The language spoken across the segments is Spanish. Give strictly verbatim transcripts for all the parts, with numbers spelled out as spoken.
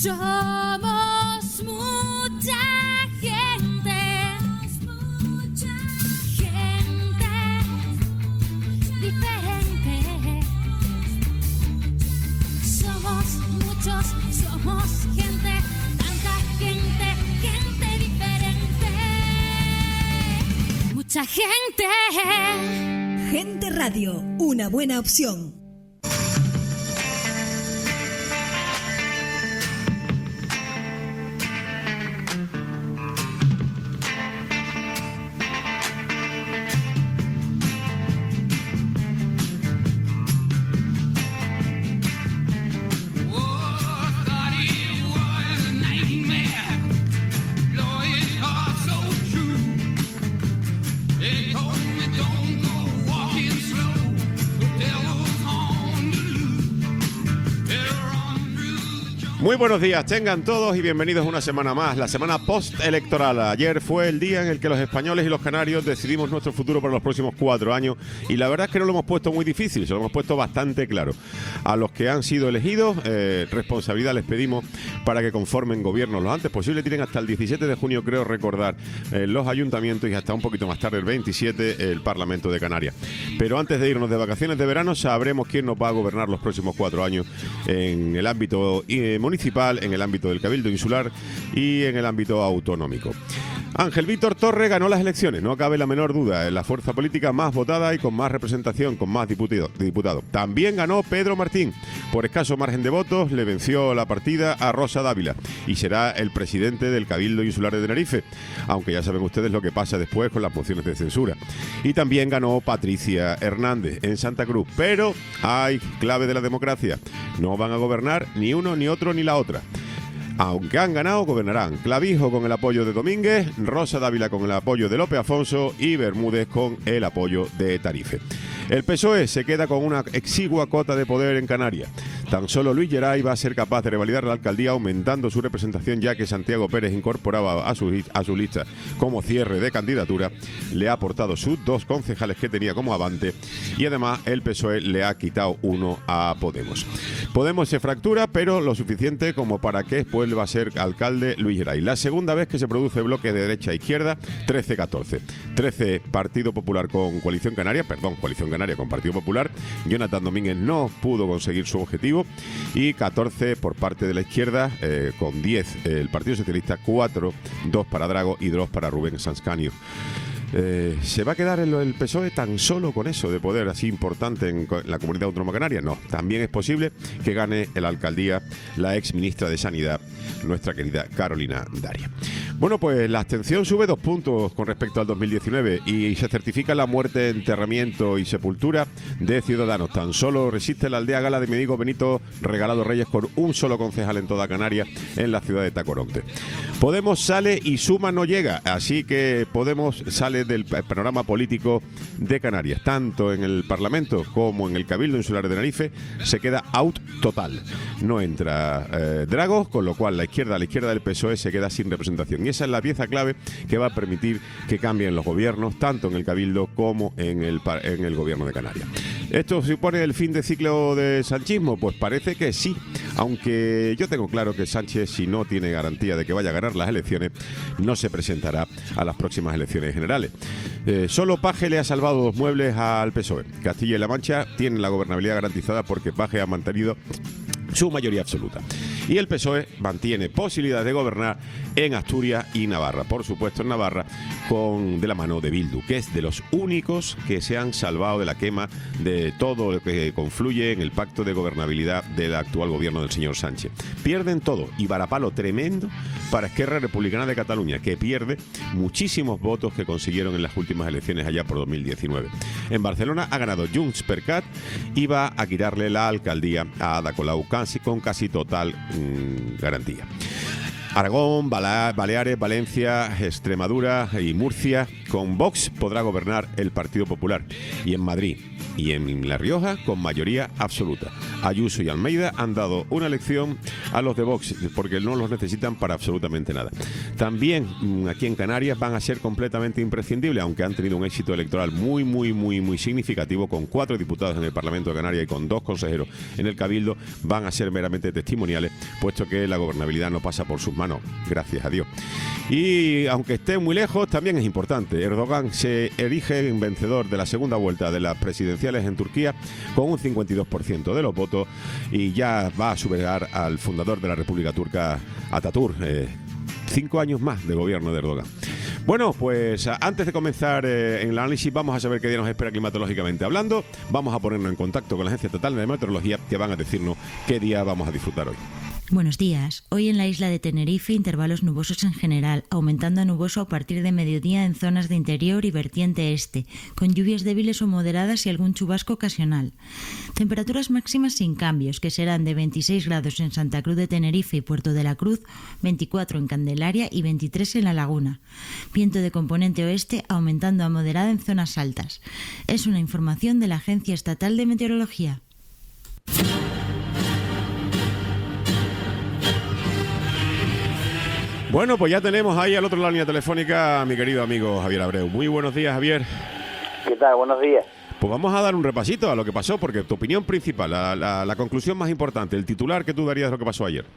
Somos mucha gente, mucha gente diferente. Somos muchos, somos gente, tanta gente, gente diferente. Mucha gente. Gente Radio, una buena opción. Muy buenos días, tengan todos y bienvenidos una semana más, la semana post-electoral. Ayer fue el día en el que los españoles y los canarios decidimos nuestro futuro para los próximos cuatro años y la verdad es que no lo hemos puesto muy difícil, se lo hemos puesto bastante claro. A los que han sido elegidos, eh, responsabilidad les pedimos para que conformen gobiernos lo antes posible. Tienen hasta el diecisiete de junio, creo recordar, eh, los ayuntamientos y hasta un poquito más tarde, el veintisiete, el Parlamento de Canarias. Pero antes de irnos de vacaciones de verano, sabremos quién nos va a gobernar los próximos cuatro años en el ámbito eh, municipal, en el ámbito del Cabildo Insular y en el ámbito autonómico. Ángel Víctor Torre ganó las elecciones, no cabe la menor duda, es la fuerza política más votada y con más representación, con más diputado, diputado. También ganó Pedro Martín, por escaso margen de votos le venció la partida a Rosa Dávila y será el presidente del Cabildo Insular de Tenerife, aunque ya saben ustedes lo que pasa después con las mociones de censura. Y también ganó Patricia Hernández en Santa Cruz, pero hay clave de la democracia, no van a gobernar ni uno, ni otro, ni la otra. Aunque han ganado, gobernarán Clavijo con el apoyo de Domínguez, Rosa Dávila con el apoyo de López Afonso y Bermúdez con el apoyo de Tarife. El P S O E se queda con una exigua cota de poder en Canarias. Tan solo Luis Geray va a ser capaz de revalidar la alcaldía aumentando su representación, ya que Santiago Pérez incorporaba a su, a su lista como cierre de candidatura, le ha aportado sus dos concejales que tenía como avante y además el P S O E le ha quitado uno a Podemos. Podemos se fractura, pero lo suficiente como para que vuelva a ser alcalde Luis Geray. La segunda vez que se produce bloque de derecha a izquierda, trece catorce. trece Partido Popular con Coalición Canaria, perdón, Coalición Canaria con Partido Popular. Jonathan Domínguez no pudo conseguir su objetivo. Y catorce por parte de la izquierda, eh, con diez eh, el Partido Socialista, cuatro, dos para Drago y dos para Rubén Sanscanio. Eh, ¿Se va a quedar el, el P S O E tan solo con eso de poder así importante en, en la Comunidad Autónoma Canaria? No, también es posible que gane la alcaldía la ex ministra de Sanidad, nuestra querida Carolina Darias. Bueno, pues la abstención sube dos puntos con respecto al dos mil diecinueve y se certifica la muerte, enterramiento y sepultura de Ciudadanos. Tan solo resiste la aldea gala de mi amigo Benito Regalado Reyes con un solo concejal en toda Canarias en la ciudad de Tacoronte. Podemos sale y Suma no llega, así que Podemos sale del panorama político de Canarias, tanto en el Parlamento como en el Cabildo Insular de Tenerife, se queda out total. No entra eh, Dragos, con lo cual la izquierda, la izquierda del P S O E se queda sin representación. Y esa es la pieza clave que va a permitir que cambien los gobiernos, tanto en el Cabildo como en el, en el gobierno de Canarias. ¿Esto supone el fin de ciclo de sanchismo? Pues parece que sí, aunque yo tengo claro que Sánchez, si no tiene garantía de que vaya a ganar las elecciones, no se presentará a las próximas elecciones generales. Eh, solo Paje le ha salvado dos muebles al P S O E. Castilla y La Mancha tienen la gobernabilidad garantizada porque Paje ha mantenido su mayoría absoluta. Y el P S O E mantiene posibilidades de gobernar en Asturias y Navarra. Por supuesto en Navarra con de la mano de Bildu, que es de los únicos que se han salvado de la quema de todo lo que confluye en el pacto de gobernabilidad del actual gobierno del señor Sánchez. Pierden todo y varapalo tremendo para Esquerra Republicana de Cataluña, que pierde muchísimos votos que consiguieron en las últimas elecciones allá por dos mil diecinueve. En Barcelona ha ganado Junts per Cat y va a quitarle la alcaldía a Ada Colau casi, con casi total mmm, garantía. Aragón, Baleares, Valencia, Extremadura y Murcia Con Vox podrá gobernar el Partido Popular y en Madrid y en La Rioja con mayoría absoluta. Ayuso y Almeida han dado una lección a los de Vox porque no los necesitan para absolutamente nada. También aquí en Canarias van a ser completamente imprescindibles, aunque han tenido un éxito electoral muy, muy, muy, muy significativo, con cuatro diputados en el Parlamento de Canarias y con dos consejeros en el Cabildo, van a ser meramente testimoniales, puesto que la gobernabilidad no pasa por sus manos, gracias a Dios. Y aunque esté muy lejos, también es importante. Erdogan se erige en vencedor de la segunda vuelta de las presidenciales en Turquía con un cincuenta y dos por ciento de los votos y ya va a superar al fundador de la República Turca, Atatürk. Eh, cinco años más de gobierno de Erdogan. Bueno, pues antes de comenzar eh, en el análisis, vamos a saber qué día nos espera climatológicamente hablando. Vamos a ponernos en contacto con la Agencia Estatal de Meteorología, que van a decirnos qué día vamos a disfrutar hoy. Buenos días. Hoy en la isla de Tenerife intervalos nubosos en general, aumentando a nuboso a partir de mediodía en zonas de interior y vertiente este, con lluvias débiles o moderadas y algún chubasco ocasional. Temperaturas máximas sin cambios, que serán de veintiséis grados en Santa Cruz de Tenerife y Puerto de la Cruz, veinticuatro en Candelaria y veintitrés en La Laguna. Viento de componente oeste aumentando a moderada en zonas altas. Es una información de la Agencia Estatal de Meteorología. Bueno, pues ya tenemos ahí al otro lado de la línea telefónica a mi querido amigo Javier Abreu. Muy buenos días, Javier. ¿Qué tal? Buenos días. Pues vamos a dar un repasito a lo que pasó, porque tu opinión principal, la, la, la conclusión más importante, el titular que tú darías de lo que pasó ayer.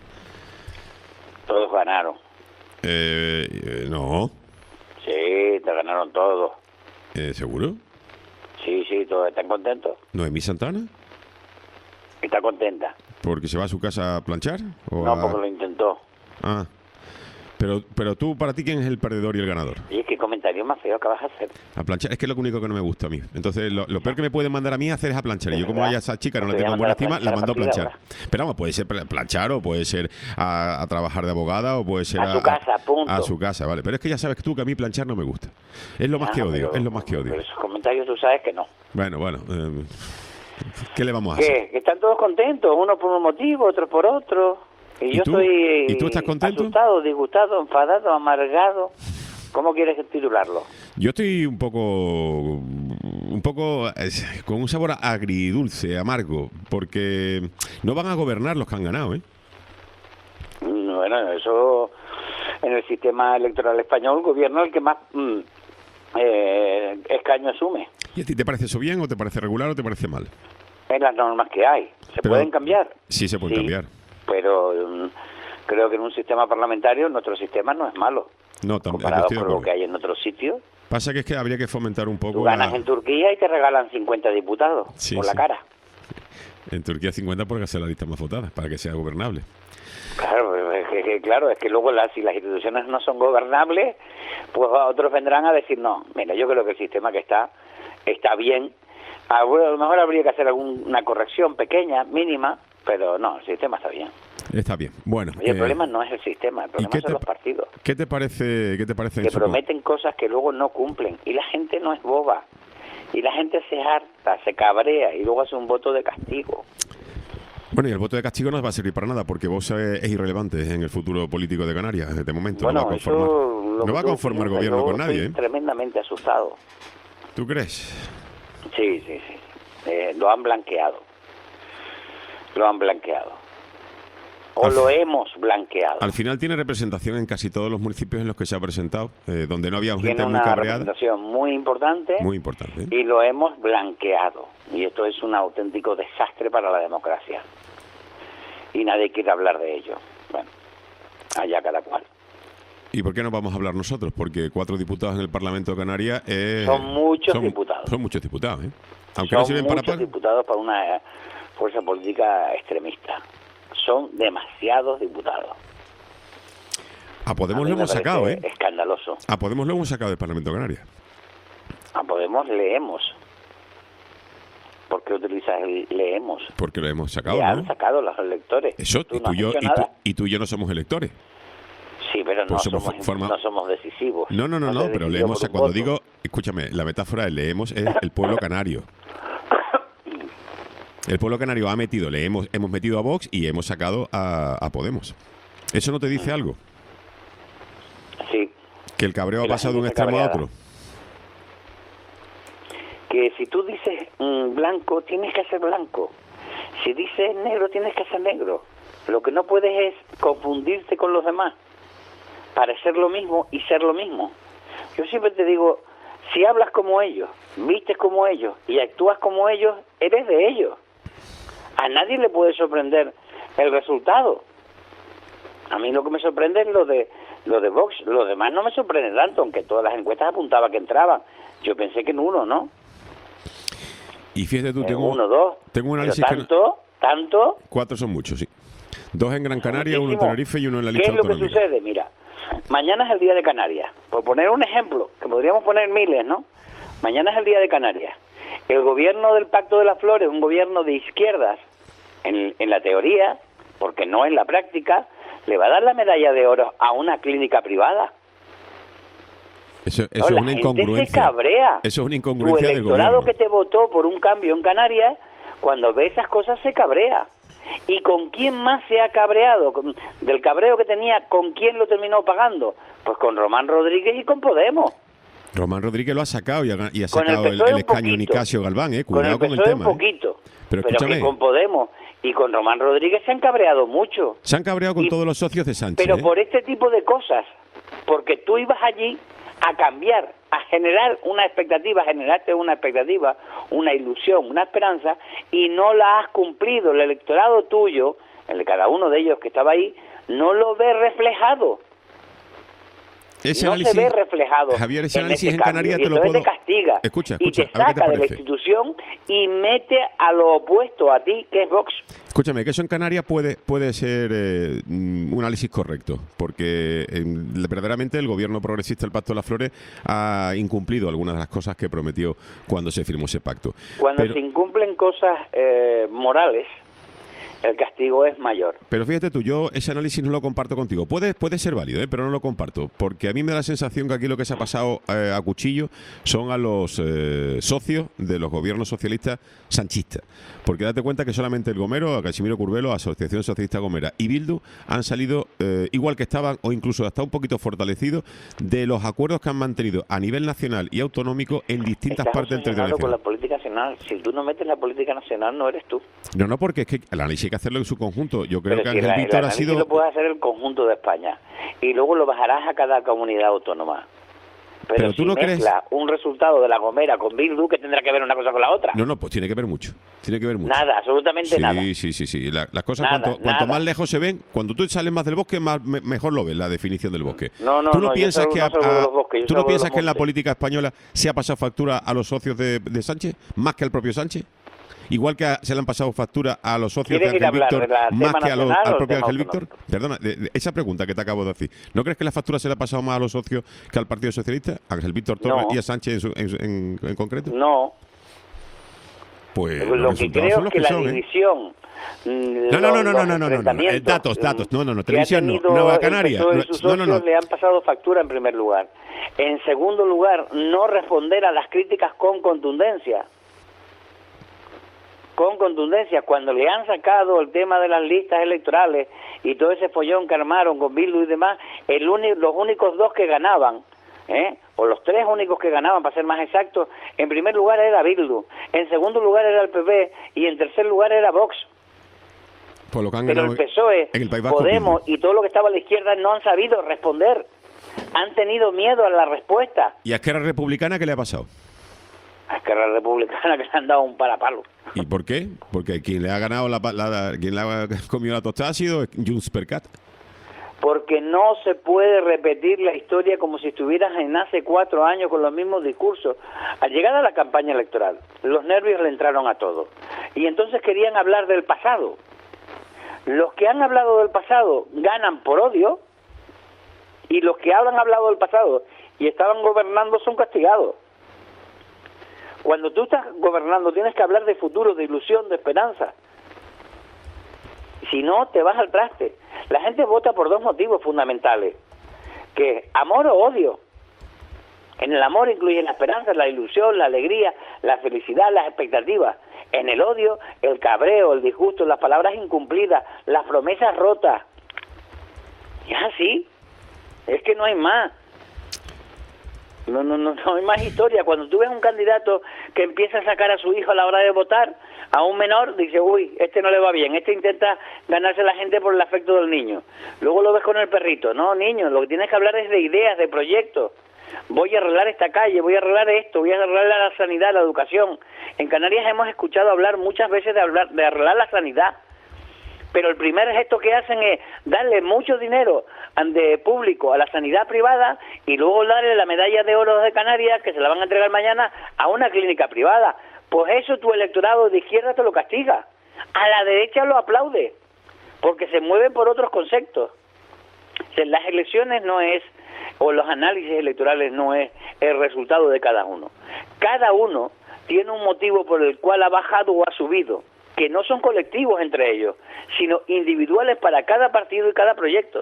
Todos ganaron. Eh, eh, no. Sí, te ganaron todos. Eh, ¿Seguro? Sí, sí, todos están contentos. ¿Noemí Santana? Está contenta. ¿Porque se va a su casa a planchar? ¿O No, a... porque lo intentó. Ah. Pero, pero tú, para ti, ¿quién es el perdedor y el ganador? Y es que comentario más feo que vas a hacer. A planchar, es que es lo único que no me gusta a mí. Entonces, lo, lo peor que me pueden mandar a mí hacer es a planchar. Y yo, como a esa chica no la tengo en buena estima, la mando a planchar. Pero vamos, puede ser planchar o puede ser a, a trabajar de abogada o puede ser a, a su casa, punto. A su casa, vale. Pero es que ya sabes tú que a mí planchar no me gusta. Es lo más Ah, que odio, pero, es lo más que odio. Pero esos comentarios tú sabes que no. Bueno, bueno. Eh, ¿Qué le vamos a hacer? ¿Qué? Que están todos contentos, uno por un motivo, otro por otro. Y, ¿Y yo tú? estoy ¿Y tú estás contento? asustado, disgustado, enfadado, amargado. ¿Cómo quieres titularlo? Yo estoy un poco, un poco eh, con un sabor agridulce, amargo, porque no van a gobernar los que han ganado, ¿eh? Bueno, eso en el sistema electoral español, gobierno el que más mm, eh, escaño asume. ¿Y a ti te parece eso bien o te parece regular o te parece mal? En las normas que hay. ¿Se Pero, pueden cambiar? Sí, se pueden Sí, cambiar. Pero um, creo que en un sistema parlamentario nuestro sistema no es malo. No, también Comparado estoy de con lo acuerdo. que hay en otros sitios. Pasa que es que habría que fomentar un poco Tú ganas la... en Turquía y te regalan cincuenta diputados Sí, por sí. la cara. En Turquía cincuenta porque hacer la lista más votada, para que sea gobernable. Claro, es que, que, claro, es que luego las, si las instituciones no son gobernables, pues otros vendrán a decir, no, mira, yo creo que el sistema que está, está bien. A, bueno, a lo mejor habría que hacer alguna corrección pequeña, mínima, pero no, el sistema está bien. Está bien. Bueno. Oye, el eh, problema no es el sistema, el problema qué son te- los partidos, ¿Qué te parece, qué te parece en que su- prometen cosas que luego no cumplen. Y la gente no es boba. Y la gente se harta, se cabrea y luego hace un voto de castigo. Bueno, y el voto de castigo no va a servir para nada porque Vox es, es irrelevante en el futuro político de Canarias, de momento. Bueno, no va a eso conformar, lo no que va a tú conformar piensas, gobierno yo con nadie, estoy ¿eh? tremendamente asustado. ¿Tú crees? Sí, sí, sí. Eh, lo han blanqueado. Lo han blanqueado. O Al- lo hemos blanqueado. Al final tiene representación en casi todos los municipios en los que se ha presentado, eh, donde no había gente Tiene muy una cabreada. representación muy importante Muy importante, ¿eh? y lo hemos blanqueado. Y esto es un auténtico desastre para la democracia. Y nadie quiere hablar de ello. Bueno, allá cada cual. ¿Y por qué no vamos a hablar nosotros? Porque cuatro diputados en el Parlamento de Canarias... eh, Son muchos son- diputados. Son muchos diputados, ¿eh? Aunque Son no sirven para muchos pagar. diputados para una eh, fuerza política extremista. Son demasiados diputados. A Podemos A mí lo me hemos sacado, ¿eh? parece escandaloso. A Podemos lo hemos sacado del Parlamento de Canarias. A Podemos leemos. ¿Por qué utilizas el leemos? Porque lo hemos sacado, Le ¿no? han sacado los electores. Eso, Tú y no tú, has y yo, hecho y, tú, nada. y tú y yo no somos electores. Sí, pero no, Pues somos somos, forma- no somos decisivos. No, no, no, se no, pero decidió leemos, por un cuando voto. digo, escúchame, la metáfora de leemos es el pueblo canario. El pueblo canario ha metido, le hemos, hemos metido a Vox y hemos sacado a, a Podemos. ¿Eso no te dice algo? Sí, Que el cabreo ha Que la pasado de un gente extremo a cabreada. otro. tú dices mm, blanco, tienes que ser blanco. Si dices negro, tienes que ser negro. Lo que no puedes es confundirte con los demás, parecer lo mismo y ser lo mismo. Yo siempre te digo, si hablas como ellos, vistes como ellos y actúas como ellos, eres de ellos. A nadie le puede sorprender el resultado. A mí lo que me sorprende es lo de lo de Vox. Lo demás no me sorprende tanto, aunque todas las encuestas apuntaban que entraban. Yo pensé que en uno, ¿no? Y fíjate tú, En tengo, uno, dos. tengo un Pero análisis tanto, que... tanto... Cuatro son muchos, sí. Dos en Gran Canaria, uno en muchísimo. Tenerife y uno en la ¿Qué lista es lo que autonómica. sucede? Mira, mañana es el Día de Canarias. Por poner un ejemplo, que podríamos poner miles, ¿no? Mañana es el Día de Canarias. El gobierno del Pacto de las Flores, un gobierno de izquierdas, en, en la teoría, porque no en la práctica, le va a dar la medalla de oro a una clínica privada. Eso, eso No, es la una gente incongruencia. se cabrea. Eso es una Tu incongruencia del electorado gobierno. que te votó por un cambio en Canarias, cuando ve esas cosas se cabrea. ¿Y con quién más se ha cabreado? Con- del cabreo que tenía, ¿con quién lo terminó pagando? Pues con Román Rodríguez y con Podemos. Román Rodríguez lo ha sacado y ha, y ha Con el sacado el, PSOE el un escaño poquito. Nicasio Galván, eh. Con Cuidado el con el, PSOE tema. un eh. poquito. Pero Pero escúchame, que con Podemos y con Román Rodríguez se han cabreado mucho. se han cabreado con y- todos los socios de Sánchez. Pero eh. por este tipo de cosas, porque tú ibas allí a cambiar, a generar una expectativa, generarte una expectativa, una ilusión, una esperanza, y no la has cumplido. El electorado tuyo, el de cada uno de ellos que estaba ahí, no lo ve reflejado. Ese no análisis, se ve reflejado. Javier, ese en análisis ese en cambio, Canarias y te lo entonces puedo... te castiga Escucha, y escucha, te a ver qué te saca de la parece. institución y mete a lo opuesto a ti, que es Vox. Escúchame, que eso en Canarias puede puede ser eh, mm, un análisis correcto, porque eh, verdaderamente el gobierno progresista del Pacto de las Flores ha incumplido algunas de las cosas que prometió cuando se firmó ese pacto. Cuando Pero- se incumplen cosas eh, morales, el castigo es mayor. Pero fíjate tú, yo ese análisis no lo comparto contigo. Puede, puede ser válido, ¿eh? Pero no lo comparto. Porque a mí me da la sensación que aquí lo que se ha pasado eh, a cuchillo son a los eh, socios de los gobiernos socialistas sanchistas. Porque date cuenta que solamente el Gomero, a Casimiro Curvelo, Asociación Socialista Gomera y Bildu han salido eh, igual que estaban o incluso hasta un poquito fortalecidos de los acuerdos que han mantenido a nivel nacional y autonómico en distintas Estás partes del territorio obsesionado con la nacional. política nacional. Si tú no metes la política nacional, no eres tú. No, no, porque es que el análisis hay que hacerlo en su conjunto. Yo creo Pero que si Ángel la- el Víctor ha análisis sido... lo puede hacer el conjunto de España y luego lo bajarás a cada comunidad autónoma. Pero, Pero tú si no crees- mezcla un resultado de la Gomera con Bildu, que tendrá que ver una cosa con la otra. No, no, pues tiene que ver mucho. Tiene que ver mucho. Nada, absolutamente sí, nada. Sí, sí, sí. La- las cosas, Nada, cuanto, cuanto nada. más lejos se ven, cuando tú sales más del bosque, más me- mejor lo ves, la definición del bosque. No, no, ¿Tú no, no, yo piensas salgo- que, no a- salgo de a- los bosques, yo ¿tú no salgo de piensas los que en la montes. política española se ha pasado factura a los socios de, de Sánchez, más que al propio Sánchez? Igual que a- se le han pasado factura a los socios de ¿Quieres ir Ángel a hablar Víctor, de la más tema que a los- nacional o al el propio tema Ángel Víctor. autonómico? Perdona, de- de- esa pregunta que te acabo de decir. ¿No crees que la factura se le ha pasado más a los socios que al Partido Socialista? ¿A Ángel Víctor Torres No. y a Sánchez en, su- en- en- en concreto? No, Pues lo los que resultados creo son es los que que la son, ¿eh? división... mm, No, no, no, no, los no, no, no, no, no. enfrentamientos, Eh, datos, datos. No, no, no, que televisión ha no. tenido Nueva el Canaria. P S O E y No, sus no, no, socios no. le han pasado factura en primer lugar. En segundo lugar, no responder a las críticas con contundencia. Con contundencia, cuando le han sacado el tema de las listas electorales y todo ese follón que armaron con Bildu y demás, el uni- los únicos dos que ganaban, ¿eh? o los tres únicos que ganaban, para ser más exactos, en primer lugar era Bildu, en segundo lugar era el P P y en tercer lugar era Vox. Por lo que han Pero ganado el P S O E, en el País Vasco, Podemos Bildu. y todo lo que estaba a la izquierda no han sabido responder. Han tenido miedo a la respuesta. ¿Y a Esquerra Republicana qué le ha pasado? A Esquerra Republicana que le han dado un parapalo. ¿Y por qué? Porque quien le ha ganado la, pa- la- quien le ha comido la tostada ha sido Junts per Cat. Porque no se puede repetir la historia como si estuvieras en hace cuatro años con los mismos discursos. Al llegar a la campaña electoral, los nervios le entraron a todo. Y entonces querían hablar del pasado. Los que han hablado del pasado ganan por odio, y los que han hablado del pasado y estaban gobernando son castigados. Cuando tú estás gobernando tienes que hablar de futuro, de ilusión, de esperanza. Si no, te vas al traste. La gente vota por dos motivos fundamentales, que es amor o odio. En el amor incluye la esperanza, la ilusión, la alegría, la felicidad, las expectativas. En el odio, el cabreo, el disgusto, las palabras incumplidas, las promesas rotas. Y es así. Es que no hay más. No, no, no, no hay más historia. Cuando tú ves un candidato que empieza a sacar a su hijo a la hora de votar, a un menor, dice, uy, este no le va bien, este intenta ganarse a la gente por el afecto del niño. Luego lo ves con el perrito. No, niño, lo que tienes que hablar es de ideas, de proyectos. Voy a arreglar esta calle, voy a arreglar esto, voy a arreglar la sanidad, la educación. En Canarias hemos escuchado hablar muchas veces de, hablar, de arreglar la sanidad. Pero el primer gesto que hacen es darle mucho dinero de público a la sanidad privada y luego darle la medalla de oro de Canarias, que se la van a entregar mañana, a una clínica privada. Pues eso tu electorado de izquierda te lo castiga. A la derecha lo aplaude, porque se mueven por otros conceptos. O sea, las elecciones no es, o los análisis electorales no es el resultado de cada uno. Cada uno tiene un motivo por el cual ha bajado o ha subido, que no son colectivos entre ellos, sino individuales para cada partido y cada proyecto.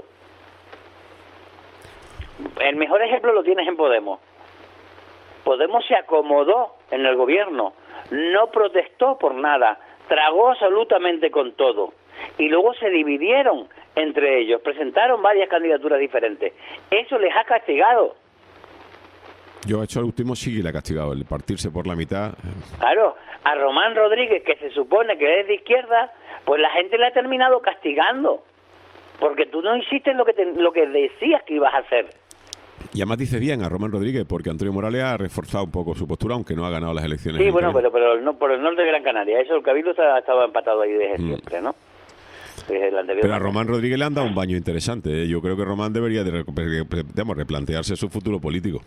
El mejor ejemplo lo tienes en Podemos. Podemos se acomodó en el gobierno, no protestó por nada, tragó absolutamente con todo, y luego se dividieron entre ellos, presentaron varias candidaturas diferentes. Eso les ha castigado. Yo he hecho el último sí que le ha castigado, el partirse por la mitad. Claro, a Román Rodríguez, que se supone que es de izquierda, pues la gente le ha terminado castigando, porque tú no hiciste lo que te, lo que decías que ibas a hacer. Y además dice bien a Román Rodríguez, porque Antonio Morales ha reforzado un poco su postura, aunque no ha ganado las elecciones. Sí, bueno, pero, pero no, por el norte de Gran Canaria, eso el Cabildo ha estado empatado ahí desde mm. siempre, ¿no? Desde el anterior. Pero a Román Rodríguez le han dado un baño interesante, ¿eh? Yo creo que Román debería de, de replantearse su futuro político.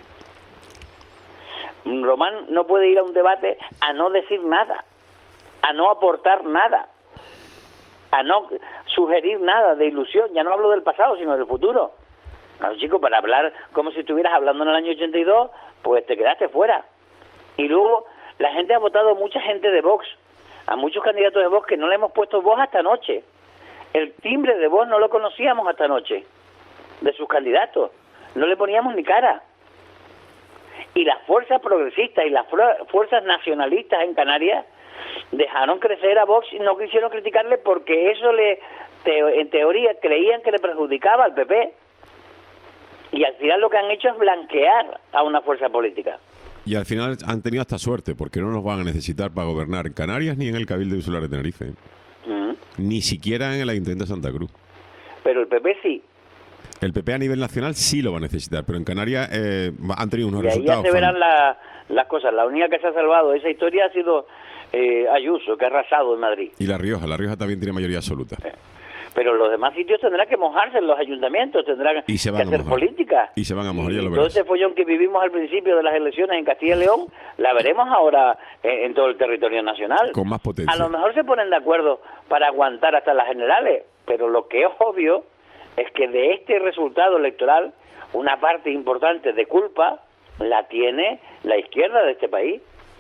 Román no puede ir a un debate a no decir nada, a no aportar nada, a no sugerir nada de ilusión. Ya no hablo del pasado, sino del futuro. Claro, chico, para hablar como si estuvieras hablando en el año ochenta y dos, pues te quedaste fuera. Y luego la gente ha votado, mucha gente de Vox, a muchos candidatos de Vox que no le hemos puesto voz hasta anoche. El timbre de voz no lo conocíamos hasta anoche, de sus candidatos. No le poníamos ni cara. Y las fuerzas progresistas y las fuerzas nacionalistas en Canarias dejaron crecer a Vox y no quisieron criticarle porque eso le, te, en teoría, creían que le perjudicaba al P P. Y al final lo que han hecho es blanquear a una fuerza política. Y al final han tenido hasta suerte, porque no nos van a necesitar para gobernar en Canarias ni en el Cabildo Insular de Tenerife. Mm. Ni siquiera en el Ayuntamiento de Santa Cruz. Pero el P P sí. El P P a nivel nacional sí lo va a necesitar, pero en Canarias eh, han tenido unos y ahí resultados. Ya se verán la, las cosas. La única que se ha salvado de esa historia ha sido eh, Ayuso, que ha arrasado en Madrid. Y La Rioja. La Rioja también tiene mayoría absoluta. Sí. Pero los demás sitios tendrán que mojarse en los ayuntamientos, tendrán que hacer política. Y se van a mojar, ya lo verás. Todo ese follón que vivimos al principio de las elecciones en Castilla y León, la veremos ahora en, en todo el territorio nacional. Con más potencia. A lo mejor se ponen de acuerdo para aguantar hasta las generales, pero lo que es obvio es que de este resultado electoral, una parte importante de culpa la tiene la izquierda de este país.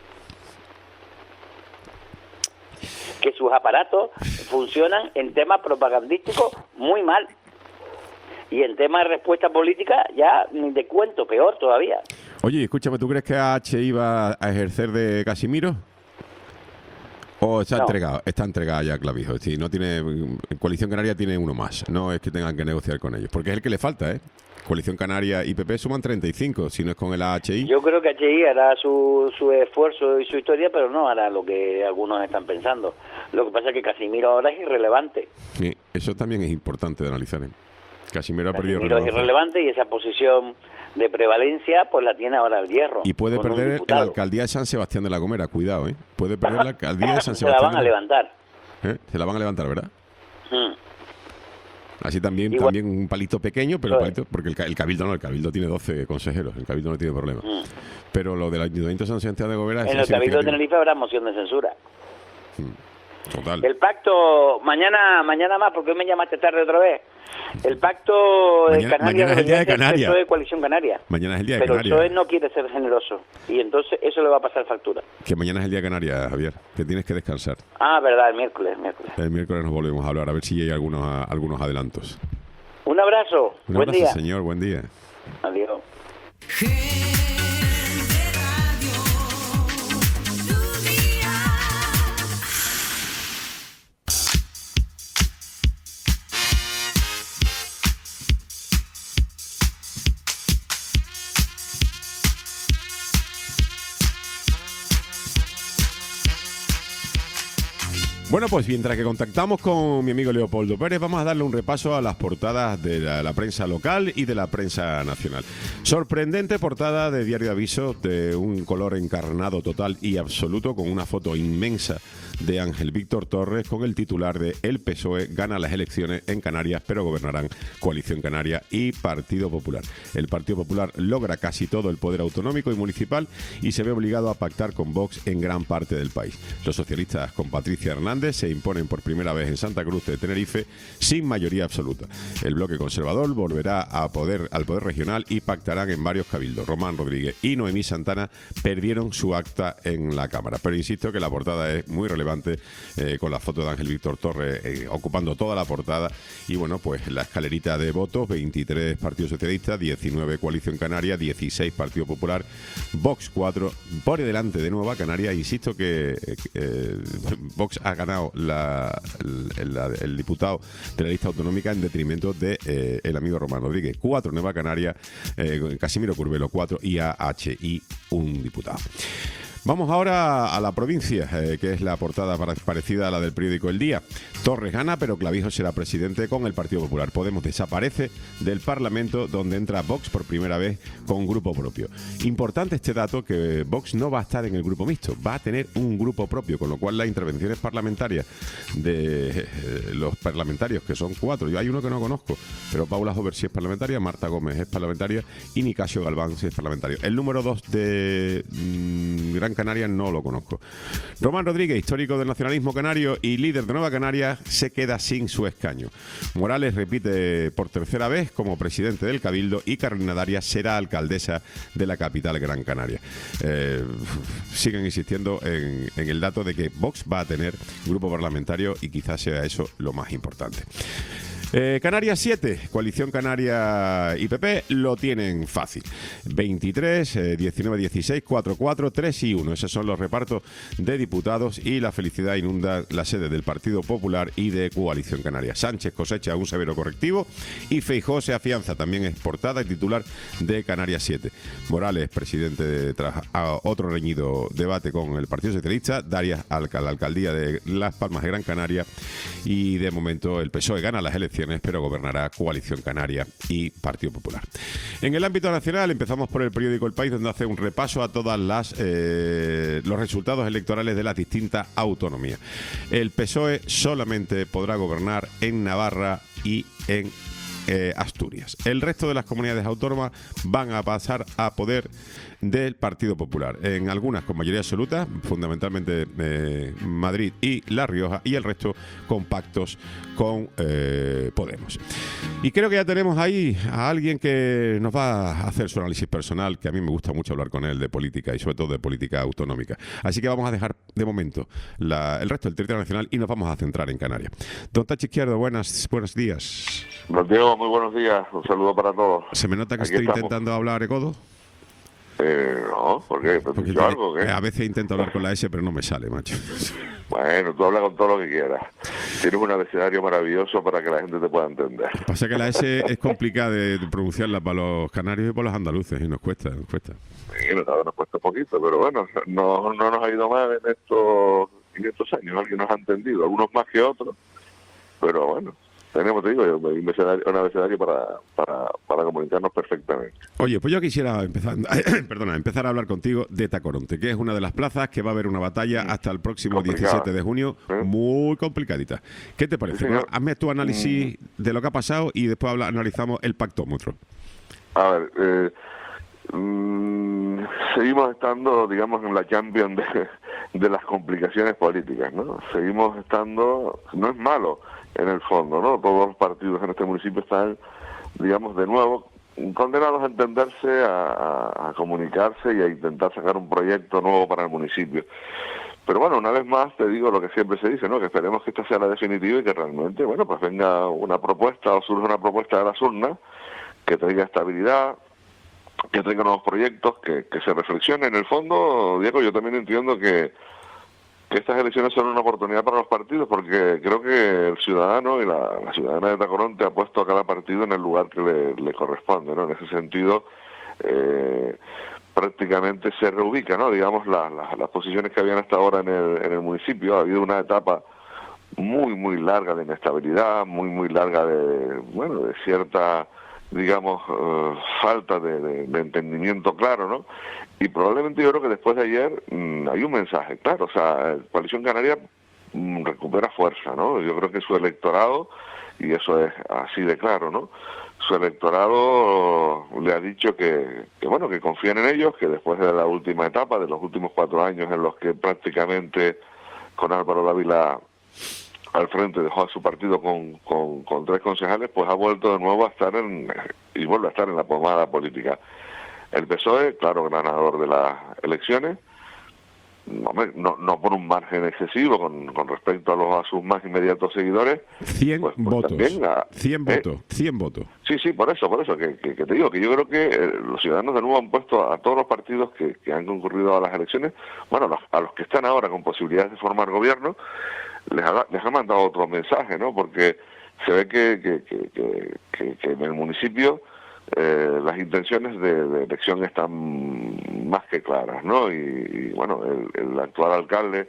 Que sus aparatos funcionan en temas propagandísticos muy mal. Y en temas de respuesta política ya ni de cuento, peor todavía. Oye, escúchame, ¿tú crees que A H iba a ejercer de Casimiro? ¿O está no. entregado? Está entregada ya Clavijo. Si no tiene, Coalición Canaria tiene uno más. No es que tengan que negociar con ellos. Porque es el que le falta, ¿eh? Coalición Canaria y P P suman treinta y cinco, si no es con el A H I. Yo creo que H I hará su, su esfuerzo y su historia, pero no hará lo que algunos están pensando. Lo que pasa es que Casimiro ahora es irrelevante. Sí, eso también es importante de analizar, ¿eh? Casimiro ha perdido Casimiro es irrelevante y esa posición de prevalencia pues la tiene ahora el Hierro. Y puede perder la alcaldía de San Sebastián de la Gomera, cuidado, ¿eh? Puede perder la alcaldía de San Sebastián. Se la van a levantar. ¿Eh? Se la van a levantar, ¿verdad? Hmm. Así también Igual. también un palito pequeño, pero palito, porque el, el Cabildo no, el Cabildo tiene doce consejeros, el Cabildo no tiene problema. Mm. Pero lo del Ayuntamiento de San Sebastián de Gomera... En el Cabildo de Tenerife habrá moción de censura. Mm. Total. El pacto, mañana mañana más, porque hoy me llamaste tarde otra vez. El pacto mañana, de Canarias... Mañana es el día de Canarias. El de Coalición Canaria. Mañana es el día de pero Canarias. Pero el P S O E no quiere ser generoso. Y entonces eso le va a pasar factura. Que mañana es el día de Canarias, Javier. Que tienes que descansar. Ah, verdad, el miércoles. miércoles. El miércoles nos volvemos a hablar, a ver si hay algunos, algunos adelantos. Un abrazo. Un buen abrazo, día. señor. Buen día. Adiós. Bueno, pues mientras que contactamos con mi amigo Leopoldo Pérez, vamos a darle un repaso a las portadas de la, la prensa local y de la prensa nacional. Sorprendente portada de Diario de Aviso, de un color encarnado total y absoluto, con una foto inmensa de Ángel Víctor Torres, con el titular de El P S O E gana las elecciones en Canarias, pero gobernarán Coalición Canaria y Partido Popular. El Partido Popular logra casi todo el poder autonómico y municipal y se ve obligado a pactar con Vox en gran parte del país. Los socialistas, con Patricia Hernández, se imponen por primera vez en Santa Cruz de Tenerife sin mayoría absoluta. El bloque conservador volverá a poder, al poder regional y pactarán en varios cabildos. Román Rodríguez y Noemí Santana perdieron su acta en la Cámara, pero insisto que la portada es muy relevante, eh, con la foto de Ángel Víctor Torres eh, ocupando toda la portada, y bueno, pues la escalerita de votos: veintitrés Partido Socialista, diecinueve Coalición Canaria, dieciséis Partido Popular, Vox cuatro, por delante de Nueva Canaria. Insisto que eh, Vox ha ganado la, la, el diputado de la lista autonómica en detrimento de eh, el amigo Román Rodríguez. cuatro Nueva Canaria, eh, Casimiro Curbelo cuatro y A H I un diputado. Vamos ahora a la provincia, eh, que es la portada parecida a la del periódico El Día. Torres gana, pero Clavijo será presidente con el Partido Popular. Podemos desaparece del Parlamento, donde entra Vox por primera vez con un grupo propio. Importante este dato, que Vox no va a estar en el grupo mixto, va a tener un grupo propio, con lo cual las intervenciones parlamentarias de eh, los parlamentarios, que son cuatro, yo hay uno que no conozco, pero Paula Hover sí es parlamentaria, Marta Gómez es parlamentaria y Nicasio Galván sí es parlamentario. El número dos de mmm, Gran Canaria no lo conozco. Román Rodríguez, histórico del nacionalismo canario y líder de Nueva Canaria, se queda sin su escaño. Morales repite por tercera vez como presidente del Cabildo y Carolina Darias será alcaldesa de la capital Gran Canaria. Eh, siguen insistiendo en, en el dato de que Vox va a tener grupo parlamentario y quizás sea eso lo más importante. Eh, Canarias siete, Coalición Canaria y P P lo tienen fácil. veintitrés, eh, diecinueve, dieciséis, cuatro, cuatro, tres y uno. Esos son los repartos de diputados y la felicidad inunda la sede del Partido Popular y de Coalición Canaria. Sánchez cosecha un severo correctivo y Feijóo se afianza, también es portada y titular de Canarias siete. Morales, presidente de, tras a otro reñido debate con el Partido Socialista. Darias a la alcaldía de Las Palmas de Gran Canaria, y de momento el P S O E gana las elecciones, pero gobernará Coalición Canaria y Partido Popular. En el ámbito nacional empezamos por el periódico El País, donde hace un repaso a todas las eh, los resultados electorales de las distintas autonomías. El P S O E solamente podrá gobernar en Navarra y en eh, Asturias. El resto de las comunidades autónomas van a pasar a poder del Partido Popular, en algunas con mayoría absoluta, fundamentalmente eh, Madrid y La Rioja, y el resto con pactos con eh, Podemos. Y creo que ya tenemos ahí a alguien que nos va a hacer su análisis personal, que a mí me gusta mucho hablar con él de política y sobre todo de política autonómica. Así que vamos a dejar de momento la, el resto del territorio nacional y nos vamos a centrar en Canarias. Don Tachi Izquierdo, buenas, buenos días. Don Diego, muy buenos días, un saludo para todos. ¿Se me nota que Aquí estoy estamos. intentando hablar ecodo? Eh, no, ¿por qué? ¿Te Porque dicho algo, qué? a veces intento hablar con la S, pero no me sale, macho. Bueno, tú hablas con todo lo que quieras. Tienes un abecedario maravilloso para que la gente te pueda entender. Pasa que la S es complicada de, de pronunciarla para los canarios y para los andaluces, y nos cuesta, nos cuesta. Sí, nos, nos cuesta un poquito, pero bueno, no, no nos ha ido mal en estos, en estos años. Alguien nos ha entendido, algunos más que otros, pero bueno. Tenemos, te digo, un abecedario, un abecedario para, para, para comunicarnos perfectamente. Oye, pues yo quisiera empezar, perdona, empezar a hablar contigo de Tacoronte, que es una de las plazas que va a haber una batalla hasta el próximo Complicada. diecisiete de junio, ¿Eh? muy complicadita. ¿Qué te parece? Sí, señor. Hazme tu análisis mm. de lo que ha pasado y después habla, analizamos el pactómetro. A ver, eh, mmm, seguimos estando, digamos, en la Champions de, de las complicaciones políticas, ¿no? Seguimos estando, no es malo en el fondo, ¿no? Todos los partidos en este municipio están, digamos, de nuevo condenados a entenderse, a, a, a comunicarse y a intentar sacar un proyecto nuevo para el municipio. Pero bueno, una vez más te digo lo que siempre se dice, ¿no? Que esperemos que esta sea la definitiva y que realmente, bueno, pues venga una propuesta o surja una propuesta de las urnas que traiga estabilidad, que traiga nuevos proyectos, que, que se reflexione. En el fondo, Diego, yo también entiendo que que estas elecciones son una oportunidad para los partidos, porque creo que el ciudadano y la, la ciudadana de Tacoronte ha puesto a cada partido en el lugar que le, le corresponde, ¿no? En ese sentido, eh, prácticamente se reubica, ¿no? Digamos, la, la, las posiciones que habían hasta ahora en el, en el municipio. Ha habido una etapa muy, muy larga de inestabilidad, muy, muy larga de, bueno, de cierta, digamos, uh, falta de, de, de entendimiento claro, ¿no? Y probablemente yo creo que después de ayer mmm, hay un mensaje, claro, o sea, Coalición Canaria mmm, recupera fuerza, ¿no? Yo creo que su electorado, y eso es así de claro, ¿no? Su electorado le ha dicho que, que, bueno, que confían en ellos, que después de la última etapa, de los últimos cuatro años en los que prácticamente con Álvaro Dávila al frente dejó a su partido con, con, con tres concejales, pues ha vuelto de nuevo a estar en, y vuelve a estar en la pomada política. El P S O E, claro, ganador de las elecciones, no, no por un margen excesivo con, con respecto a, los, a sus más inmediatos seguidores. cien pues, pues votos, también a, cien ¿eh? votos, cien votos. Sí, sí, por eso, por eso, que, que, que te digo, que yo creo que eh, los ciudadanos de nuevo han puesto a todos los partidos que, que han concurrido a las elecciones, bueno, a los, a los que están ahora con posibilidades de formar gobierno, les ha, les ha mandado otro mensaje, ¿no? Porque se ve que, que, que, que, que, que en el municipio eh, las intenciones de, de elección están más que claras, ¿no? Y, y bueno, el, el actual alcalde,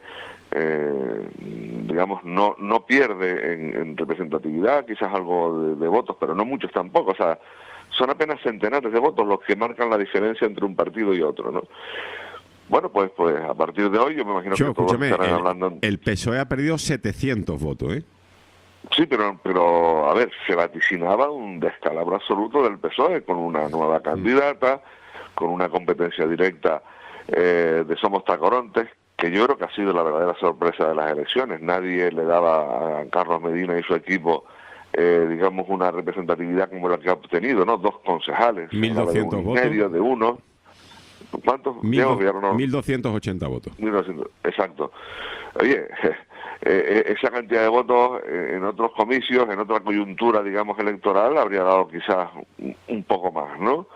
eh, digamos, no no pierde en, en representatividad, quizás algo de, de votos, pero no muchos tampoco, o sea, son apenas centenares de votos los que marcan la diferencia entre un partido y otro, ¿no? Bueno, pues pues a partir de hoy yo me imagino Yo, que todos escúchame, estarán el, hablando... el P S O E ha perdido setecientos votos, ¿eh? Sí, pero, pero a ver, se vaticinaba un descalabro absoluto del P S O E con una nueva candidata, con una competencia directa eh, de Somos Tacorontes, que yo creo que ha sido la verdadera sorpresa de las elecciones. Nadie le daba a Carlos Medina y su equipo, eh, digamos, una representatividad como la que ha obtenido, ¿no? Dos concejales, mil doscientos votos. medio de uno. ¿Cuántos? mil doscientos ochenta votos. mil doscientos, exacto. Oye, eh, esa cantidad de votos eh, en otros comicios, en otra coyuntura, digamos, electoral, habría dado quizás un, un poco más, ¿no?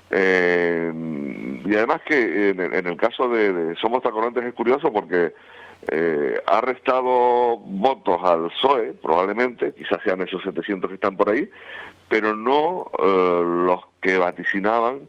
Eh, y además que en el, en el caso de, de Somos Tacorontes es curioso porque eh, ha restado votos al P S O E, probablemente, quizás sean esos setecientos que están por ahí, pero no eh, los que vaticinaban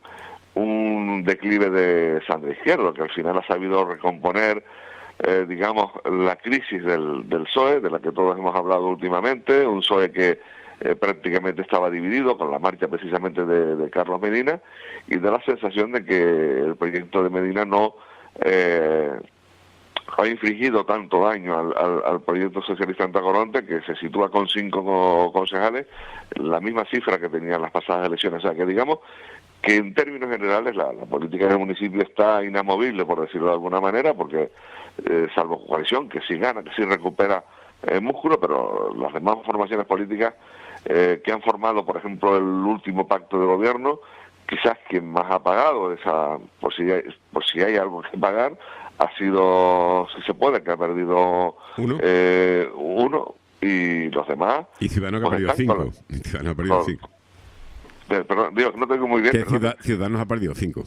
un declive de Sandra Izquierdo, que al final ha sabido recomponer, eh, digamos, la crisis del, del P S O E, de la que todos hemos hablado últimamente, un P S O E que eh, prácticamente estaba dividido con la marcha precisamente de, de Carlos Medina, y da la sensación de que el proyecto de Medina no eh, ha infligido tanto daño al, al, al proyecto socialista en Tacoronte, que se sitúa con cinco concejales, la misma cifra que tenían las pasadas elecciones. O sea, que digamos que en términos generales la, la política del municipio está inamovible, por decirlo de alguna manera, porque eh, salvo Coalición, que sí gana, que sí recupera eh, músculo, pero las demás formaciones políticas eh, que han formado, por ejemplo, el último pacto de gobierno, quizás quien más ha pagado esa, por si hay, por si hay algo que pagar, ha sido, si se puede, que ha perdido uno, eh, uno y los demás... Y Ciudadanos que ha perdido cinco. Con... Ciudadanos ha perdido con... cinco. Perdón, digo, no te digo muy bien. Que ciudad, Ciudadanos ha perdido cinco.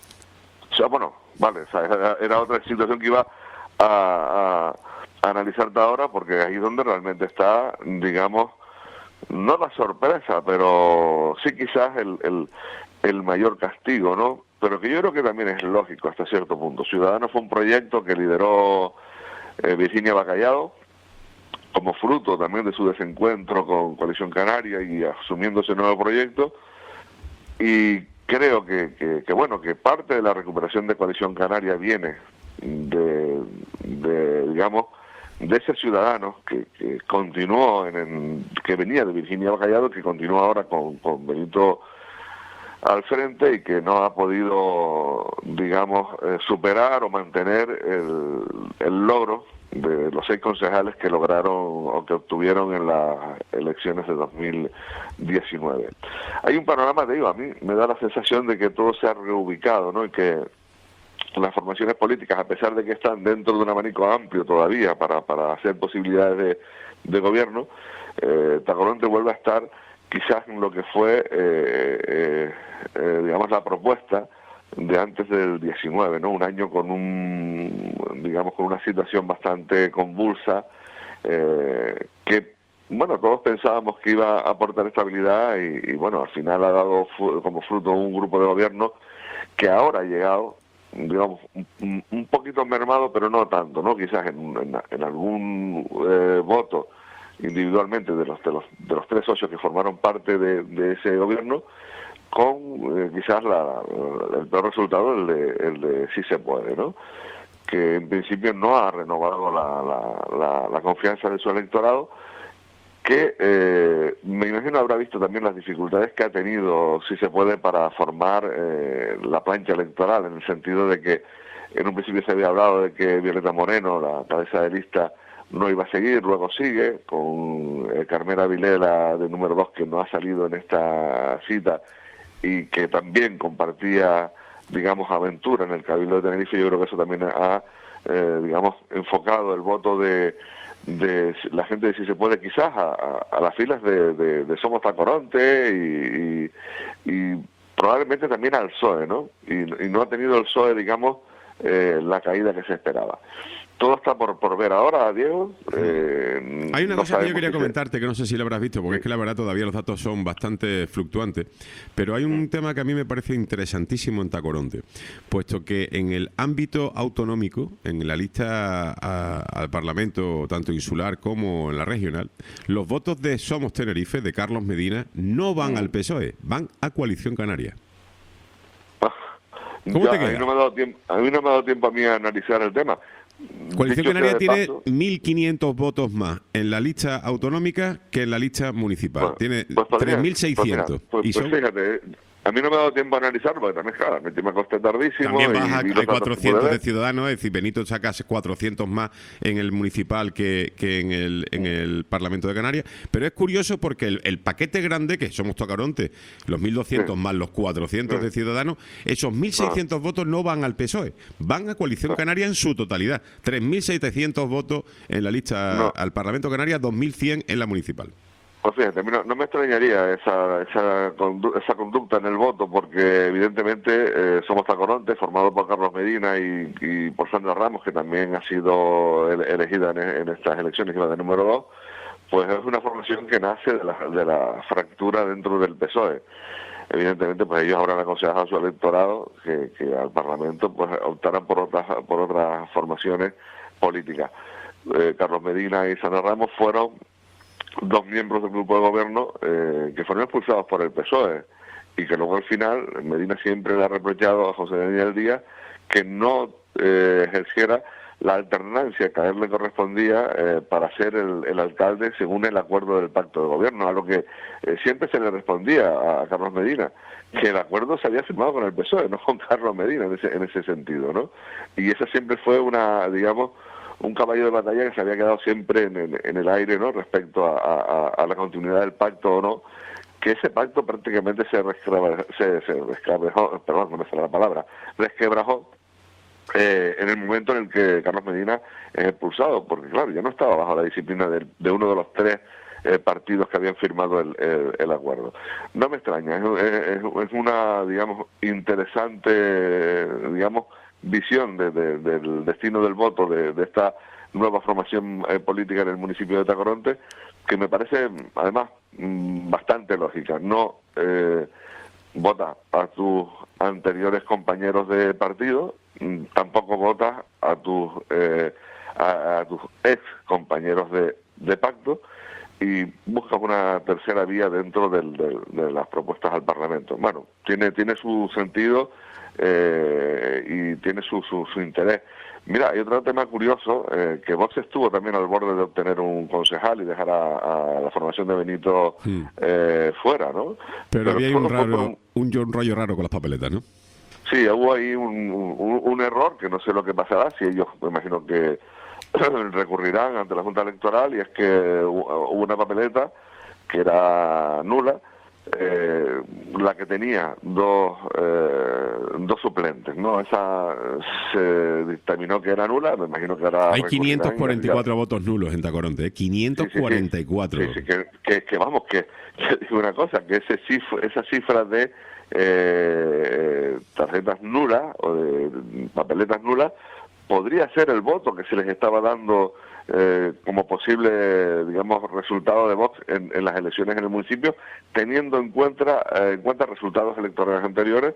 O sea, bueno, vale, o sea, era, era otra situación que iba a, a, a analizarte ahora, porque ahí es donde realmente está, digamos, no la sorpresa, pero sí quizás el, el, el mayor castigo, ¿no? Pero que yo creo que también es lógico hasta cierto punto. Ciudadanos fue un proyecto que lideró eh, Virginia Bacallado, como fruto también de su desencuentro con Coalición Canaria y asumiendo ese nuevo proyecto. Y creo que, que, que bueno, que parte de la recuperación de Coalición Canaria viene de, de digamos, de ese ciudadano que, que continuó, en, en que venía de Virginia Bacallado, que continúa ahora con, con Benito al frente y que no ha podido, digamos, eh, superar o mantener el, el logro de los seis concejales que lograron o que obtuvieron en las elecciones de dos mil diecinueve. Hay un panorama, te digo, a mí me da la sensación de que todo se ha reubicado, ¿no? Y que las formaciones políticas, a pesar de que están dentro de un abanico amplio todavía para, para hacer posibilidades de, de gobierno, eh, Tacoronte vuelve a estar quizás en lo que fue, eh, eh, eh, digamos, la propuesta de antes del diecinueve, ¿no? Un año con un, digamos, con una situación bastante convulsa, eh, que, bueno, todos pensábamos que iba a aportar estabilidad y, y bueno, al final ha dado fu- como fruto un grupo de gobierno que ahora ha llegado, digamos, un, un poquito mermado, pero no tanto, ¿no? Quizás en, en, en algún eh, voto individualmente de los, de los de los tres socios que formaron parte de, de ese gobierno, con eh, quizás la, el peor resultado, el de, el de Sí se puede, ¿no? Que en principio no ha renovado la, la, la, la confianza de su electorado, que eh, me imagino habrá visto también las dificultades que ha tenido Sí se puede para formar eh, la plancha electoral, en el sentido de que en un principio se había hablado de que Violeta Moreno, la cabeza de lista, no iba a seguir, luego sigue, con eh, Carmela Vilela de número dos, que no ha salido en esta cita y que también compartía, digamos, aventura en el Cabildo de Tenerife. Yo creo que eso también ha, eh, digamos, enfocado el voto de, de la gente de Si se puede quizás a, a, a las filas de, de, de Somos Tacoronte y, y, y probablemente también al P S O E, ¿no? Y, y no ha tenido el P S O E, digamos, eh, la caída que se esperaba. Todo está por, por ver ahora, Diego. Eh, Hay una no cosa que yo quería si se... comentarte, que no sé si lo habrás visto, porque es que la verdad todavía los datos son bastante fluctuantes, pero hay un tema que a mí me parece interesantísimo en Tacoronte, puesto que en el ámbito autonómico, en la lista a, al Parlamento, tanto insular como en la regional, los votos de Somos Tenerife, de Carlos Medina, no van mm. al P S O E, van a Coalición Canaria. ¿Cómo ya, te queda? A mí, no me ha dado tiempo, a mí no me ha dado tiempo a mí a analizar el tema. Coalición Canaria tiene mil quinientos votos más en la lista autonómica que en la lista municipal. Pues, tiene pues tres mil seiscientos. Pues, pues, y son... pues fíjate, a mí no me ha dado tiempo a analizarlo, porque también, claro, me me costé tardísimo. También vas y a, vi hay los cuatrocientos de Ciudadanos, es decir, Benito saca cuatrocientos más en el municipal que, que en, el, en el Parlamento de Canarias. Pero es curioso porque el, el paquete grande, que somos Tacoronte, los mil doscientos sí. más los cuatrocientos sí. de Ciudadanos, esos mil seiscientos ah. votos no van al P S O E, van a Coalición ah. Canaria en su totalidad. tres mil setecientos votos en la lista no. al Parlamento de Canarias, dos mil cien en la municipal. Pues fíjate, no, no me extrañaría esa, esa, condu esa conducta en el voto, porque evidentemente eh, Somos Tacoronte, formado por Carlos Medina y, y por Sandra Ramos, que también ha sido ele elegida en, en estas elecciones, que va de número dos, pues es una formación que nace de la, de la fractura dentro del P S O E. Evidentemente, pues ellos habrán aconsejado a su electorado que, que al Parlamento pues optaran por otras, por otras formaciones políticas. Eh, Carlos Medina y Sandra Ramos fueron dos miembros del grupo de gobierno eh, que fueron expulsados por el P S O E y que luego al final Medina siempre le ha reprochado a José Daniel Díaz que no eh, ejerciera la alternancia que a él le correspondía eh, para ser el, el alcalde según el acuerdo del pacto de gobierno, a lo que eh, siempre se le respondía a, a Carlos Medina que el acuerdo se había firmado con el P S O E, no con Carlos Medina en ese, en ese sentido, ¿no? Y esa siempre fue una, digamos, un caballo de batalla que se había quedado siempre en el, en el aire, ¿no? Respecto a, a, a la continuidad del pacto o no, que ese pacto prácticamente se resquebrajó, se, se resquebrajó, perdón, no me sale la palabra, resquebrajó eh, en el momento en el que Carlos Medina es expulsado, porque claro, ya no estaba bajo la disciplina de, de uno de los tres eh, partidos que habían firmado el, el, el acuerdo. No me extraña, es, es, es una, digamos, interesante, digamos, visión de, de, del destino del voto de, de esta nueva formación eh, política en el municipio de Tacoronte, que me parece además mmm, bastante lógica. No eh, vota a tus anteriores compañeros de partido, mmm, tampoco vota a tus eh, a, a tus ex compañeros de, de pacto, y buscas una tercera vía dentro del, del, de las propuestas al Parlamento. Bueno, tiene tiene su sentido eh, y tiene su, su, su interés. Mira, hay otro tema curioso, eh, que Vox estuvo también al borde de obtener un concejal y dejar a, a la formación de Benito sí. eh, fuera, ¿no? Pero, Pero había un, raro, un, un, un rollo raro con las papeletas, ¿no? Sí, hubo ahí un, un, un error, que no sé lo que pasará, si ellos, me imagino que recurrirán ante la Junta Electoral, y es que hubo una papeleta que era nula, eh, la que tenía dos eh, dos suplentes, ¿no? Esa se dictaminó que era nula, me imagino que ahora hay quinientos cuarenta y cuatro votos nulos en Tacoronte, ¿eh? quinientos cuarenta y cuatro. Sí, sí, sí, que, que, que vamos, que, que digo una cosa, que ese cifra, esa cifra de eh, tarjetas nulas o de papeletas nulas podría ser el voto que se les estaba dando eh, como posible, digamos, resultado de Vox en, en las elecciones en el municipio, teniendo en cuenta, eh, en cuenta resultados electorales anteriores,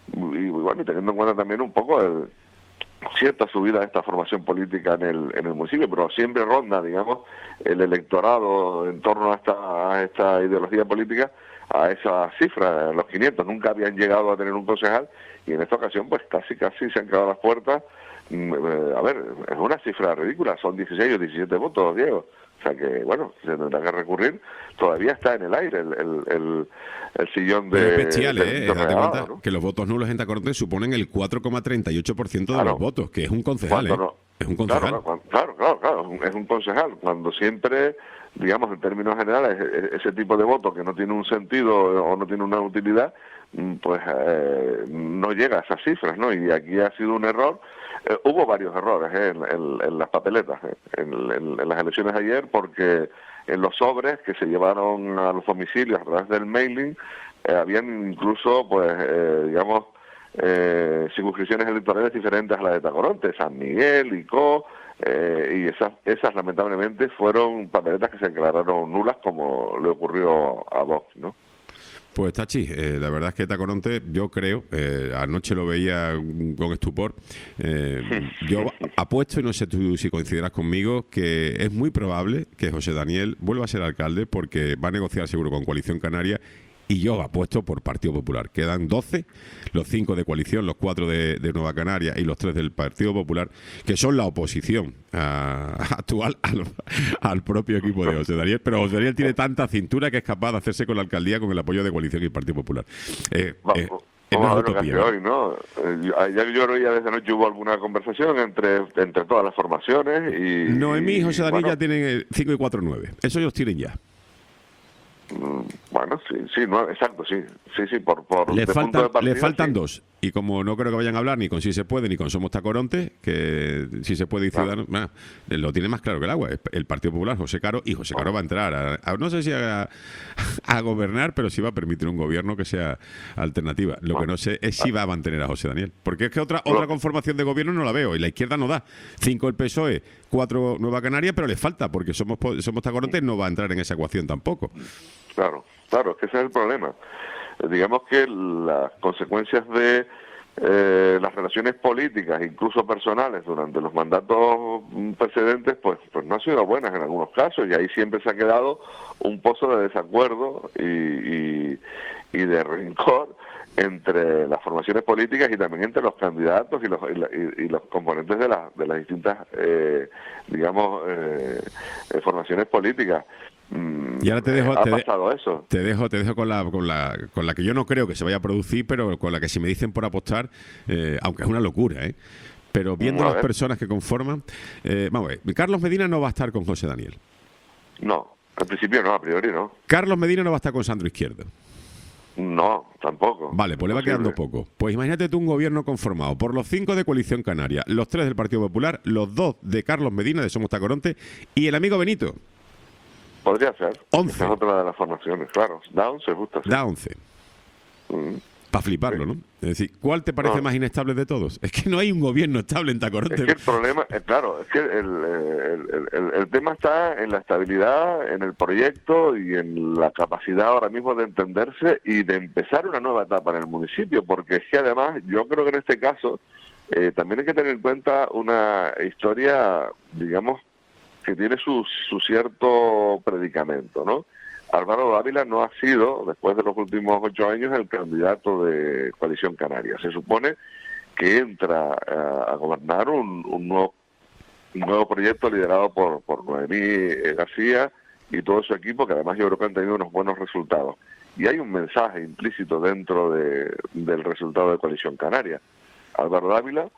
y bueno, y teniendo en cuenta también un poco el, cierta subida de esta formación política en el, en el municipio, pero siempre ronda, digamos, el electorado en torno a esta, a esta ideología política, a esa cifra, los quinientos. Nunca habían llegado a tener un concejal y en esta ocasión pues casi casi se han quedado las puertas. A ver, es una cifra ridícula, son dieciséis o diecisiete votos, Diego. O sea que, bueno, se tendrá que recurrir. Todavía está en el aire el, el, el, el sillón de... Es bestial, ¿eh? Date regalado, cuenta ¿no? que los votos nulos en Tacoronte suponen el cuatro coma treinta y ocho por ciento de Claro. los votos, que es un concejal, ¿eh? No? Es un concejal. Claro, claro, claro, claro, claro, es un concejal. Cuando siempre, digamos, en términos generales, ese tipo de voto que no tiene un sentido o no tiene una utilidad, pues eh, no llega a esas cifras, ¿no? Y aquí ha sido un error. Eh, hubo varios errores eh, en, en, en las papeletas, eh, en, en, en las elecciones de ayer, porque en los sobres que se llevaron a los domicilios a través del mailing, eh, habían incluso, pues, eh, digamos, eh, circunscripciones electorales diferentes a las de Tacoronte, San Miguel, Icó, eh, y esas, esas lamentablemente fueron papeletas que se declararon nulas, como le ocurrió a Vox, ¿no? Pues Tachi, eh, la verdad es que Tacoronte, yo creo, eh, anoche lo veía con estupor, eh, yo apuesto, y no sé tú si coincidirás conmigo, que es muy probable que José Daniel vuelva a ser alcalde porque va a negociar seguro con Coalición Canaria. Y yo apuesto por Partido Popular. Quedan doce, los cinco de coalición, los cuatro de, de Nueva Canaria y los tres del Partido Popular, que son la oposición uh, actual al, al propio equipo de José Daniel. Pero José Daniel tiene tanta cintura que es capaz de hacerse con la alcaldía con el apoyo de coalición y Partido Popular. Eh, Vamos, eh, vamos no a ver utopía, lo que hace hoy, ¿no? Eh, yo- ayer yo veía desde anoche hubo alguna conversación entre entre todas las formaciones y... Noemí y José Daniel bueno, ya tienen cinco y cuatro nueve. Eso ellos tienen ya. mm, Bueno, sí, sí, no, exacto, sí. Sí, sí, por... por Le de punto faltan, de partida, le faltan sí. dos. Y como no creo que vayan a hablar ni con Si Se Puede ni con Somos Tacoronte, que Si Se Puede y Claro. Ciudadanos, nah, lo tiene más claro que el agua. El Partido Popular, José Caro, y José Caro va a entrar, a, a- no sé si a, a gobernar, pero sí va a permitir un gobierno que sea alternativa. Lo que no sé es si va a mantener a José Daniel. Porque es que otra, otra conformación de gobierno no la veo. Y la izquierda no da. Cinco el P S O E, cuatro Nueva Canaria, pero le falta, porque Somos, Po- Somos Tacoronte no va a entrar en esa ecuación tampoco. Claro, claro, es que ese es el problema. Eh, digamos que las consecuencias de eh, las relaciones políticas, incluso personales, durante los mandatos mm, precedentes, pues, pues no han sido buenas en algunos casos, y ahí siempre se ha quedado un pozo de desacuerdo y, y, y de rencor entre las formaciones políticas y también entre los candidatos y los, y, la- y- y los componentes de, la- de las distintas, eh, digamos, eh, eh, formaciones políticas. Mm, Y ahora te dejo- ha te de- pasado eso. Te dejo, te dejo con la, con la con la que yo no creo que se vaya a producir, pero con la que si me dicen por apostar, eh, aunque es una locura, ¿eh? Pero viendo A las ver. personas que conforman, eh, vamos a ver, Carlos Medina no va a estar con José Daniel. No, al principio no, a priori no. Carlos Medina no va a estar con Sandro Izquierdo. No, tampoco. Vale, pues le va quedando Imposible. poco. Pues imagínate tú un gobierno conformado por los cinco de Coalición Canaria, los tres del Partido Popular, los dos de Carlos Medina, de Somos Tacoronte, y el amigo Benito. Podría ser. Once. Esa es otra de las formaciones, claro. Da once, justo. sí. Da once. Mm. Para fliparlo, ¿no? Es decir, ¿cuál te parece No. más inestable de todos? Es que no hay un gobierno estable en Tacoronte. Es que el problema, eh, claro, es que el, el, el- el- el tema está en la estabilidad, en el proyecto y en la capacidad ahora mismo de entenderse y de empezar una nueva etapa en el municipio, porque es que además yo creo que en este caso eh, también hay que tener en cuenta una historia, digamos, que tiene su, su cierto predicamento, ¿no? Álvaro Dávila no ha sido, después de los últimos ocho años, el candidato de Coalición Canaria. Se supone que entra eh, a gobernar un, un, nuevo, un nuevo proyecto liderado por, por Noemí eh, García y todo su equipo, que además yo creo que han tenido unos buenos resultados. Y hay un mensaje implícito dentro de, del resultado de Coalición Canaria. Álvaro Dávila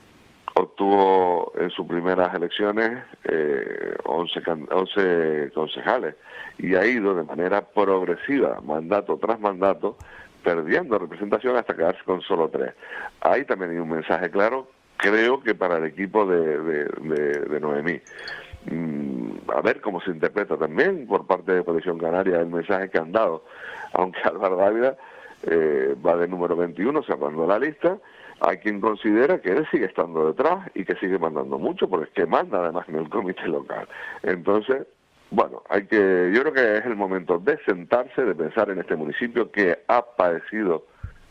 obtuvo en sus primeras elecciones eh, once, can- once concejales y ha ido de manera progresiva, mandato tras mandato, perdiendo representación hasta quedarse con solo tres. Ahí también hay un mensaje claro, creo que para el equipo de, de, de, de Noemí. Mm, a ver cómo se interpreta también por parte de Coalición Canaria el mensaje que han dado, aunque Álvaro Dávila eh, va de número veintiuno, sacando la lista. Hay quien considera que él sigue estando detrás y que sigue mandando mucho, porque es que manda además en el comité local. Entonces, bueno, hay que, yo creo que es el momento de sentarse, de pensar en este municipio que ha padecido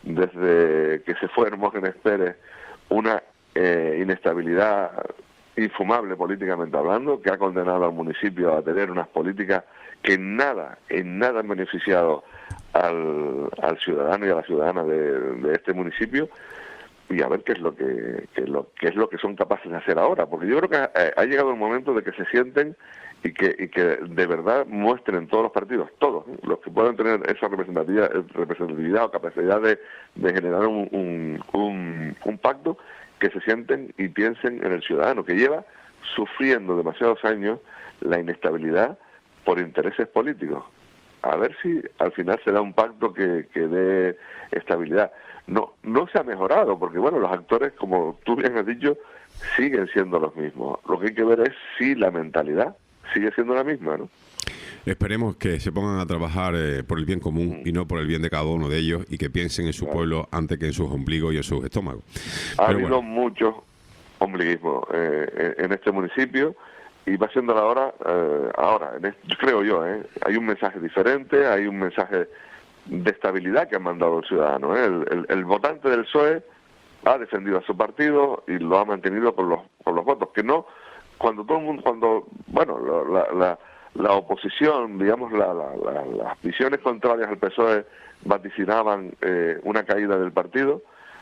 desde que se fue Hermógenes Pérez, una eh, inestabilidad infumable políticamente hablando, que ha condenado al municipio a tener unas políticas que en nada, en nada han beneficiado al, al ciudadano y a la ciudadana de, de este municipio, y a ver qué es lo que, que lo qué es lo que son capaces de hacer ahora, porque yo creo que ha, ha llegado el momento de que se sienten y que y que de verdad muestren todos los partidos, todos, ¿eh? Los que puedan tener esa representatividad, representatividad o capacidad de, de generar un, un, un, un pacto, que se sienten y piensen en el ciudadano, que lleva sufriendo demasiados años la inestabilidad por intereses políticos. A ver si al final se da un pacto que, que dé estabilidad. No, no se ha mejorado, porque bueno, los actores, como tú bien has dicho, siguen siendo los mismos. Lo que hay que ver es si la mentalidad sigue siendo la misma, ¿no? Esperemos que se pongan a trabajar eh, por el bien común y no por el bien de cada uno de ellos, y que piensen en su Claro. pueblo antes que en sus ombligos y en sus estómagos. Ha Pero habido bueno, mucho ombliguismo eh, en este municipio, y va siendo la hora, eh, ahora, en este- creo yo, eh, hay un mensaje diferente, hay un mensaje de estabilidad que ha mandado el ciudadano. ¿eh? El, el- el votante del P S O E ha defendido a su partido y lo ha mantenido con los, con los votos, que no, cuando todo el mundo, cuando, bueno, la, la, la oposición, digamos, la, la, la- las visiones contrarias al P S O E vaticinaban eh, una caída del partido,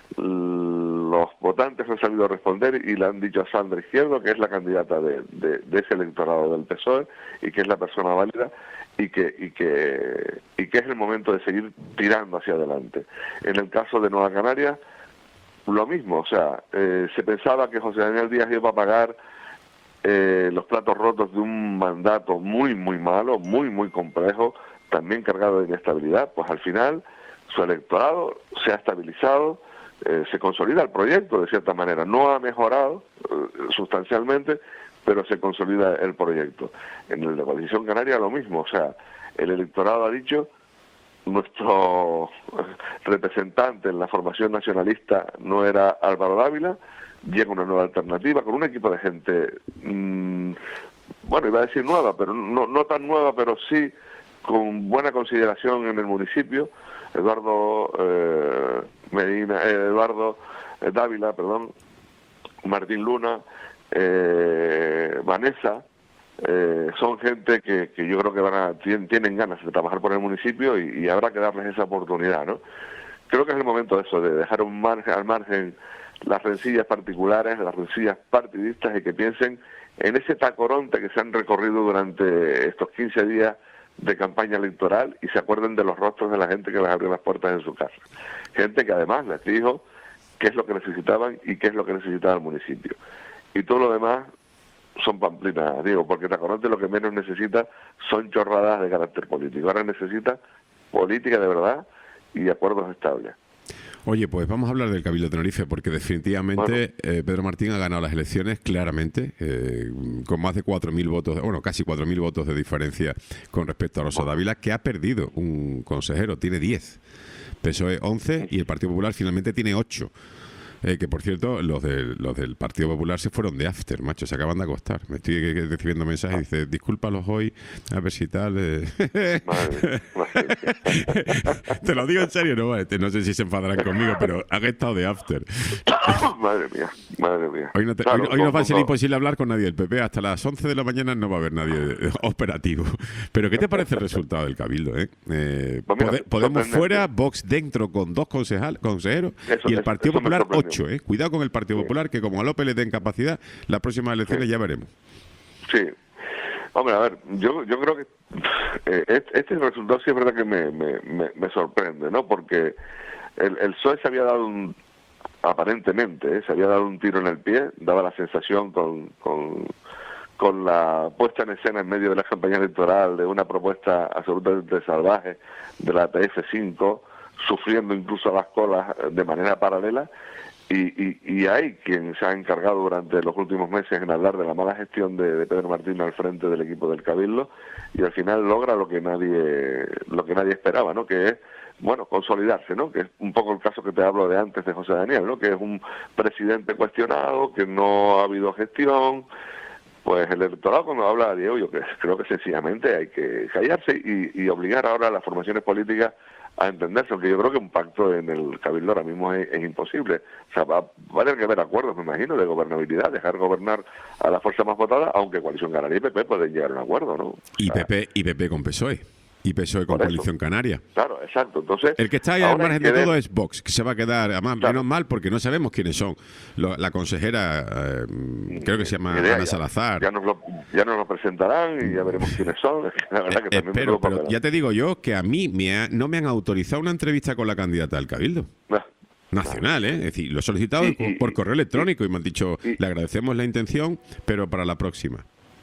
los votantes han sabido responder y le han dicho a Sandra Izquierdo, que es la candidata de, de, de ese electorado del P S O E y que es la persona válida, y que y que y que es el momento de seguir tirando hacia adelante. En el caso de Nueva Canarias, lo mismo, o sea, eh, se pensaba que José Daniel Díaz iba a pagar eh, los platos rotos de un mandato muy, muy malo, muy, muy complejo, también cargado de inestabilidad. Pues al final su electorado se ha estabilizado, eh, se consolida el proyecto de cierta manera, no ha mejorado eh, sustancialmente, pero se consolida el proyecto. En el de Coalición Canaria lo mismo, o sea, el electorado ha dicho: nuestro representante en la formación nacionalista no era Álvaro Dávila, llega una nueva alternativa con un equipo de gente, mmm, bueno, iba a decir nueva, pero no, no tan nueva, pero sí con buena consideración en el municipio. Eduardo eh, Medina, eh, Eduardo eh, Dávila, perdón, Martín Luna, eh, Vanessa, eh, son gente que, que yo creo que van a, tienen, tienen ganas de trabajar por el municipio, y, y habrá que darles esa oportunidad, ¿no? Creo que es el momento de eso, de dejar un margen, al margen las rencillas particulares, las rencillas partidistas, y que piensen en ese tacoronte que se han recorrido durante estos quince días de campaña electoral, y se acuerden de los rostros de la gente que les abrió las puertas en su casa. Gente que además les dijo qué es lo que necesitaban y qué es lo que necesitaba el municipio. Y todo lo demás son pamplinas, digo, porque tacoronte lo que menos necesita son chorradas de carácter político. Ahora necesita política de verdad y acuerdos estables. oye, pues vamos a hablar del Cabildo de Tenerife, porque definitivamente Bueno. eh, Pedro Martín ha ganado las elecciones claramente, eh, con más de cuatro mil votos, bueno, casi cuatro mil votos de diferencia con respecto a Rosa Dávila, que ha perdido un consejero, tiene diez, P S O E once, y el Partido Popular finalmente tiene ocho. Eh, que por cierto, los, de, los del Partido Popular se fueron de after, macho, se acaban de acostar. Me estoy eh, recibiendo mensajes y dice: discúlpalos hoy, a ver si tal. Eh. Madre, madre. Te lo digo en serio, no, este, no sé si se enfadarán conmigo, pero han estado de after. Madre mía, madre mía. Hoy no, te, Claro, hoy, hoy nos va a ser no, imposible hablar con nadie del P P. Hasta las once de la mañana no va a haber nadie eh, operativo. Pero ¿qué te parece el resultado del Cabildo? Eh? Eh, Pues mira, Pode- Podemos sorprendente. fuera, Vox dentro con dos concejal, consejeros, Eso- y el eso- Partido eso me Popular sorprendió. ocho. Eh. Cuidado con el Partido Sí. Popular, que como a López le den capacidad, las próximas elecciones Sí. ya veremos. Sí. Hombre, a ver, yo yo creo que eh, este, este resultado sí es verdad que me, me, me, me sorprende, ¿no? Porque el, el P S O E se había dado un, aparentemente, ¿eh? se había dado un tiro en el pie, daba la sensación con, con, con la puesta en escena en medio de la campaña electoral de una propuesta absolutamente salvaje de la T F cinco, sufriendo incluso las colas de manera paralela. Y, y, y hay quien se ha encargado durante los últimos meses en hablar de la mala gestión de, de Pedro Martín al frente del equipo del Cabildo, y al final logra lo que nadie lo que nadie esperaba, ¿no? Que es, bueno, consolidarse, ¿no? Que es un poco el caso que te hablo de antes de José Daniel, ¿no? Que es un presidente cuestionado, que no ha habido gestión. Pues el electorado, cuando habla a Diego, yo creo que sencillamente hay que callarse y, y obligar ahora a las formaciones políticas a entenderse, aunque yo creo que un pacto en el Cabildo ahora mismo es, es imposible. O sea, va, va a tener que haber acuerdos, me imagino, de gobernabilidad, dejar gobernar a la fuerza más votada, aunque Coalición Canaria y P P pueden llegar a un acuerdo, ¿no? O Y sea, P P y P P con P S O E. Y P S O E con Por eso. Coalición Canaria. Claro, exacto. Entonces, El que está ahí al ahora margen de quiere- todo es Vox, que se va a quedar, además, Claro. menos mal, porque no sabemos quiénes son. Lo- la consejera, eh, creo que se llama Ni idea, Ana ya- Salazar. Ya nos, lo, ya nos lo presentarán y ya veremos quiénes son. Es que la verdad que Eh, también me espero, preocupa, pero ya te digo yo que a mí me ha- no me han autorizado una entrevista con la candidata del Cabildo Ah, Nacional, ¿eh? Es decir, lo he solicitado Y- y- por correo electrónico y me han dicho, y- le agradecemos la intención, pero para la próxima.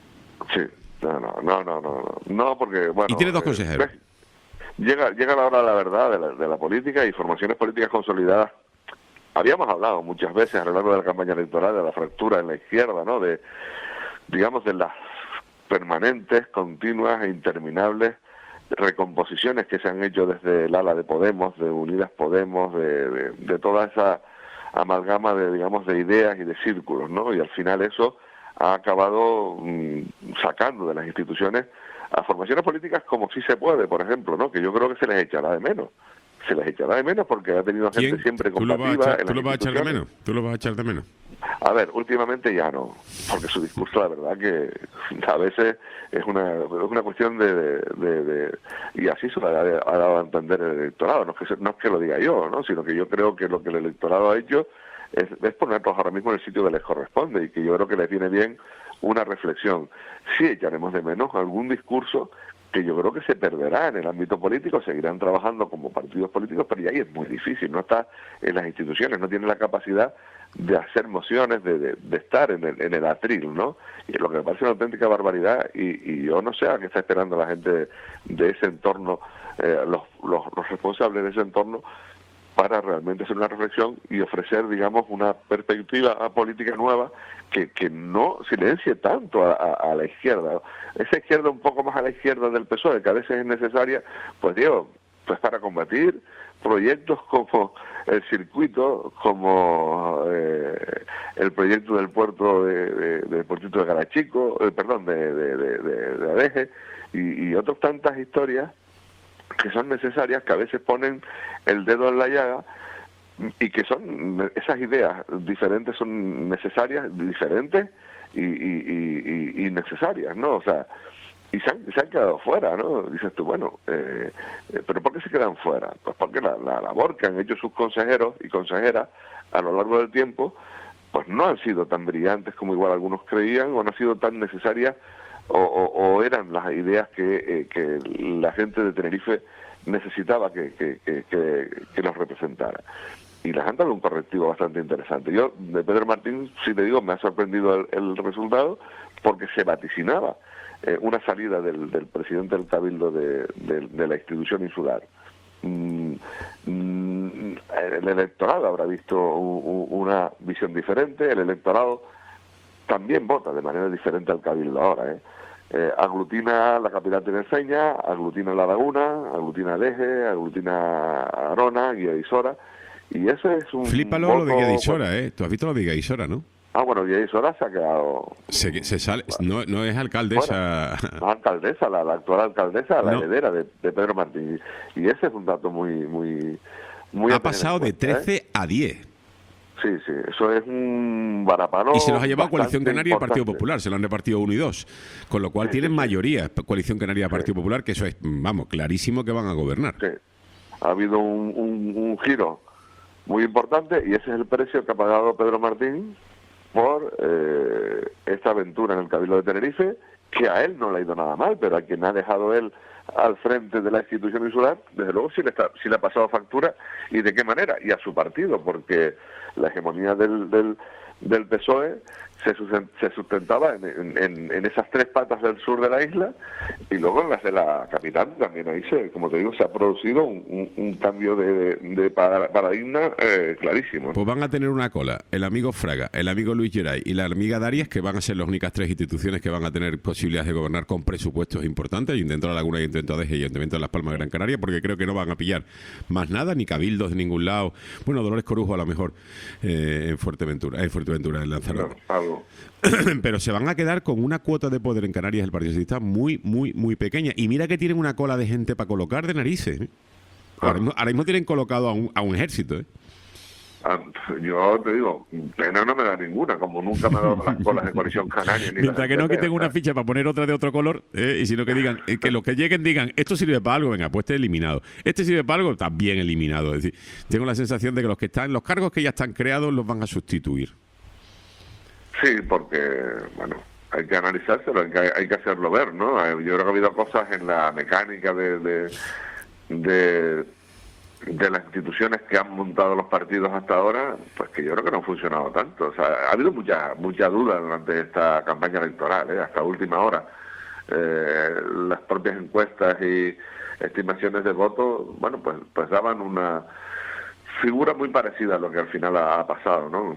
Sí, no, no, no, no, no, no, porque, bueno... Y tiene dos eh, consejeros. ves, Llega, llega la hora de la verdad de la, de la política y formaciones políticas consolidadas. Habíamos hablado muchas veces a lo largo de la campaña electoral de la fractura en la izquierda, ¿no? De, digamos, de las permanentes, continuas e interminables recomposiciones que se han hecho desde el ala de Podemos, de Unidas Podemos, de, de, de toda esa amalgama de, digamos, de ideas y de círculos, ¿no? Y al final eso ha acabado mmm, sacando de las instituciones a formaciones políticas como Sí se puede, por ejemplo, ¿no? Que yo creo que se les echará de menos. Se les echará de menos porque ha tenido gente ¿Quién? siempre ¿Tú lo vas a combativa echar, en tú las lo vas a echar de instituciones. menos? ¿Tú lo vas a echar de menos? A ver, últimamente ya no, porque su discurso, la verdad que a veces es una, es una cuestión de, de, de, de- y así se lo ha, ha dado a entender el electorado, no es, que, se- no es que lo diga yo, ¿no? Sino que yo creo que lo que el electorado ha hecho es, es ponerlos ahora mismo en el sitio que les corresponde y que yo creo que les viene bien una reflexión. Sí echaremos de menos algún discurso que yo creo que se perderá en el ámbito político, seguirán trabajando como partidos políticos, pero ya ahí es muy difícil, no está en las instituciones, no tiene la capacidad de hacer mociones, de, de, de estar en el, en el atril, ¿no? Y lo que me parece una auténtica barbaridad, y, y yo no sé a qué está esperando la gente de, de ese entorno, eh, los, los, los responsables de ese entorno, para realmente hacer una reflexión y ofrecer, digamos, una perspectiva política nueva que, que no silencie tanto a, a, a la izquierda. Esa izquierda un poco más a la izquierda del P S O E, que a veces es necesaria, pues digo, pues para combatir proyectos como el circuito, como eh, el proyecto del puerto de, de, del puertito de Garachico, eh, perdón, de, de, de, de, de Adeje, y, y otras tantas historias que son necesarias, que a veces ponen el dedo en la llaga y que son, esas ideas diferentes son necesarias, diferentes y, y, y, y necesarias, ¿no? O sea, y se han, se han quedado fuera, ¿no? Dices tú, bueno, eh, eh, ¿pero por qué se quedan fuera? Pues porque la, la labor que han hecho sus consejeros y consejeras a lo largo del tiempo, pues no han sido tan brillantes como igual algunos creían, o no han sido tan necesarias, o, o, o eran las ideas que, eh, que la gente de Tenerife necesitaba que, que, que, que, que los representara. Y les han dado un correctivo bastante interesante. Yo, de Pedro Martín, si te digo, me ha sorprendido el, el resultado, porque se vaticinaba eh, una salida del, del presidente del Cabildo de, de, de la institución insular. Mm, mm, el electorado habrá visto u, u, una visión diferente, el electorado también vota de manera diferente al Cabildo ahora, ¿eh? Eh, aglutina la capital tinerfeña, aglutina La Laguna, aglutina Deje, aglutina Arona, Guía de Isora, y eso es un Flípalo voto... lo de Guía de Isora, ¿eh? Tú has visto lo de Guía de Isora, ¿no? Ah, bueno, Guía de Isora se ha quedado... Se, se sale, no, no es alcaldesa... La alcaldesa, la, la actual alcaldesa, la No. heredera de, de Pedro Martín, y ese es un dato muy... muy, muy a Ha tener pasado en de cuenta, ¿eh? trece a diez. Sí, sí, eso es un varapalo. Y se los ha llevado Coalición bastante Canaria y Partido importante. Popular, se lo han repartido uno y dos. Con lo cual Sí, tienen sí, sí. mayoría Coalición Canaria y Partido Popular, que eso es, vamos, clarísimo que van a gobernar. Sí. Ha habido un, un, un giro muy importante y ese es el precio que ha pagado Pedro Martín por eh, esta aventura en el Cabildo de Tenerife, que a él no le ha ido nada mal, pero a quien ha dejado él al frente de la institución insular, desde luego sí le, está, sí le ha pasado factura, y de qué manera, y a su partido, porque la hegemonía del, del, del P S O E se, susten- se sustentaba en, en, en, en esas tres patas del sur de la isla, y luego en las de la capital también ahí, se, como te digo, se ha producido un, un, un cambio de, de, de para- paradigma eh, clarísimo. Pues van a tener una cola el amigo Fraga, el amigo Luis Geray y la amiga Darias, que van a ser las únicas tres instituciones que van a tener posibilidades de gobernar con presupuestos importantes. Ayuntamiento de la Laguna, Ayuntamiento de Adeje y Ayuntamiento de Las Palmas de Gran Canaria, porque creo que no van a pillar más nada, ni cabildos de ningún lado. Bueno, Dolores Corujo a lo mejor eh, en Fuerteventura, en Fuerteventura, en Lanzarote. No, algo. Pero se van a quedar con una cuota de poder en Canarias del Partido Socialista muy, muy, muy pequeña. Y mira que tienen una cola de gente para colocar de narices, ¿eh? Ahora mismo, ahora mismo tienen colocado a un, a un ejército, ¿eh? Yo te digo, pena no me da ninguna, como nunca me ha dado las colas de Coalición Canaria. Ni Mientras que no quiten una o sea, ficha para poner otra de otro color, ¿eh? Y sino que digan, eh, que los que lleguen digan, esto sirve para algo, venga, pues este es eliminado. Este sirve para algo, también eliminado. Es decir, tengo la sensación de que los que están, los cargos que ya están creados los van a sustituir. Sí, porque, bueno, hay que analizárselo, hay que, hay que hacerlo ver, ¿no? Yo creo que ha habido cosas en la mecánica de... de, de de las instituciones que han montado los partidos hasta ahora, pues que yo creo que no han funcionado tanto. O sea, ha habido mucha mucha duda durante esta campaña electoral, ¿eh? Hasta última hora. Eh, las propias encuestas y estimaciones de voto, bueno, pues pues daban una figura muy parecida a lo que al final ha, ha pasado, ¿no?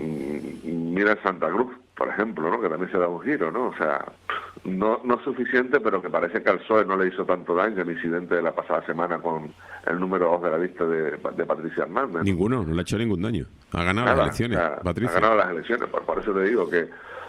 Mira en Santa Cruz, por ejemplo, ¿no? Que también se da un giro, ¿no? O sea, no no suficiente, pero que parece que al P S O E no le hizo tanto daño el incidente de la pasada semana con el número dos de la lista de, de Patricia Hernández. Ninguno, no le ha hecho ningún daño. Ha ganado Nada, las elecciones, o sea, Patricia. Ha ganado las elecciones, por, por eso te digo que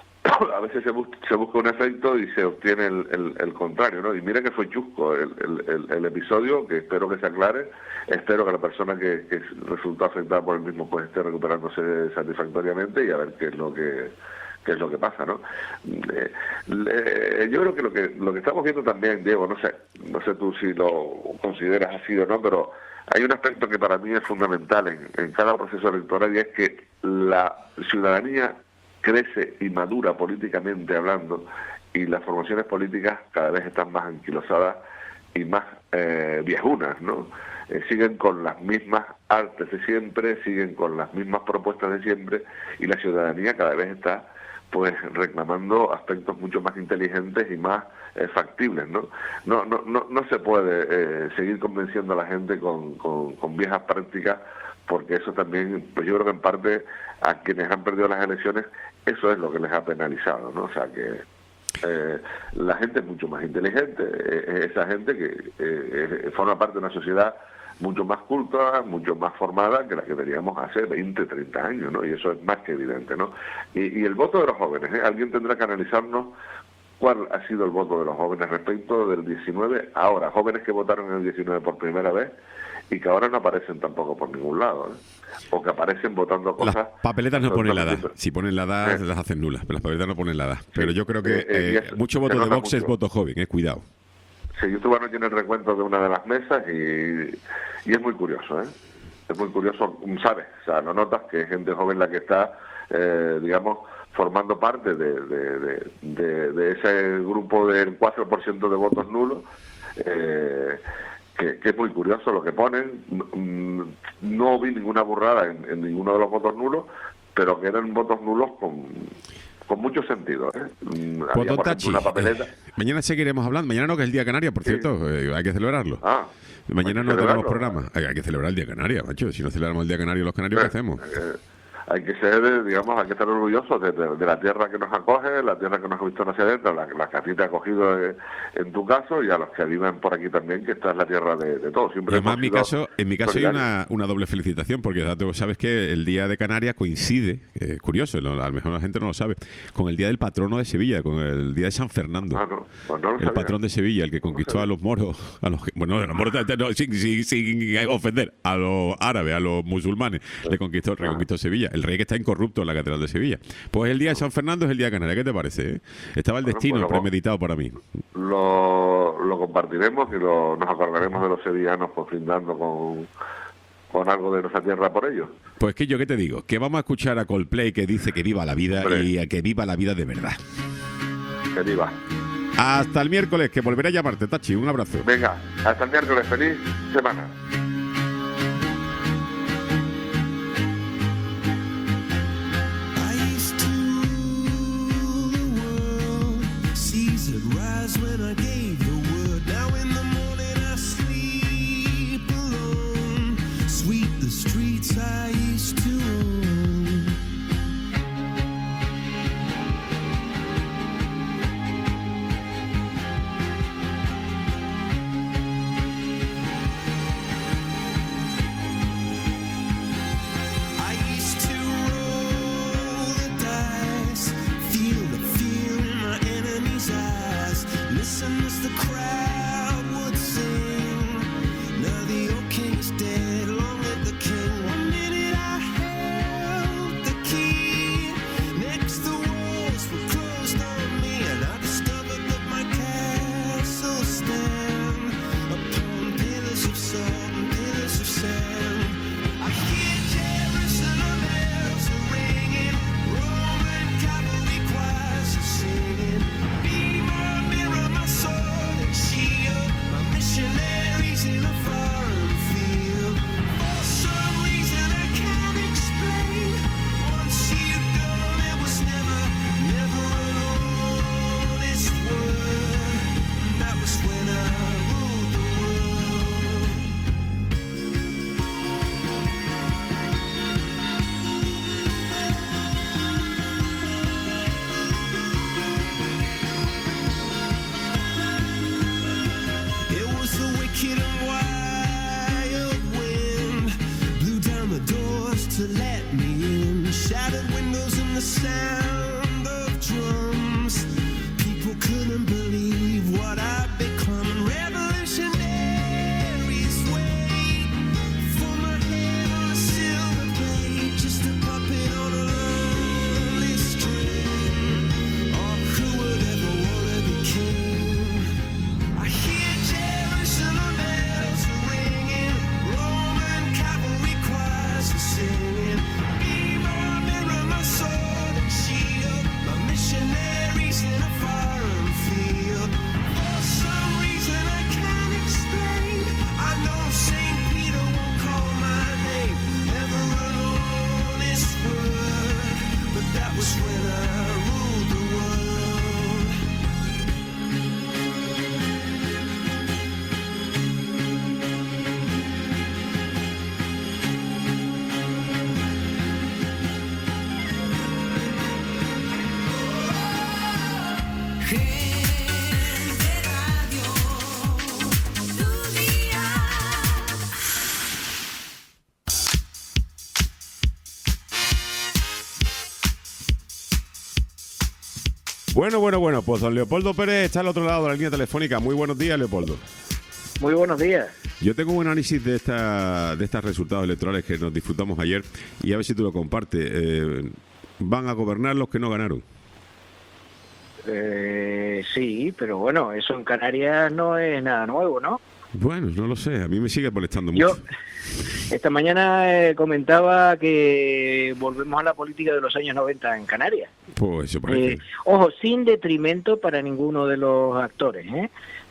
a veces se, bus se busca un efecto y se obtiene el, el, el contrario, ¿no? Y mira que fue chusco el, el, el, el episodio, que espero que se aclare, espero que la persona que, que resultó afectada por el mismo pues esté recuperándose satisfactoriamente y a ver qué es lo que qué es lo que pasa, ¿no? Eh, le, yo creo que lo que lo que estamos viendo también, Diego, no sé, no sé tú si lo consideras así o no, pero hay un aspecto que para mí es fundamental en, en cada proceso electoral y es que la ciudadanía crece y madura políticamente hablando y las formaciones políticas cada vez están más anquilosadas y más eh, viejunas, ¿no? Eh, siguen con las mismas artes de siempre, siguen con las mismas propuestas de siempre y la ciudadanía cada vez está pues reclamando aspectos mucho más inteligentes y más eh, factibles, ¿no? No, no, no, no se puede eh, seguir convenciendo a la gente con, con, con viejas prácticas, porque eso también, pues yo creo que en parte a quienes han perdido las elecciones, eso es lo que les ha penalizado, ¿no? O sea que eh, la gente es mucho más inteligente, eh, esa gente que eh, forma parte de una sociedad mucho más culta, mucho más formada que la que teníamos hace veinte, treinta años, ¿no? Y eso es más que evidente, ¿no? Y, y el voto de los jóvenes, ¿eh? Alguien tendrá que analizarnos cuál ha sido el voto de los jóvenes respecto del diecinueve, ahora, jóvenes que votaron en el diecinueve por primera vez y que ahora no aparecen tampoco por ningún lado, ¿eh? O que aparecen votando cosas... Las papeletas no ponen la edad, si ponen la edad ¿Eh? las hacen nulas, pero las papeletas no ponen la edad. Pero yo creo que eh, eh, eso, mucho voto de Vox mucho. Es voto joven, eh, cuidado. Sí, YouTube no tiene el recuento de una de las mesas y, y es muy curioso, ¿eh? Es muy curioso, ¿sabes? O sea, no notas que es gente joven la que está, eh, digamos, formando parte de, de, de, de, de ese grupo del cuatro por ciento de votos nulos, eh, que, que es muy curioso lo que ponen. No vi ninguna burrada en, en ninguno de los votos nulos, pero que eran votos nulos con... con mucho sentido, ¿eh? Había, por ejemplo, una papeleta. Eh, mañana seguiremos hablando. Mañana no, que es el Día Canaria, por sí. cierto. Eh, hay que celebrarlo. Ah, mañana no tenemos programa. Hay, hay que celebrar el Día Canaria, macho. Si no celebramos el Día Canaria los canarios, ¿qué hacemos? Eh, hay que ser, digamos, hay que estar orgullosos de, de, de la tierra que nos acoge, la tierra que nos ha visto hacia adentro, la, la que a ti te ha acogido eh, en tu caso, y a los que viven por aquí también, que esta es la tierra de, de todos. Siempre además, en mi caso, en mi caso hay una, una doble felicitación, porque sabes que el Día de Canarias coincide, eh, curioso, ¿no? A lo mejor la gente no lo sabe, con el Día del patrono de Sevilla, con el Día de San Fernando. Ah, no, pues no lo sabía. El patrón de Sevilla, el que conquistó no a los moros, a los bueno, a los moros no, sin, sin, sin ofender, a los árabes, a los musulmanes, sí. le conquistó, reconquistó ah. Sevilla. El rey que está incorrupto en la Catedral de Sevilla. Pues el Día de San Fernando es el Día de Canarias. ¿Qué te parece? Eh? Estaba el destino bueno, pues premeditado para mí. Lo, lo compartiremos y lo, nos acordaremos de los sevillanos pues brindando con, con algo de nuestra tierra por ellos. Pues que yo qué te digo, que vamos a escuchar a Coldplay que dice que viva la vida Hombre. y a que viva la vida de verdad. Que viva. Hasta el miércoles, que volveré a llamarte, Tachi. Un abrazo. Venga, hasta el miércoles. Feliz semana. When I gave the word, now in the morning I sleep alone. Sweep the streets I used to own. I used to roll the dice, feel the fear in my enemy's eyes. Listen as the crowd would sing. Now the old king to let me in. Shattered windows and the sound of drums. People couldn't believe what I'd become. Revolutionaries wait for my head on a silver plate, just a puppet on a lonely string. Oh, who would ever wanna be king? I hear Jerusalem bells ringing, Roman cavalry choirs are singing. Be my mirror, my sword and shield, my missionaries in a foreign field. For some reason I can't explain, I know Saint Peter won't call my name. Never an honest word, but that was when I ruled the world. Bueno, bueno, bueno, pues don Leopoldo Pérez está al otro lado de la línea telefónica. Muy buenos días, Leopoldo. Muy buenos días. Yo tengo un análisis de esta, de estos resultados electorales que nos disfrutamos ayer y a ver si tú lo compartes. Eh, van a gobernar los que no ganaron. Eh, sí, pero bueno, eso en Canarias no es nada nuevo, ¿no? Bueno, no lo sé, a mí me sigue molestando mucho. Yo esta mañana eh, comentaba que volvemos a la política de los años noventa en Canarias. Pues eso parece. Eh, ojo, sin detrimento para ninguno de los actores, ¿eh?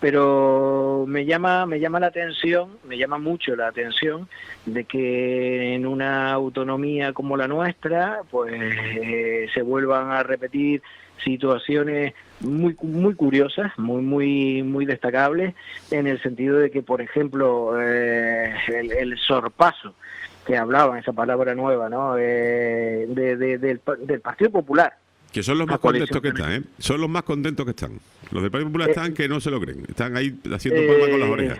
Pero me llama, me llama la atención, me llama mucho la atención de que en una autonomía como la nuestra, pues eh, se vuelvan a repetir situaciones muy muy curiosas, muy muy muy destacables, en el sentido de que, por ejemplo, eh, el, el sorpaso que hablaban, esa palabra nueva, ¿no? Eh, de, de, del, del Partido Popular. Que son los más contentos que están, ¿eh? Son los más contentos que están. Los del Partido Popular Eh, están que no se lo creen. Están ahí haciendo palmas con las orejas.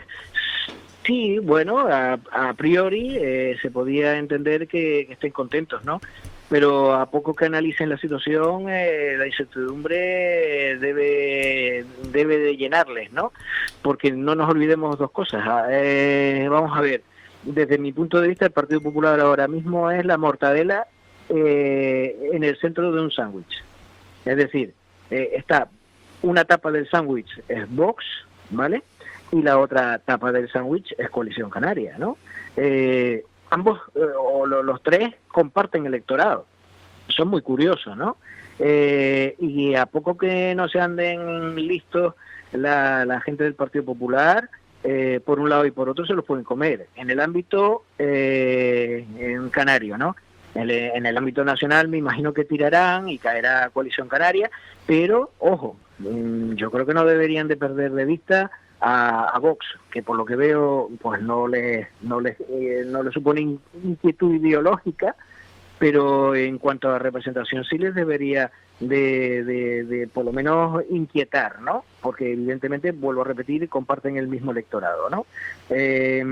Sí, bueno, a, a priori eh, se podía entender que, que estén contentos, ¿no? Pero a poco que analicen la situación, eh, la incertidumbre debe debe de llenarles, ¿no? Porque no nos olvidemos dos cosas. Eh, vamos a ver, desde mi punto de vista, el Partido Popular ahora mismo es la mortadela eh, en el centro de un sándwich. Es decir, eh, está una tapa del sándwich es Vox, ¿vale? Y la otra tapa del sándwich es Coalición Canaria, ¿no? Eh, ambos, eh, o lo, los tres, comparten electorado. Son muy curiosos, ¿no? Eh, y a poco que no se anden listos la, la gente del Partido Popular, eh, por un lado y por otro se los pueden comer. En el ámbito eh, en canario, ¿no? En el, en el ámbito nacional me imagino que tirarán y caerá Coalición Canaria, pero, ojo, yo creo que no deberían de perder de vista a, a Vox, que por lo que veo pues no le no le eh, no le supone inquietud ideológica, pero en cuanto a representación sí les debería de, de, de por lo menos inquietar, ¿no? Porque evidentemente, vuelvo a repetir, comparten el mismo electorado, ¿no? Eh,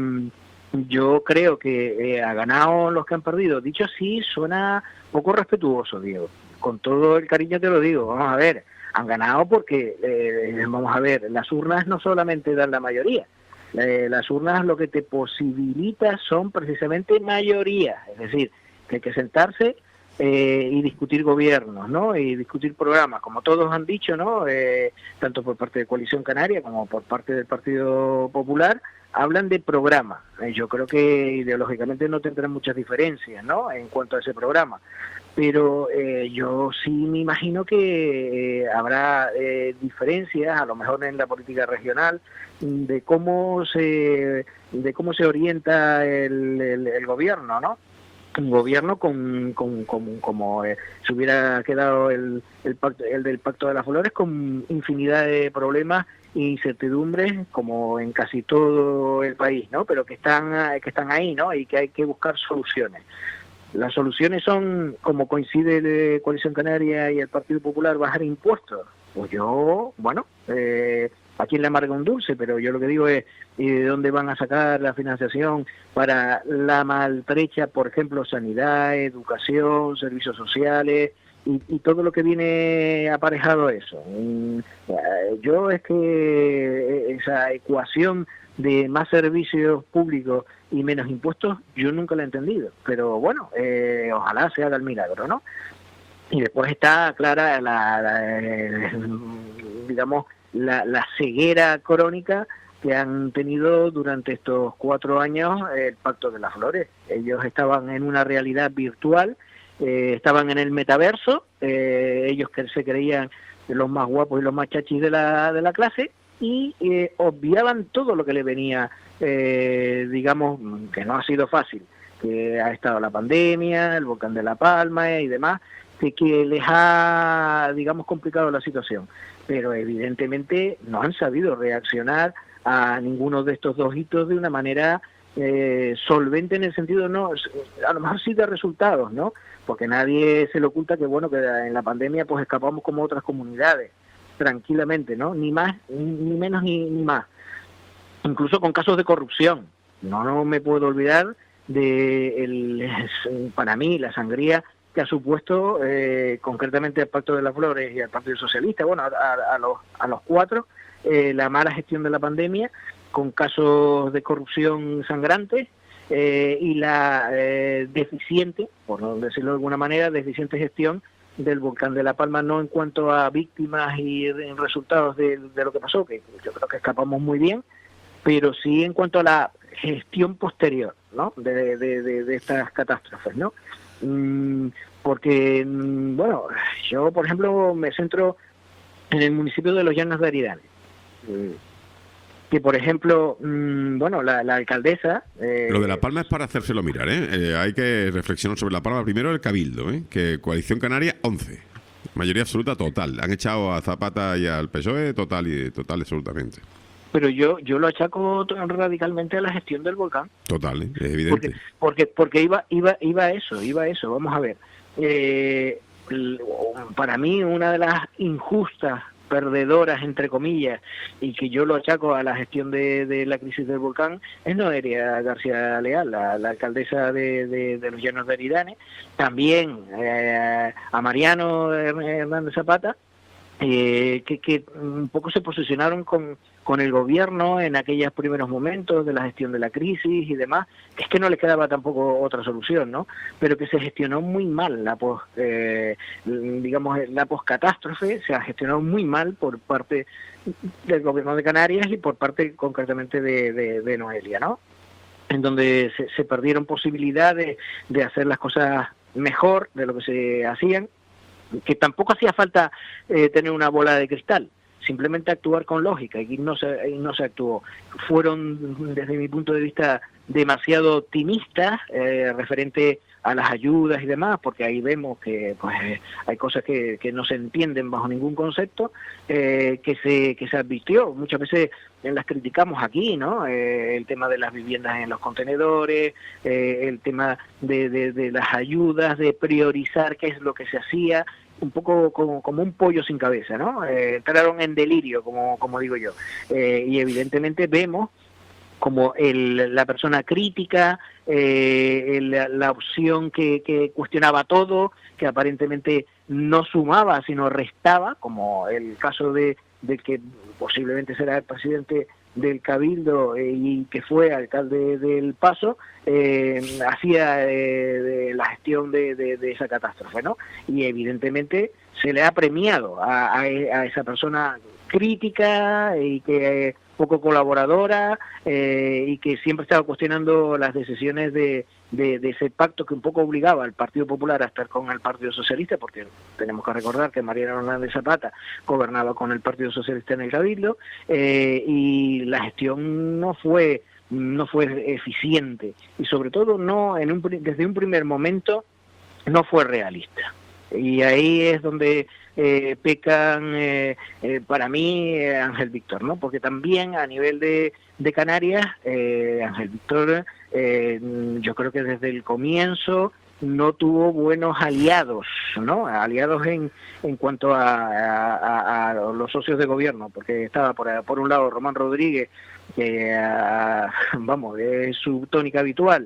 yo creo que eh, ha ganado los que han perdido. Dicho así, suena poco respetuoso, Diego. Con todo el cariño te lo digo. Vamos a ver, han ganado porque, eh, vamos a ver, las urnas no solamente dan la mayoría. Eh, las urnas lo que te posibilita son precisamente mayoría. Es decir, que hay que sentarse eh, y discutir gobiernos, ¿no? Y discutir programas, como todos han dicho, ¿no? Eh, tanto por parte de Coalición Canaria como por parte del Partido Popular, hablan de programa. Eh, yo creo que ideológicamente no tendrán muchas diferencias, ¿no? En cuanto a ese programa. Pero eh, yo sí me imagino que eh, habrá eh, diferencias, a lo mejor en la política regional, de cómo se de cómo se orienta el, el, el gobierno, ¿no? Un gobierno con, con, con como eh, se hubiera quedado el, el, pacto, el del Pacto de las Flores, con infinidad de problemas e incertidumbres, como en casi todo el país, ¿no? Pero que están que están ahí, ¿no? Y que hay que buscar soluciones. Las soluciones son, como coincide la Coalición Canaria y el Partido Popular, bajar impuestos. Pues yo, bueno, eh, ¿a quién le amarga un dulce? Pero yo lo que digo es, ¿y de dónde van a sacar la financiación para la maltrecha, por ejemplo, sanidad, educación, servicios sociales y, y todo lo que viene aparejado a eso? Mm, eh, Yo es que esa ecuación de más servicios públicos y menos impuestos, yo nunca la he entendido. Pero bueno, eh, ojalá se haga el milagro, ¿no? Y después está clara la, la, eh, digamos, la, la ceguera crónica que han tenido durante estos cuatro años el Pacto de las Flores. Ellos estaban en una realidad virtual, eh, estaban en el metaverso, eh, ellos que se creían los más guapos y los más chachis de la, de la clase, y eh, obviaban todo lo que le venía, eh, digamos, que no ha sido fácil, que ha estado la pandemia, el volcán de La Palma y demás, que, que les ha, digamos, complicado la situación. Pero evidentemente no han sabido reaccionar a ninguno de estos dos hitos de una manera eh, solvente, en el sentido, no, a lo mejor sí de resultados, ¿no? Porque nadie se le oculta que, bueno, que en la pandemia pues escapamos como otras comunidades, tranquilamente, ¿no? Ni más, ni menos, ni, ni más. Incluso con casos de corrupción. No, no me puedo olvidar de, el, para mí, la sangría que ha supuesto eh, concretamente el Pacto de las Flores y al Partido Socialista, bueno, a, a, a, los, a los cuatro, eh, la mala gestión de la pandemia, con casos de corrupción sangrantes, eh, y la eh, deficiente, por no decirlo de alguna manera, deficiente gestión del volcán de La Palma, no en cuanto a víctimas y en resultados de, de lo que pasó, que yo creo que escapamos muy bien, pero sí en cuanto a la gestión posterior, ¿no?, de, de, de, de estas catástrofes, ¿no? Mm, porque, mm, bueno, yo, por ejemplo, me centro en el municipio de Los Llanos de Aridane, mm, que, por ejemplo, mmm, bueno, la, la alcaldesa... Eh, Lo de La Palma es para hacérselo mirar, ¿eh? Eh, hay que reflexionar sobre La Palma. Primero el Cabildo, ¿eh? Que Coalición Canaria, once. Mayoría absoluta total. Han echado a Zapata y al P S O E total y total absolutamente. Pero yo yo lo achaco radicalmente a la gestión del volcán. Total, ¿eh? Es evidente. Porque porque, porque iba iba iba a eso, iba a eso. Vamos a ver. Eh, para mí, una de las injustas perdedoras, entre comillas, y que yo lo achaco a la gestión de, de la crisis del volcán, es Noelia García Leal, la, la alcaldesa de, de, de Los Llanos de Aridane, también eh, a Mariano Hernández Zapata, eh, que, que un poco se posicionaron con, con el gobierno en aquellos primeros momentos de la gestión de la crisis y demás, que es que no les quedaba tampoco otra solución, ¿no? Pero que se gestionó muy mal la pos, eh, digamos, la poscatástrofe, se ha gestionado muy mal por parte del gobierno de Canarias y por parte concretamente de, de, de Noelia, ¿no? En donde se, se perdieron posibilidades de hacer las cosas mejor de lo que se hacían, que tampoco hacía falta eh, tener una bola de cristal, simplemente actuar con lógica, y no se, y no se actuó. Fueron, desde mi punto de vista, demasiado optimistas eh, referente a las ayudas y demás, porque ahí vemos que pues hay cosas que, que no se entienden bajo ningún concepto, eh, que se que se advirtió. Muchas veces las criticamos aquí, ¿no? Eh, el tema de las viviendas en los contenedores, eh, el tema de, de, de las ayudas, de priorizar qué es lo que se hacía, un poco como, como un pollo sin cabeza, ¿no? Eh, entraron en delirio, como, como digo yo. Eh, y evidentemente vemos como el, la persona crítica, eh, el, la opción que, que cuestionaba todo, que aparentemente no sumaba, sino restaba, como el caso de, de que posiblemente será el presidente del Cabildo eh, y que fue alcalde del Paso, eh, hacía eh, de la gestión de, de, de esa catástrofe, ¿no? Y evidentemente se le ha premiado a, a, a esa persona crítica y que eh, poco colaboradora eh, y que siempre estaba cuestionando las decisiones de, de, de ese pacto que un poco obligaba al Partido Popular a estar con el Partido Socialista, porque tenemos que recordar que Mariano Hernández Zapata gobernaba con el Partido Socialista en el Cabildo, eh, y la gestión no fue no fue eficiente y sobre todo no en un, desde un primer momento no fue realista. Y ahí es donde eh, pecan, eh, eh, para mí, eh, Ángel Víctor, ¿no? Porque también a nivel de, de Canarias, eh, Ángel Víctor, eh, yo creo que desde el comienzo no tuvo buenos aliados, ¿no? Aliados en, en cuanto a, a, a los socios de gobierno, porque estaba por, por un lado Román Rodríguez, que, uh, vamos, es su tónica habitual,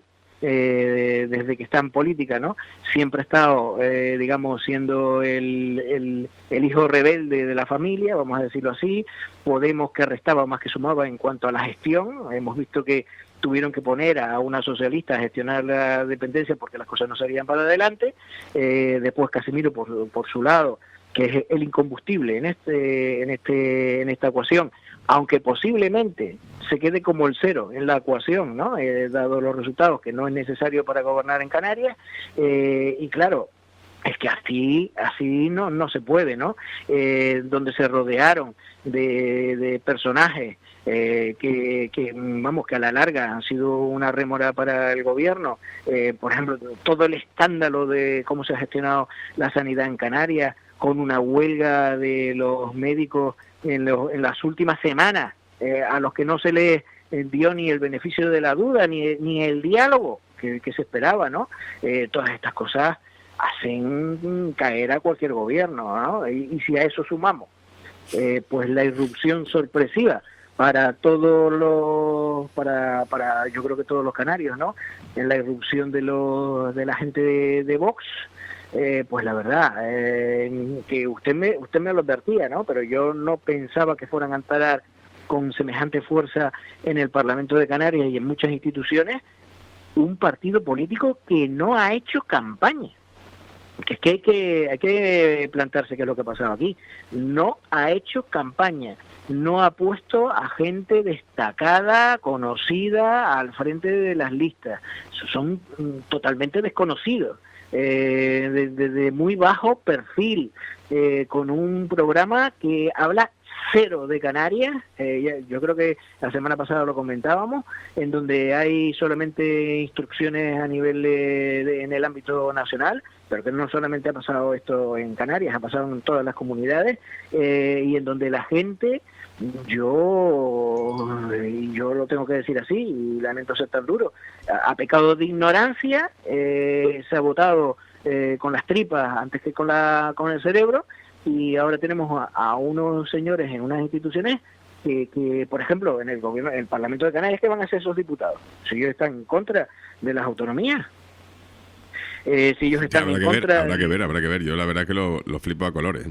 eh, desde que está en política, ¿no? Siempre ha estado, eh, digamos, siendo el, el, el hijo rebelde de la familia, vamos a decirlo así. Podemos, que restaba más que sumaba en cuanto a la gestión. Hemos visto que tuvieron que poner a una socialista a gestionar la dependencia porque las cosas no salían para adelante. Eh, después Casimiro por, por su lado, que es el incombustible en este en este en esta ecuación, aunque posiblemente se quede como el cero en la ecuación, ¿no? Eh, dado los resultados, que no es necesario para gobernar en Canarias. Eh, y claro, es que así así no no se puede, ¿no? Eh, donde se rodearon de, de personajes eh, que, que, vamos, que a la larga han sido una rémora para el gobierno. Eh, por ejemplo, todo el escándalo de cómo se ha gestionado la sanidad en Canarias, con una huelga de los médicos en, los, en las últimas semanas, eh, a los que no se les dio ni el beneficio de la duda, ni, ni el diálogo que, que se esperaba, ¿no? Eh, todas estas cosas hacen caer a cualquier gobierno, ¿no? Y, y si a eso sumamos eh, pues la irrupción sorpresiva para todos los, para, para yo creo que todos los canarios, ¿no? En la irrupción de los de la gente de, de Vox, eh, pues la verdad, eh, que usted me usted me lo advertía, ¿no? Pero yo no pensaba que fueran a entrar con semejante fuerza en el Parlamento de Canarias y en muchas instituciones un partido político que no ha hecho campaña. Que es que hay que, hay que plantearse qué es lo que ha pasado aquí. No ha hecho campaña, no ha puesto a gente destacada, conocida, al frente de las listas. Son totalmente desconocidos, eh, de, de, de muy bajo perfil, eh, con un programa que habla cero de Canarias. Eh, yo creo que la semana pasada lo comentábamos, en donde hay solamente instrucciones a nivel de, de, en el ámbito nacional, pero que no solamente ha pasado esto en Canarias, ha pasado en todas las comunidades, eh, y en donde la gente, yo yo lo tengo que decir así, y lamento ser tan duro, ha, ha pecado de ignorancia, eh, se ha votado eh, con las tripas antes que con la con el cerebro. Y ahora tenemos a, a unos señores en unas instituciones que, que, por ejemplo, en el gobierno, en el Parlamento de Canarias, ¿qué van a hacer esos diputados? Si ellos están en contra de las autonomías, eh, si ellos están habrá en que contra... Ver, habrá que ver, habrá que ver. Yo la verdad que lo, lo flipo a colores.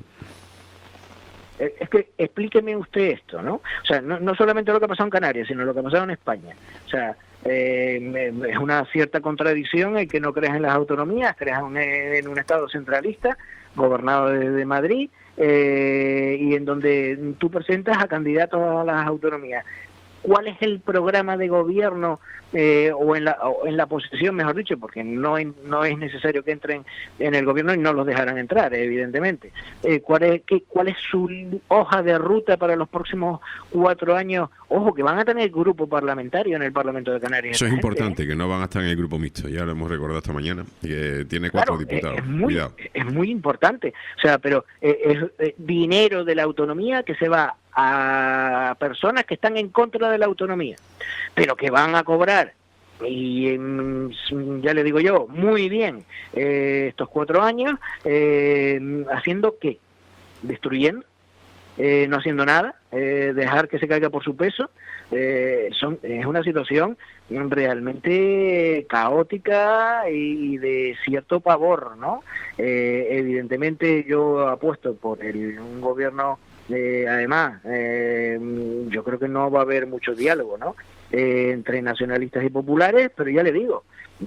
Eh, Es que explíqueme usted esto, ¿no? O sea, no, no solamente lo que ha pasado en Canarias, sino lo que ha pasado en España. O sea, eh, es una cierta contradicción el que no creas en las autonomías, creas en un, en un Estado centralista, gobernado desde Madrid, eh, y en donde tú presentas a candidatos a las autonomías. ¿Cuál es el programa de gobierno, eh, o, en la, o en la posición, mejor dicho, porque no, en, no es necesario que entren en el gobierno y no los dejarán entrar, evidentemente? Eh, ¿cuál, es, qué, ¿Cuál es su hoja de ruta para los próximos cuatro años? Ojo, que van a tener grupo parlamentario en el Parlamento de Canarias. Eso es gente, importante, ¿eh? Que no van a estar en el grupo mixto. Ya lo hemos recordado esta mañana, que tiene cuatro Claro, diputados. Es muy, Cuidado. es muy importante. O sea, pero eh, es eh, dinero de la autonomía que se va a personas que están en contra de la autonomía, pero que van a cobrar, y eh, ya le digo yo, muy bien, eh, estos cuatro años, eh, ¿haciendo qué? Destruyendo, eh, no haciendo nada, eh, dejar que se caiga por su peso. Eh, son, es una situación realmente caótica y de cierto pavor, ¿no? Eh, evidentemente yo apuesto por el, un gobierno. Eh, además, eh, yo creo que no va a haber mucho diálogo, ¿no? Eh, entre nacionalistas y populares, pero ya le digo,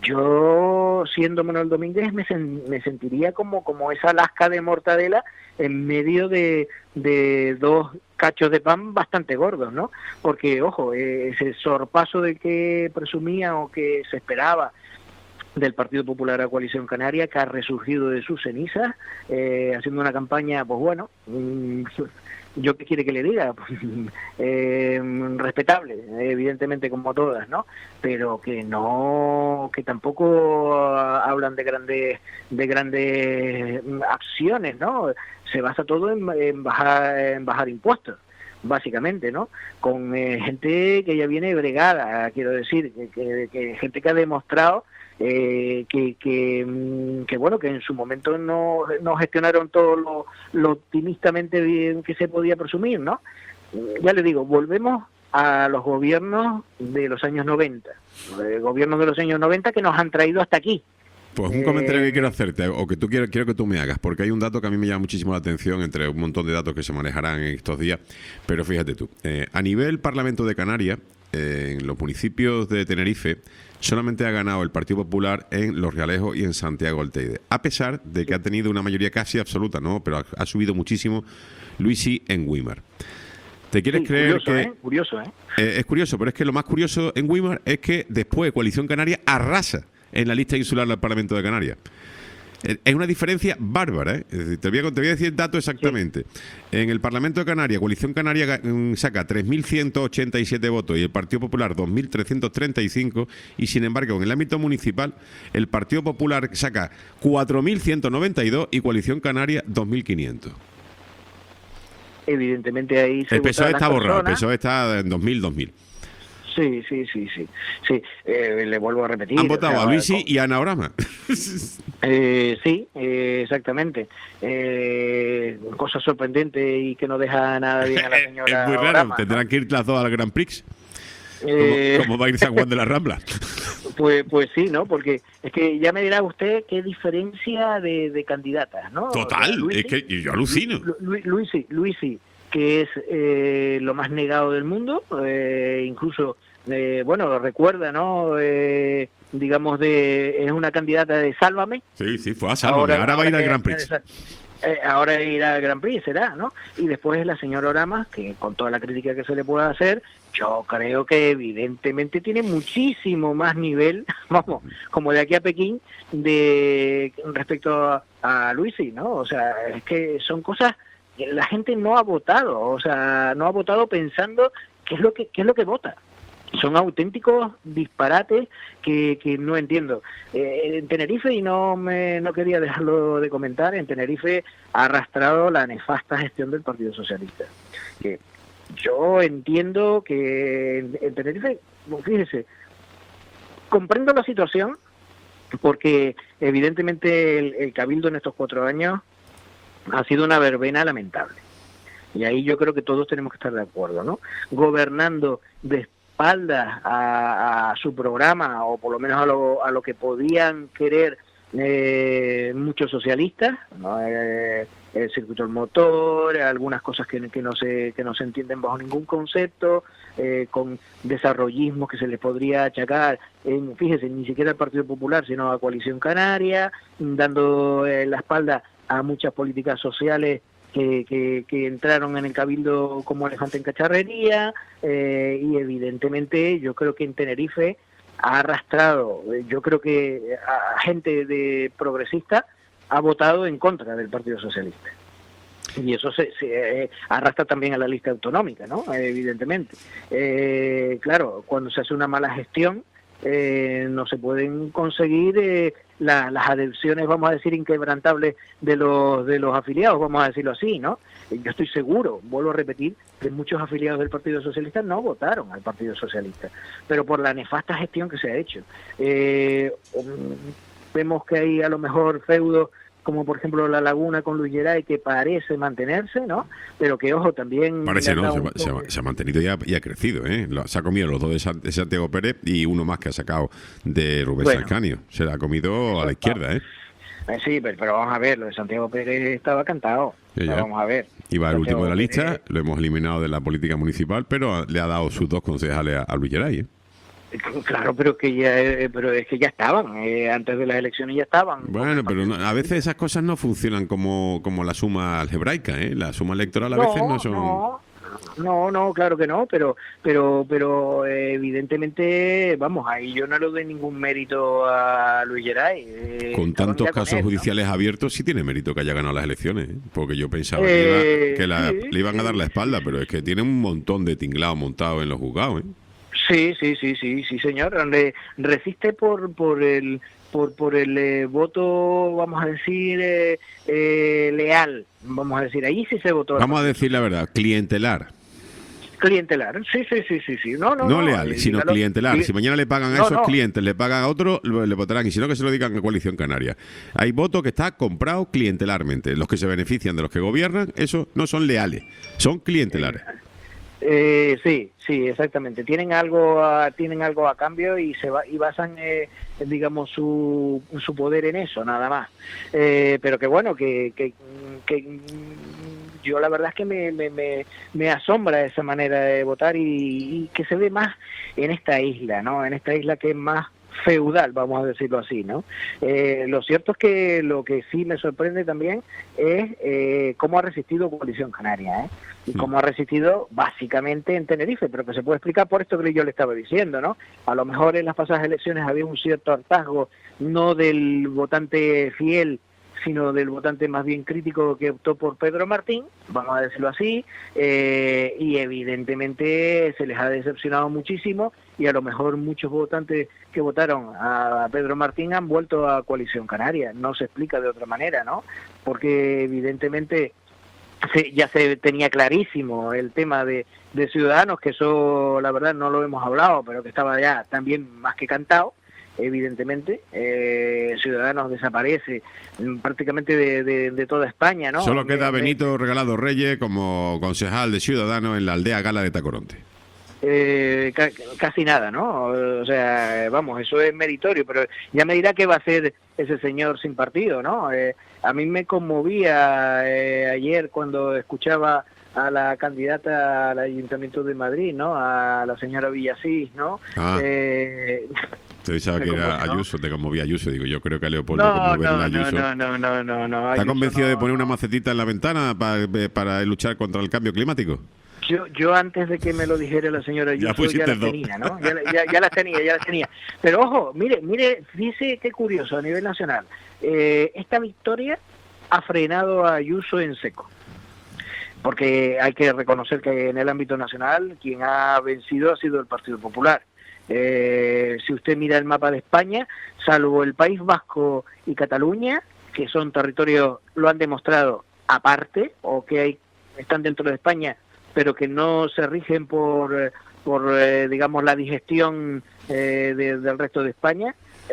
yo siendo Manuel Domínguez me, sen, me sentiría como, como esa lasca de mortadela en medio de, de dos cachos de pan bastante gordos, ¿no? Porque, ojo, eh, ese sorpaso del que presumía o que se esperaba del Partido Popular a Coalición Canaria, que ha resurgido de sus cenizas, eh, haciendo una campaña, pues bueno, mmm, yo qué quiere que le diga, eh, respetable, evidentemente como todas, ¿no? Pero que no, que tampoco hablan de grandes, de grandes acciones, ¿no? Se basa todo en, en bajar, en bajar impuestos, básicamente, ¿no? Con eh, gente que ya viene bregada, quiero decir, que, que, que gente que ha demostrado eh, que, que, mm, que, bueno, que en su momento no, no gestionaron todo lo, lo optimistamente bien que se podía presumir, ¿no? Ya le digo, volvemos a los gobiernos de los años noventa, eh, gobiernos de los años noventa que nos han traído hasta aquí. Pues un comentario que quiero hacerte, o que tú quiero, quiero que tú me hagas, porque hay un dato que a mí me llama muchísimo la atención, entre un montón de datos que se manejarán en estos días, pero fíjate tú, eh, a nivel Parlamento de Canarias, eh, en los municipios de Tenerife, solamente ha ganado el Partido Popular en Los Realejos y en Santiago del Teide, a pesar de que ha tenido una mayoría casi absoluta, ¿no? Pero ha, ha subido muchísimo Luisi en Güímar. ¿Te quieres Sí, creer curioso, que...? ¿eh? Curioso, ¿eh? Eh, es curioso, pero es que lo más curioso en Güímar es que después Coalición Canaria arrasa en la lista insular del Parlamento de Canarias. Eh, Es una diferencia bárbara, ¿eh? Es decir, te, voy a, te voy a decir el dato exactamente. Sí. En el Parlamento de Canarias, Coalición Canaria mm, saca tres mil ciento ochenta y siete votos y el Partido Popular dos mil trescientos treinta y cinco, y sin embargo en el ámbito municipal el Partido Popular saca cuatro mil ciento noventa y dos y Coalición Canaria dos mil quinientos. Evidentemente ahí se el P S O E votan está las borrado, el P personas. S O E está en dos mil, dos mil. Sí, sí, sí, sí. sí. Eh, le vuelvo a repetir. Han o votado sea, a Luisi con- y a Ana Orama. Eh, sí, eh, exactamente. Eh, cosa sorprendente y que no deja nada bien a la señora. Es muy raro, Orama, ¿no? tendrán que ir las dos al Grand Prix. Eh, Como, como va a ir San Juan de la Rambla. Pues, pues sí, ¿no? Porque es que ya me dirá usted qué diferencia de, de candidatas, ¿no? Total, O sea, Luisi- es que yo alucino. Lu- Lu- Luisi, Luisi, que es eh, lo más negado del mundo, eh, incluso, eh, bueno, recuerda, ¿no? Eh, digamos, de es una candidata de Sálvame. Sí, sí, fue a Sálvame, ahora, va a ir al que- Grand Prix. eh, ahora irá al Grand Prix, será, ¿no? Y después la señora Orama, que con toda la crítica que se le pueda hacer, yo creo que evidentemente tiene muchísimo más nivel, vamos, como de aquí a Pekín, de respecto a, a Luisi, ¿no? O sea, es que son cosas que la gente no ha votado, o sea, no ha votado pensando qué es lo que qué es lo que vota. Son auténticos disparates que, que no entiendo. Eh, en Tenerife, y no me no quería dejarlo de comentar, en Tenerife ha arrastrado la nefasta gestión del Partido Socialista. Que yo entiendo que en, en Tenerife, fíjese, comprendo la situación, porque evidentemente el, el Cabildo en estos cuatro años ha sido una verbena lamentable. Y ahí yo creo que todos tenemos que estar de acuerdo, ¿no? Gobernando de espaldas a, a su programa, o por lo menos a lo, a lo que podían querer eh, muchos socialistas, ¿no? Eh, el circuito del motor, algunas cosas que, que no se que no se entienden bajo ningún concepto, eh, con desarrollismos que se les podría achacar, en, fíjese, ni siquiera al Partido Popular, sino a Coalición Canaria, dando eh, la espalda a muchas políticas sociales que, que, que entraron en el Cabildo como elefante en cacharrería, eh, y evidentemente yo creo que en Tenerife ha arrastrado, eh, yo creo que a gente de progresista ha votado en contra del Partido Socialista. Y eso se, se eh, arrastra también a la lista autonómica, ¿no? Eh, evidentemente. Eh, claro, cuando se hace una mala gestión, eh, no se pueden conseguir eh, la, las adhesiones, vamos a decir, inquebrantables de los de los afiliados, vamos a decirlo así, ¿no? Yo estoy seguro, vuelvo a repetir, que muchos afiliados del Partido Socialista no votaron al Partido Socialista, pero por la nefasta gestión que se ha hecho. Eh, vemos que hay a lo mejor feudos, como por ejemplo La Laguna con Luis Geray, que parece mantenerse, ¿no? Pero que, ojo, también... Parece le han no, dado se, un ha- se ha, toque. se ha mantenido y ha, y ha crecido, ¿eh? Lo- se ha comido los dos de, San- de Santiago Pérez y uno más que ha sacado de Rubén Bueno. Salcanio. Se la ha comido a la izquierda, ¿eh? Eh, sí, pero, pero vamos a ver, lo de Santiago Pérez estaba cantado. Ya, ya. Vamos a ver. Iba el último de la Santiago lista, Pérez- lo hemos eliminado de la política municipal, pero le ha dado sus dos concejales a, a Luis Geray, ¿eh? Claro, pero que ya, eh, pero es que ya estaban, eh, antes de las elecciones ya estaban. Bueno, pero no- a veces esas cosas no funcionan como, como la suma algebraica, ¿eh? La suma electoral a no, veces no son... no, no, no, claro que no, pero, pero, pero eh, evidentemente, vamos, ahí yo no le doy ningún mérito a Luis Geray. eh, Con estaban tantos ya con casos él, ¿no? judiciales abiertos, sí tiene mérito que haya ganado las elecciones, ¿eh? Porque yo pensaba Eh, que, iba- que la- sí, le iban a dar la sí, espalda, pero es que tiene un montón de tinglado montado en los juzgados, ¿eh? Sí, sí, sí, sí, sí, señor. Le resiste por por el por por el eh, voto, vamos a decir, eh, eh, leal, vamos a decir. Ahí sí se votó. Vamos a decir la verdad, clientelar. Clientelar, sí, sí, sí, sí, sí. No, no, No no, leal, eh, sino dígalo. clientelar. Di- Si mañana le pagan a No, esos no. clientes, le pagan a otro, lo- le votarán. Y si no, que se lo digan a Coalición Canaria. Hay voto que está comprado clientelarmente. Los que se benefician de los que gobiernan, esos no son leales, son clientelares. Eh, sí, sí, exactamente. Tienen algo, a, tienen algo a cambio y se va, y basan, eh, digamos, su, su poder en eso, nada más. Eh, pero que bueno, que, que, que mm, yo la verdad es que me, me, me, me asombra esa manera de votar y, y que se ve más en esta isla, ¿no? En esta isla que es más feudal, vamos a decirlo así, ¿no? Eh, lo cierto es que lo que sí me sorprende también es eh, cómo ha resistido Coalición Canaria, ¿eh? Y cómo ha resistido básicamente en Tenerife, pero que se puede explicar por esto que yo le estaba diciendo, ¿no? A lo mejor en las pasadas elecciones había un cierto hartazgo, no del votante fiel, sino del votante más bien crítico que optó por Pedro Martín, vamos a decirlo así, eh, y evidentemente se les ha decepcionado muchísimo y a lo mejor muchos votantes que votaron a Pedro Martín han vuelto a Coalición Canaria, no se explica de otra manera, ¿no? Porque evidentemente se, ya se tenía clarísimo el tema de, de Ciudadanos, que eso la verdad no lo hemos hablado, pero que estaba ya también más que cantado. Evidentemente, eh, Ciudadanos desaparece mm, prácticamente de, de, de toda España, ¿no? Solo queda Me- me- Benito Regalado Reyes como concejal de Ciudadanos en la aldea Gala de Tacoronte. eh, ca- casi nada, ¿no? O sea, vamos, eso es meritorio, pero ya me dirá qué va a hacer ese señor sin partido, ¿no? Eh, a mí me conmovía eh, ayer cuando escuchaba a la candidata al Ayuntamiento de Madrid, ¿no? A la señora Villasís, ¿no? Ah. Eh, Te pensaba Me que era conmovió, ¿no? Ayuso, te conmovía Ayuso. Digo, yo creo que a Leopoldo no, conmoverle no, a no, Ayuso. no, no, no, no, no. ¿Está Ayuso convencido no, de poner no. una macetita en la ventana para, para luchar contra el cambio climático? Yo, yo antes de que me lo dijera la señora Ya Ayuso, ya, pusiste las dos. tenía, ¿no? Ya, ya, ya las tenía, ya las tenía. Pero ojo, mire, mire, dice qué curioso a nivel nacional. Eh, esta victoria ha frenado a Ayuso en seco. Porque hay que reconocer que en el ámbito nacional quien ha vencido ha sido el Partido Popular. Eh, si usted mira el mapa de España, salvo el País Vasco y Cataluña, que son territorios, lo han demostrado, aparte, o que hay, están dentro de España, pero que no se rigen por, eh, por eh, digamos, la digestión eh, de- del resto de España,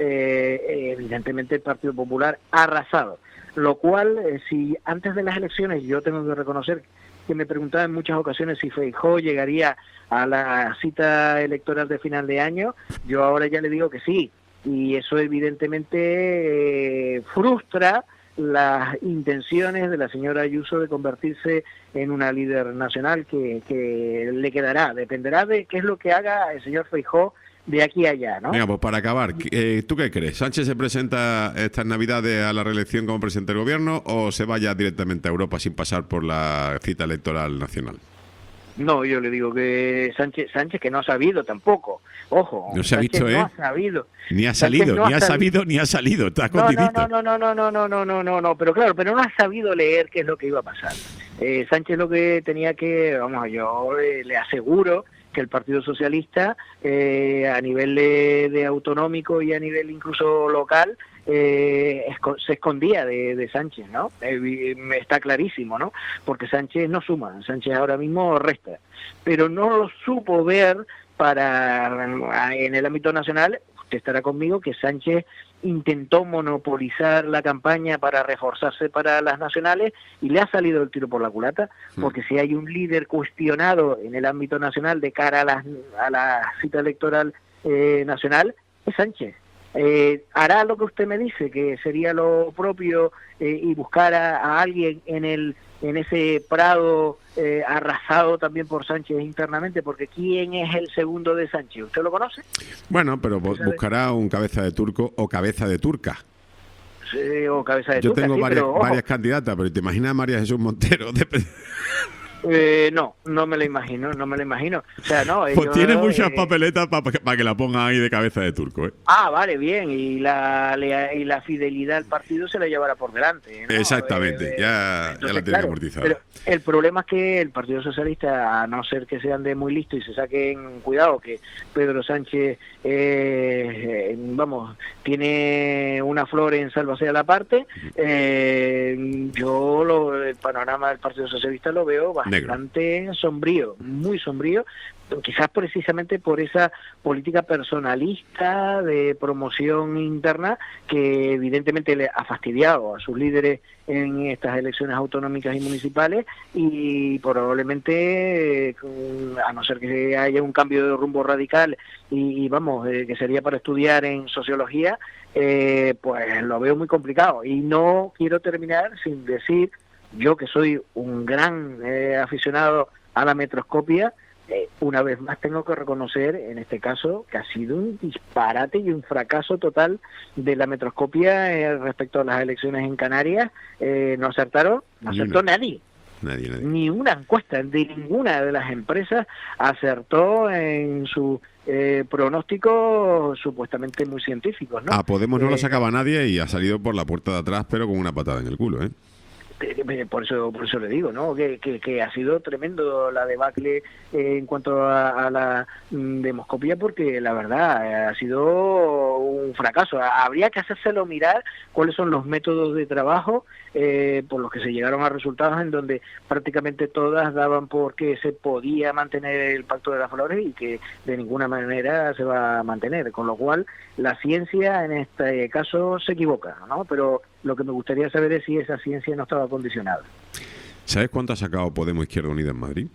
eh, evidentemente el Partido Popular ha arrasado. Lo cual, eh, si antes de las elecciones, yo tengo que reconocer que me preguntaba en muchas ocasiones si Feijóo llegaría a la cita electoral de final de año, yo ahora ya le digo que sí, y eso evidentemente eh, frustra las intenciones de la señora Ayuso de convertirse en una líder nacional que, que le quedará, dependerá de qué es lo que haga el señor Feijóo de aquí a allá, ¿no? Venga, pues para acabar, eh, ¿tú qué crees? ¿Sánchez se presenta estas navidades a la reelección como presidente del gobierno o se vaya directamente a Europa sin pasar por la cita electoral nacional? No, yo le digo que Sánchez, Sánchez que no ha sabido tampoco, ojo, No se ha Sánchez visto, no ¿eh? ha sabido. Ni ha Sánchez salido, no ni ha sabido, ni ha salido, está No, no, escondidito. no, no, no, no, no, no, no, no, no, pero claro, pero no ha sabido leer qué es lo que iba a pasar. Eh, Sánchez lo que tenía que, vamos, yo eh, le aseguro que el Partido Socialista, eh, a nivel de, de autonómico y a nivel incluso local, eh, esco- se escondía de, de Sánchez, ¿no? Eh, vi- me está clarísimo, ¿no? Porque Sánchez no suma, Sánchez ahora mismo resta, pero no lo supo ver para en el ámbito nacional. Usted estará conmigo que Sánchez intentó monopolizar la campaña para reforzarse para las nacionales y le ha salido el tiro por la culata, porque si hay un líder cuestionado en el ámbito nacional de cara a la, a la cita electoral eh, nacional, es Sánchez. Eh, hará lo que usted me dice, que sería lo propio, eh, y buscar a, a alguien en el en ese prado eh, arrasado también por Sánchez internamente, porque ¿quién es el segundo de Sánchez? ¿Usted lo conoce? Bueno, pero bu- buscará un cabeza de turco o cabeza de turca. Sí, o cabeza de Yo turca, tengo sí, varias, pero, ojo, varias candidatas, pero ¿te imaginas a María Jesús Montero? De- eh, no, no me lo imagino, no me lo imagino. O sea, no. Pues ellos, tiene muchas eh, papeletas para que la pongan ahí de cabeza de turco, ¿eh? Ah, vale, bien, y la, lea- y la fidelidad al partido se la llevará por delante, ¿no? Exactamente, Eh, ya, ya entonces, la tiene claro, amortizada. pero el problema es que el Partido Socialista, a no ser que sean de muy listos y se saquen cuidado, que Pedro Sánchez, eh, eh, vamos, tiene una flor en sálvase a la parte, eh, yo lo, el panorama del Partido Socialista lo veo bastante bastante sombrío, muy sombrío, quizás precisamente por esa política personalista de promoción interna que evidentemente le ha fastidiado a sus líderes en estas elecciones autonómicas y municipales, y probablemente, eh, a no ser que haya un cambio de rumbo radical y, y vamos, eh, que sería para estudiar en sociología, eh, pues lo veo muy complicado. Y no quiero terminar sin decir, yo que soy un gran eh, aficionado a la metroscopia, Eh, una vez más tengo que reconocer en este caso que ha sido un disparate y un fracaso total de la metroscopia eh, respecto a las elecciones en Canarias. Eh, no acertaron, no Ni acertó una. nadie. Nadie, nadie. Ni una encuesta de ninguna de las empresas acertó en su eh, pronósticos supuestamente muy científicos, ¿no? A Podemos no lo Eh, sacaba nadie y ha salido por la puerta de atrás, pero con una patada en el culo, ¿eh? Eh, por eso por eso le digo, ¿no? Que, que, que ha sido tremendo la debacle eh, en cuanto a, a la mm, demoscopia, porque la verdad eh, ha sido un fracaso. Habría que hacérselo mirar cuáles son los métodos de trabajo eh, por los que se llegaron a resultados en donde prácticamente todas daban por que se podía mantener el Pacto de las Flores y que de ninguna manera se va a mantener, con lo cual la ciencia en este caso se equivoca, ¿no? Pero lo que me gustaría saber es si esa ciencia no estaba condicionada. ¿Sabes cuánto ha sacado Podemos Izquierda Unida en Madrid?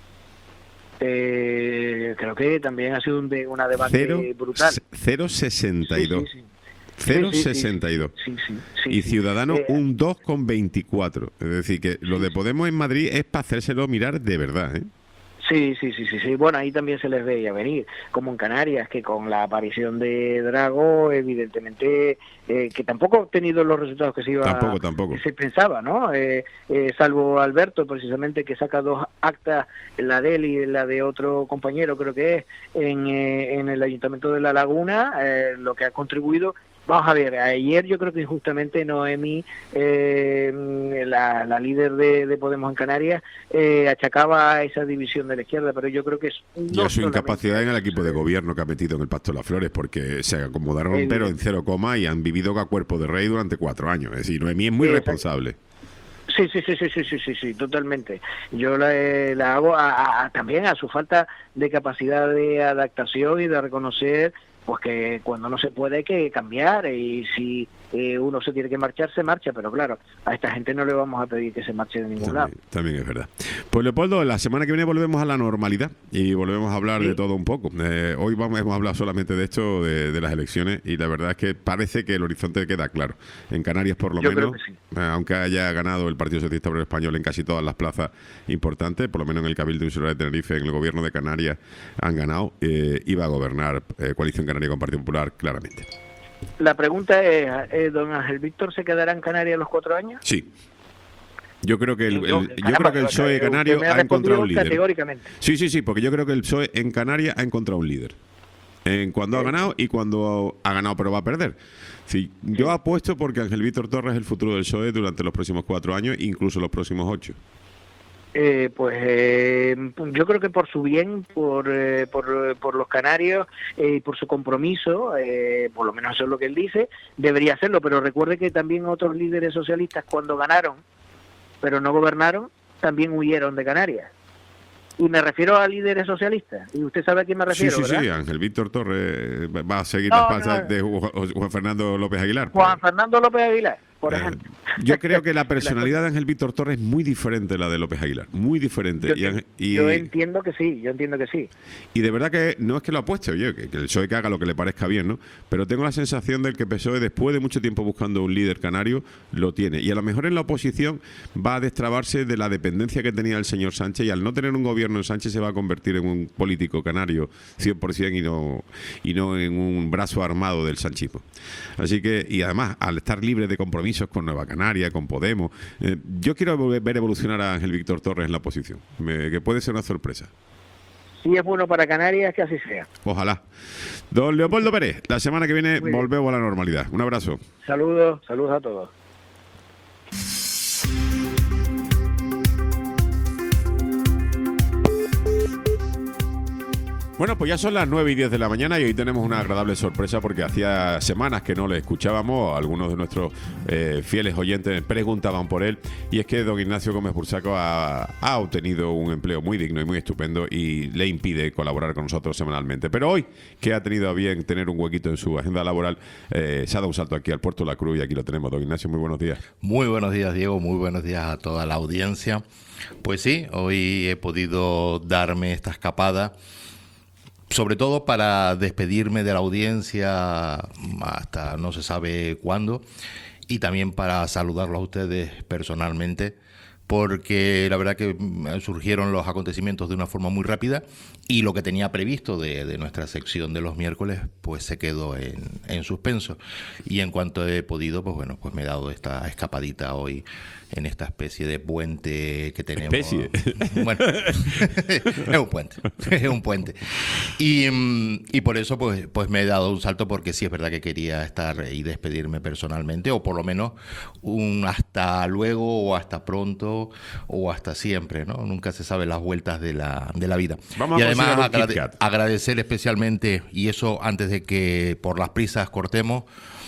Eh, creo que también ha sido un de, una debate Cero, brutal. cero sesenta y dos. Sí, sí, sí. cero Sí, sí, sí, sesenta y dos. sí, sí, sí, Y sí. Ciudadanos Eh, un dos coma veinticuatro. Es decir, que lo de Podemos en Madrid es para hacérselo mirar de verdad, ¿eh? Sí, sí, sí, sí, sí. Bueno, ahí también se les veía venir, como en Canarias, que con la aparición de Drago, evidentemente, eh, que tampoco ha obtenido los resultados que se iba, Tampoco, tampoco. que se pensaba, ¿no? Eh, eh, salvo Alberto, precisamente, que saca dos actas, la de él y la de otro compañero, creo que es, en, eh, en el Ayuntamiento de La Laguna, eh, lo que ha contribuido. Vamos a ver, ayer yo creo que injustamente Noemí, eh, la, la líder de, de Podemos en Canarias, eh, achacaba esa división de la izquierda, pero yo creo que es... Y no a su solamente- incapacidad en el equipo de gobierno que ha metido en el Pacto de las Flores, porque se acomodaron Evidente. pero en cero coma y han vivido a cuerpo de rey durante cuatro años. Es decir, Noemí es muy Sí, exacto. responsable. Sí, sí, sí, sí, sí, sí, sí, sí, totalmente. Yo la, eh, la hago a- a- también a su falta de capacidad de adaptación y de reconocer pues que cuando no se puede hay que cambiar, y si eh, uno se tiene que marchar, se marcha, pero claro, a esta gente no le vamos a pedir que se marche de ningún lado. También, también es verdad. Pues Leopoldo, la semana que viene volvemos a la normalidad y volvemos a hablar Sí. de todo un poco. Eh, hoy vamos hemos hablado solamente de esto, de, de las elecciones, y la verdad es que parece que el horizonte queda claro. En Canarias, por lo Yo menos, creo que sí. eh, aunque haya ganado el Partido Socialista Obrero Español en casi todas las plazas importantes, por lo menos en el Cabildo Insular de Tenerife, en el gobierno de Canarias han ganado, eh, iba a gobernar eh, Coalición Canaria con Partido Popular claramente. La pregunta es, eh, ¿don Ángel Víctor se quedará en Canarias los cuatro años? Sí. Yo creo que el, el- No, yo caramba, creo que el P S O E usted canario me ha encontrado un líder. categóricamente. Sí, sí, sí, porque yo creo que el P S O E en Canarias ha encontrado un líder. En cuando ha ganado y cuando ha ganado pero va a perder. Sí, yo apuesto porque Ángel Víctor Torres es el futuro del P S O E durante los próximos cuatro años, incluso los próximos ocho. Eh, pues eh, yo creo que por su bien, por, eh, por, por los canarios eh, y por su compromiso, eh, por lo menos eso es lo que él dice, debería hacerlo. Pero recuerde que también otros líderes socialistas, cuando ganaron, pero no gobernaron, también huyeron de Canarias. Y me refiero a líderes socialistas. Y usted sabe a quién me Sí, refiero, sí, ¿verdad? sí, Ángel Víctor Torres va a seguir No, las pasas no. de Ju- Juan Fernando López Aguilar. Juan Fernando López Aguilar, por Eh, ejemplo. Yo creo que la personalidad de Ángel Víctor Torres es muy diferente a la de López Aguilar, muy diferente. Yo, Y Ángel- y, yo entiendo que sí, yo entiendo que sí. y de verdad que no es que lo apueste, oye, que, que el P S O E que haga lo que le parezca bien, ¿no? Pero tengo la sensación de que el P S O E, después de mucho tiempo buscando un líder canario, lo tiene. Y a lo mejor en la oposición va a destrabarse de la dependencia que tenía el señor Sánchez, y al no tener un gobierno, Sánchez se va a convertir en un político canario cien por ciento y no, y no en un brazo armado del sanchismo. Así que, y además, al estar libre de compromisos con Nueva Canaria, con Podemos, eh, yo quiero ver evolucionar a Ángel Víctor Torres en la oposición, me- que puede ser una sorpresa. Si es bueno para Canarias, que así sea. Ojalá. Don Leopoldo Pérez, la semana que viene Muy bien. volvemos a la normalidad. Un abrazo. Saludos, saludos a todos. Bueno, pues ya son las nueve y diez de la mañana y hoy tenemos una agradable sorpresa porque hacía semanas que no le escuchábamos. Algunos de nuestros eh, fieles oyentes preguntaban por él, y es que don Ignacio Gómez Bursaco ha, ha obtenido un empleo muy digno y muy estupendo y le impide colaborar con nosotros semanalmente. Pero hoy, que ha tenido a bien tener un huequito en su agenda laboral, eh, se ha dado un salto aquí al Puerto de la Cruz y aquí lo tenemos. Don Ignacio, muy buenos días. Muy buenos días, Diego, muy buenos días a toda la audiencia. Pues sí, hoy he podido darme esta escapada, sobre todo para despedirme de la audiencia hasta no se sabe cuándo, y también para saludarlos a ustedes personalmente, porque la verdad que surgieron los acontecimientos de una forma muy rápida y lo que tenía previsto de, de nuestra sección de los miércoles pues se quedó en, en suspenso, y en cuanto he podido pues bueno, pues me he dado esta escapadita hoy en esta especie de puente que tenemos. ¿Especie? Bueno, es un puente, es un puente. Y, y por eso pues, pues me he dado un salto, porque sí es verdad que quería estar y despedirme personalmente, o por lo menos un hasta luego, o hasta pronto, o hasta siempre, ¿no? Nunca se sabe las vueltas de la, de la vida. Vamos y a además considerar un agrade- Kit Kat. agradecer especialmente, y eso antes de que por las prisas cortemos,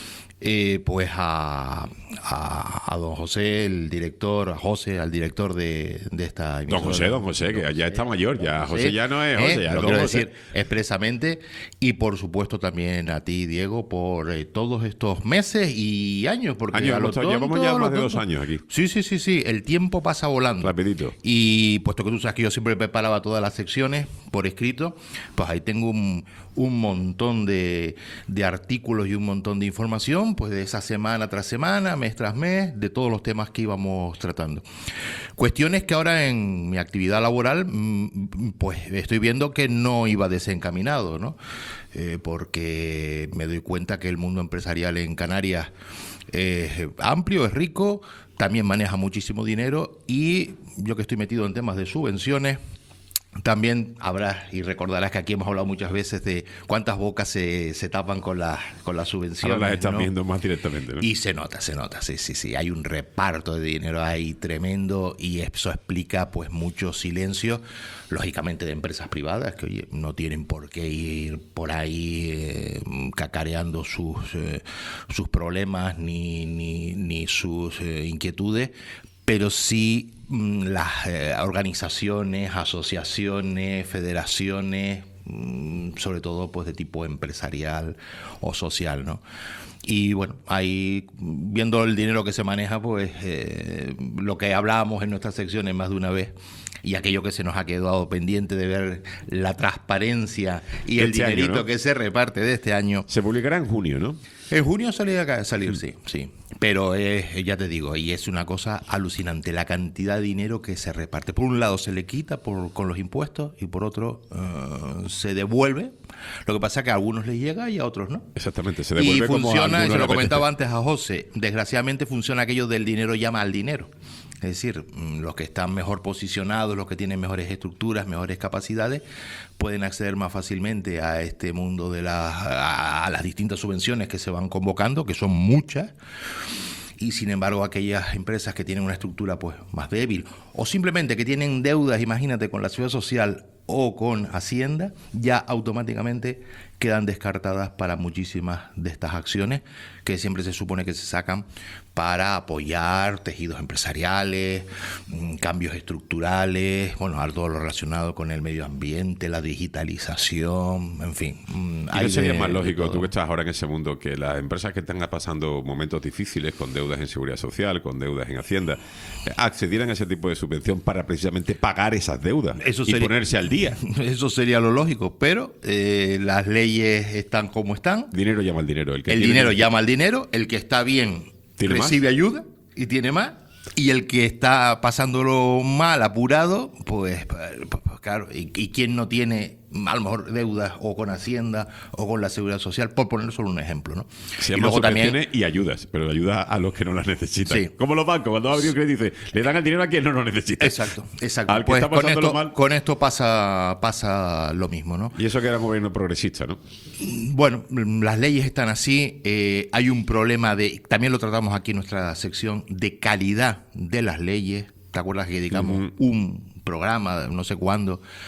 Eh, pues a, a, a don José, el director, a José, al director de, de esta emisora. Don José, don José, que ya está mayor, ya José ya no es ¿eh? José, ya Lo es don quiero José. decir expresamente, y por supuesto también a ti, Diego, por eh, todos estos meses y años, porque Años, a lo hemos estado- llevamos tonto, ya a lo más de dos tonto. años aquí. Sí, sí, sí, sí, el tiempo pasa volando. Rapidito. Y puesto que tú sabes que yo siempre preparaba todas las secciones por escrito, pues ahí tengo un, un montón de, de artículos y un montón de información, pues de esa semana tras semana, mes tras mes, de todos los temas que íbamos tratando. Cuestiones que ahora en mi actividad laboral, mm, pues estoy viendo que no iba desencaminado, ¿no? Eh, porque me doy cuenta que el mundo empresarial en Canarias es amplio, es rico, también maneja muchísimo dinero, y yo que estoy metido en temas de subvenciones, también habrás y recordarás que aquí hemos hablado muchas veces de cuántas bocas se, se tapan con las con las subvenciones. Ahora las estás ¿no? viendo más directamente, ¿no? Y se nota, se nota, sí, sí, sí. Hay un reparto de dinero ahí tremendo, y eso explica pues mucho silencio, lógicamente, de empresas privadas que oye, no tienen por qué ir por ahí eh, cacareando sus, eh, sus problemas ni, ni, ni sus eh, inquietudes, pero sí mm, las eh, organizaciones, asociaciones, federaciones, mm, sobre todo pues de tipo empresarial o social, ¿no? Y bueno, ahí viendo el dinero que se maneja, pues eh, lo que hablábamos en nuestras secciones más de una vez, y aquello que se nos ha quedado pendiente de ver la transparencia y De el este año, dinerito ¿no? que se reparte de este año. Se publicará en junio, ¿no? En junio salía a salir, sí, sí. Pero eh, ya te digo, y es una cosa alucinante la cantidad de dinero que se reparte. Por un lado se le quita por, con los impuestos, y por otro uh, se devuelve. Lo que pasa es que a algunos les llega y a otros no. Exactamente, se Y devuelve como a funciona, y algunos se lo le comentaba apetece. antes a José, desgraciadamente funciona aquello del dinero llama al dinero. Es decir, mm, los que están mejor posicionados, los que tienen mejores estructuras, mejores capacidades, pueden acceder más fácilmente a este mundo de las, a, a las distintas subvenciones que se van convocando, que son muchas. Y sin embargo, aquellas empresas que tienen una estructura pues más débil, o simplemente que tienen deudas, imagínate, con la Seguridad Social o con Hacienda, ya automáticamente quedan descartadas para muchísimas de estas acciones que siempre se supone que se sacan para apoyar tejidos empresariales, mm, cambios estructurales, bueno, a todo lo relacionado con el medio ambiente, la digitalización, en fin. mm, ¿Y hay no sería de- más de lógico, todo. tú que estás ahora en ese mundo, que las empresas que están pasando momentos difíciles con deudas en seguridad social, con deudas en Hacienda, eh, accedieran a ese tipo de subvención para precisamente pagar esas deudas Eso y sería- ponerse al día? Eso sería lo lógico, pero eh, las leyes están como están. Dinero llama al dinero. El, que El tiene- dinero llama al dinero, el que está bien ¿Tiene más? recibe ayuda y tiene más, y el que está pasándolo mal, apurado, pues, pues, pues, claro, y, y quien no tiene a lo mejor deudas o con Hacienda o con la Seguridad Social, por poner solo un ejemplo, ¿no? Se y llaman luego también subvenciones y ayudas, pero ayuda a los que no las necesitan. Sí. Como los bancos, cuando abren crédito dice, le dan el dinero a quien no lo necesita. Exacto, exacto. Al que Pues está con pasándolo esto, mal. con esto pasa, pasa lo mismo, ¿no? Y eso que era un gobierno progresista, ¿no? Bueno, las leyes están así. eh, hay un problema de, también lo tratamos aquí en nuestra sección, de calidad de las leyes. ¿Te acuerdas que dedicamos Ujú. un programa, no sé cuándo,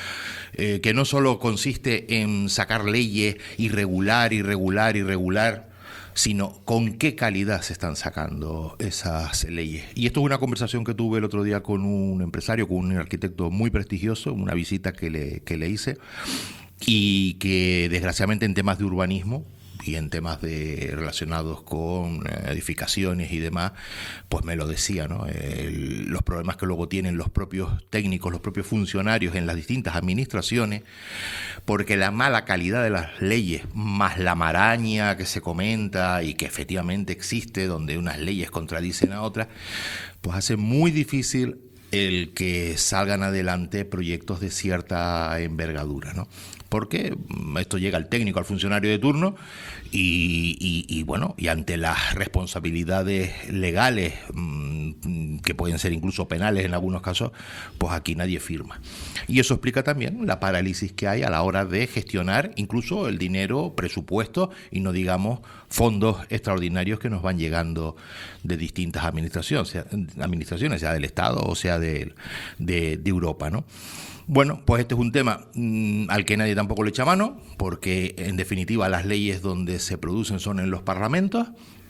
eh, que no solo consiste en sacar leyes irregular, irregular, irregular, sino con qué calidad se están sacando esas leyes. Y esto es una conversación que tuve el otro día con un empresario, con un arquitecto muy prestigioso, una visita que le, que le hice, y que desgraciadamente en temas de urbanismo y en temas de relacionados con edificaciones y demás, pues me lo decía, ¿no? El, los problemas que luego tienen los propios técnicos, los propios funcionarios en las distintas administraciones, porque la mala calidad de las leyes, más la maraña que se comenta y que efectivamente existe, donde unas leyes contradicen a otras, pues hace muy difícil el que salgan adelante proyectos de cierta envergadura, ¿no? Porque esto llega al técnico, al funcionario de turno y, y, y bueno, y ante las responsabilidades legales, mmm, que pueden ser incluso penales en algunos casos, pues aquí nadie firma. Y eso explica también la parálisis que hay a la hora de gestionar incluso el dinero, presupuesto y no digamos fondos extraordinarios que nos van llegando de distintas administraciones, sea, administraciones, sea del Estado o sea de, de, de Europa, ¿no? Bueno, pues este es un tema mmm, al que nadie tampoco le echa mano, porque en definitiva las leyes donde se producen son en los parlamentos.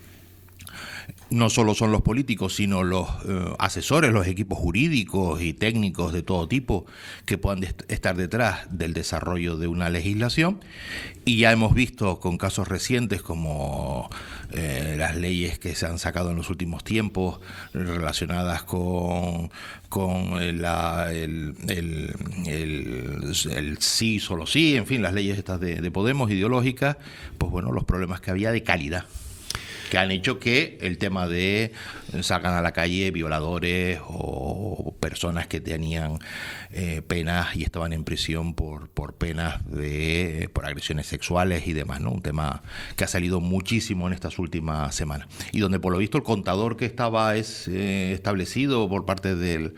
No solo son los políticos, sino los eh, asesores, los equipos jurídicos y técnicos de todo tipo que puedan de- estar detrás del desarrollo de una legislación. Y ya hemos visto con casos recientes como eh, las leyes que se han sacado en los últimos tiempos relacionadas con, con la, el, el, el, el sí, solo sí, en fin, las leyes estas de, de Podemos ideológicas, pues bueno, los problemas que había de calidad, que han hecho que el tema de sacan a la calle violadores o personas que tenían eh, penas y estaban en prisión por, por penas de por agresiones sexuales y demás, ¿no? Un tema que ha salido muchísimo en estas últimas semanas y donde por lo visto el contador que estaba es eh, establecido por parte del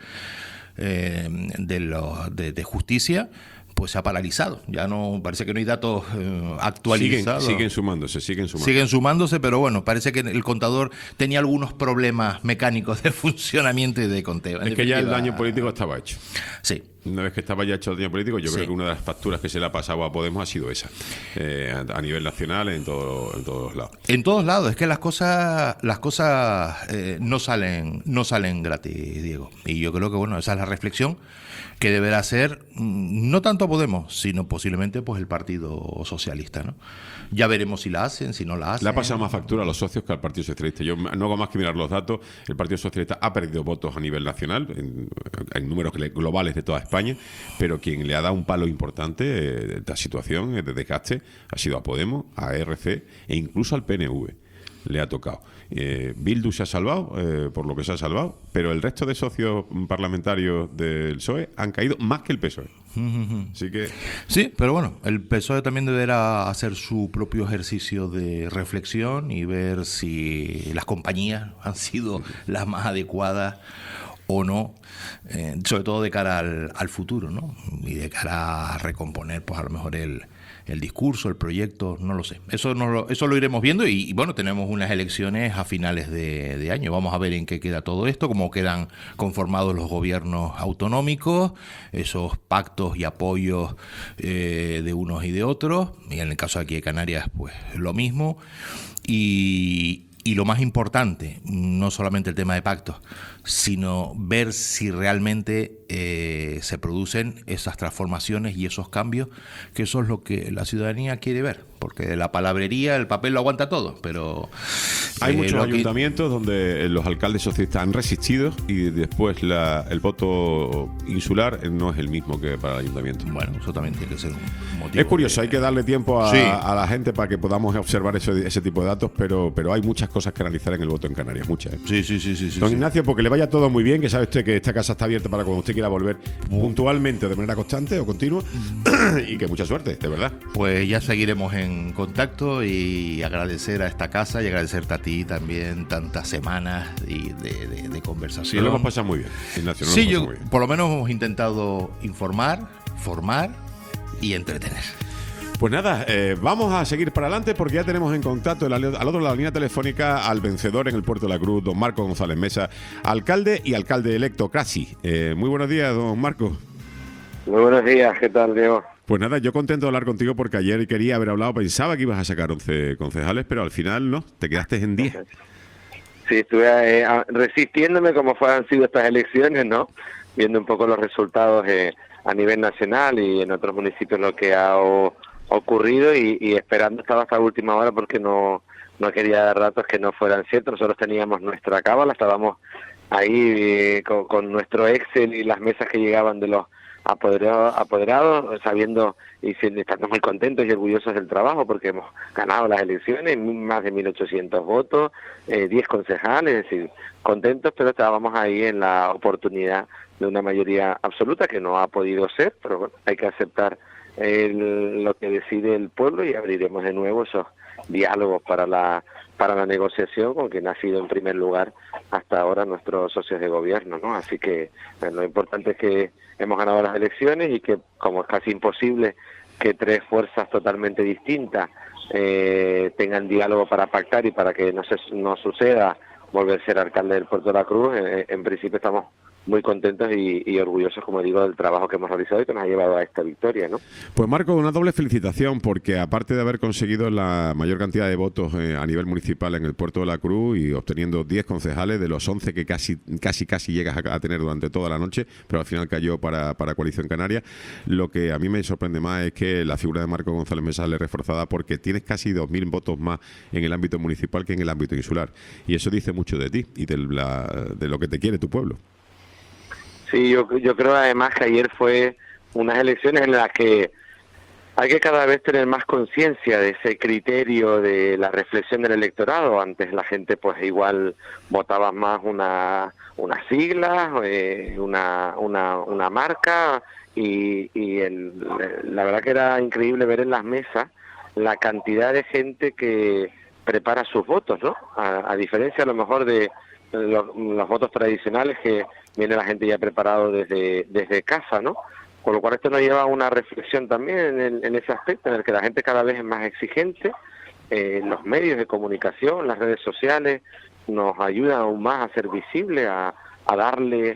eh, de, los, de, de justicia, pues se ha paralizado. Ya no, parece que no hay datos eh, actualizados. Siguen, siguen sumándose, siguen sumándose. Siguen sumándose, pero bueno, parece que el contador tenía algunos problemas mecánicos de funcionamiento y de conteo. En Es que ya el definitiva, daño político estaba hecho. Sí. Una vez que estaba ya hecho el daño político, yo Sí. creo que una de las facturas que se le ha pasado a Podemos ha sido esa. Eh, a, a nivel nacional, en, todo, en todos lados. En todos lados, es que las cosas, las cosas eh, no salen, no salen gratis, Diego. Y yo creo que bueno, esa es la reflexión que deberá hacer mm, no tanto Podemos, sino posiblemente pues el Partido Socialista, ¿no? Ya veremos si la hacen, si no la hacen. Le ha pasado más factura a los socios que al Partido Socialista. Yo no hago más que mirar los datos. El Partido Socialista ha perdido votos a nivel nacional, en, en números globales de toda España, pero quien le ha dado un palo importante eh, de esta situación, de desgaste, ha sido a Podemos, a R C e incluso al P N V. Le ha tocado. Eh, Bildu se ha salvado, eh, por lo que se ha salvado, pero el resto de socios parlamentarios del P S O E han caído más que el P S O E. Así que... Sí, pero bueno, el P S O E también deberá hacer su propio ejercicio de reflexión y ver si las compañías han sido las más adecuadas o no, eh, sobre todo de cara al, al futuro, ¿no? Y de cara a recomponer, pues a lo mejor el, el discurso, el proyecto, no lo sé. Eso no lo, eso lo iremos viendo y, y bueno, tenemos unas elecciones a finales de, de año. Vamos a ver en qué queda todo esto, cómo quedan conformados los gobiernos autonómicos, esos pactos y apoyos eh, de unos y de otros. Y en el caso aquí de Canarias, pues lo mismo. Y... Y lo más importante, no solamente el tema de pactos, sino ver si realmente eh, se producen esas transformaciones y esos cambios, que eso es lo que la ciudadanía quiere ver, porque la palabrería, el papel lo aguanta todo, pero... Hay eh, muchos lo que- ayuntamientos donde los alcaldes socialistas han resistido y después la, el voto insular no es el mismo que para el ayuntamiento. Bueno, eso también tiene que ser un motivo. Es curioso, de- hay que darle tiempo a, Sí. a la gente para que podamos observar ese, ese tipo de datos, pero, pero hay muchas cosas que analizar en el voto en Canarias, muchas. ¿eh? Sí, sí, sí, sí. sí, Don sí. Ignacio, porque le vaya todo muy bien, que sabe usted que esta casa está abierta para cuando usted quiera volver puntualmente, de manera constante o continua, y que mucha suerte, de verdad. Pues ya seguiremos en contacto y agradecer a esta casa y agradecerte a ti también tantas semanas y de, de, de Nos conversación. lo hemos pasado muy bien, Ignacio. nos Sí, lo hemos yo, pasado muy bien. por lo menos hemos intentado informar, formar y entretener. Pues nada, eh, vamos a seguir para adelante porque ya tenemos en contacto el, al otro lado de la línea telefónica al vencedor en el Puerto de la Cruz, don Marco González Mesa, alcalde y alcalde electo casi. Eh, muy buenos días, don Marco. Muy buenos días, ¿qué tal, Diego? Pues nada, yo contento de hablar contigo porque ayer quería haber hablado, pensaba que ibas a sacar once concejales, pero al final no, te quedaste en diez. Sí, estuve eh, a- resistiéndome como fue- han sido estas elecciones, ¿no? Viendo un poco los resultados eh, a nivel nacional y en otros municipios lo que ha o- ocurrido y, y esperando estaba hasta la última hora porque no, no quería dar datos que no fueran ciertos. Nosotros teníamos nuestra cábala, estábamos ahí eh, con, con nuestro Excel y las mesas que llegaban de los apoderados, apoderados sabiendo y sin- estando muy contentos y orgullosos del trabajo porque hemos ganado las elecciones, más de mil ochocientos votos, eh, diez concejales, es decir, contentos, pero estábamos ahí en la oportunidad de una mayoría absoluta que no ha podido ser, pero bueno, hay que aceptar el- lo que decide el pueblo y abriremos de nuevo esos diálogos para la para la negociación con quien ha sido en primer lugar hasta ahora nuestros socios de gobierno, ¿no? Así que eh, lo importante es que hemos ganado las elecciones y que como es casi imposible que tres fuerzas totalmente distintas eh, tengan diálogo para pactar y para que no se no suceda volver a ser alcalde del Puerto de la Cruz, eh, en principio estamos muy contentos y, y orgullosos, como digo, del trabajo que hemos realizado y que nos ha llevado a esta victoria, ¿no? Pues Marco, una doble felicitación porque aparte de haber conseguido la mayor cantidad de votos eh, a nivel municipal en el Puerto de la Cruz y obteniendo diez concejales de los once que casi casi casi llegas a, a tener durante toda la noche, pero al final cayó para, para Coalición Canaria, lo que a mí me sorprende más es que la figura de Marco González Mesa sale reforzada porque tienes casi dos mil votos más en el ámbito municipal que en el ámbito insular y eso dice mucho de ti y de, la, de lo que te quiere tu pueblo. Sí, yo, yo creo además que ayer fue unas elecciones en las que hay que cada vez tener más conciencia de ese criterio de la reflexión del electorado. Antes la gente pues igual votaba más una unas siglas, eh, una, una, una marca y, y el, la verdad que era increíble ver en las mesas la cantidad de gente que prepara sus votos, ¿no? A, a diferencia a lo mejor de los, los votos tradicionales que viene la gente ya preparado desde, desde casa, ¿no? Con lo cual esto nos lleva a una reflexión también en, en ese aspecto, en el que la gente cada vez es más exigente, eh, los medios de comunicación, las redes sociales, nos ayudan aún más a ser visibles, a, a darle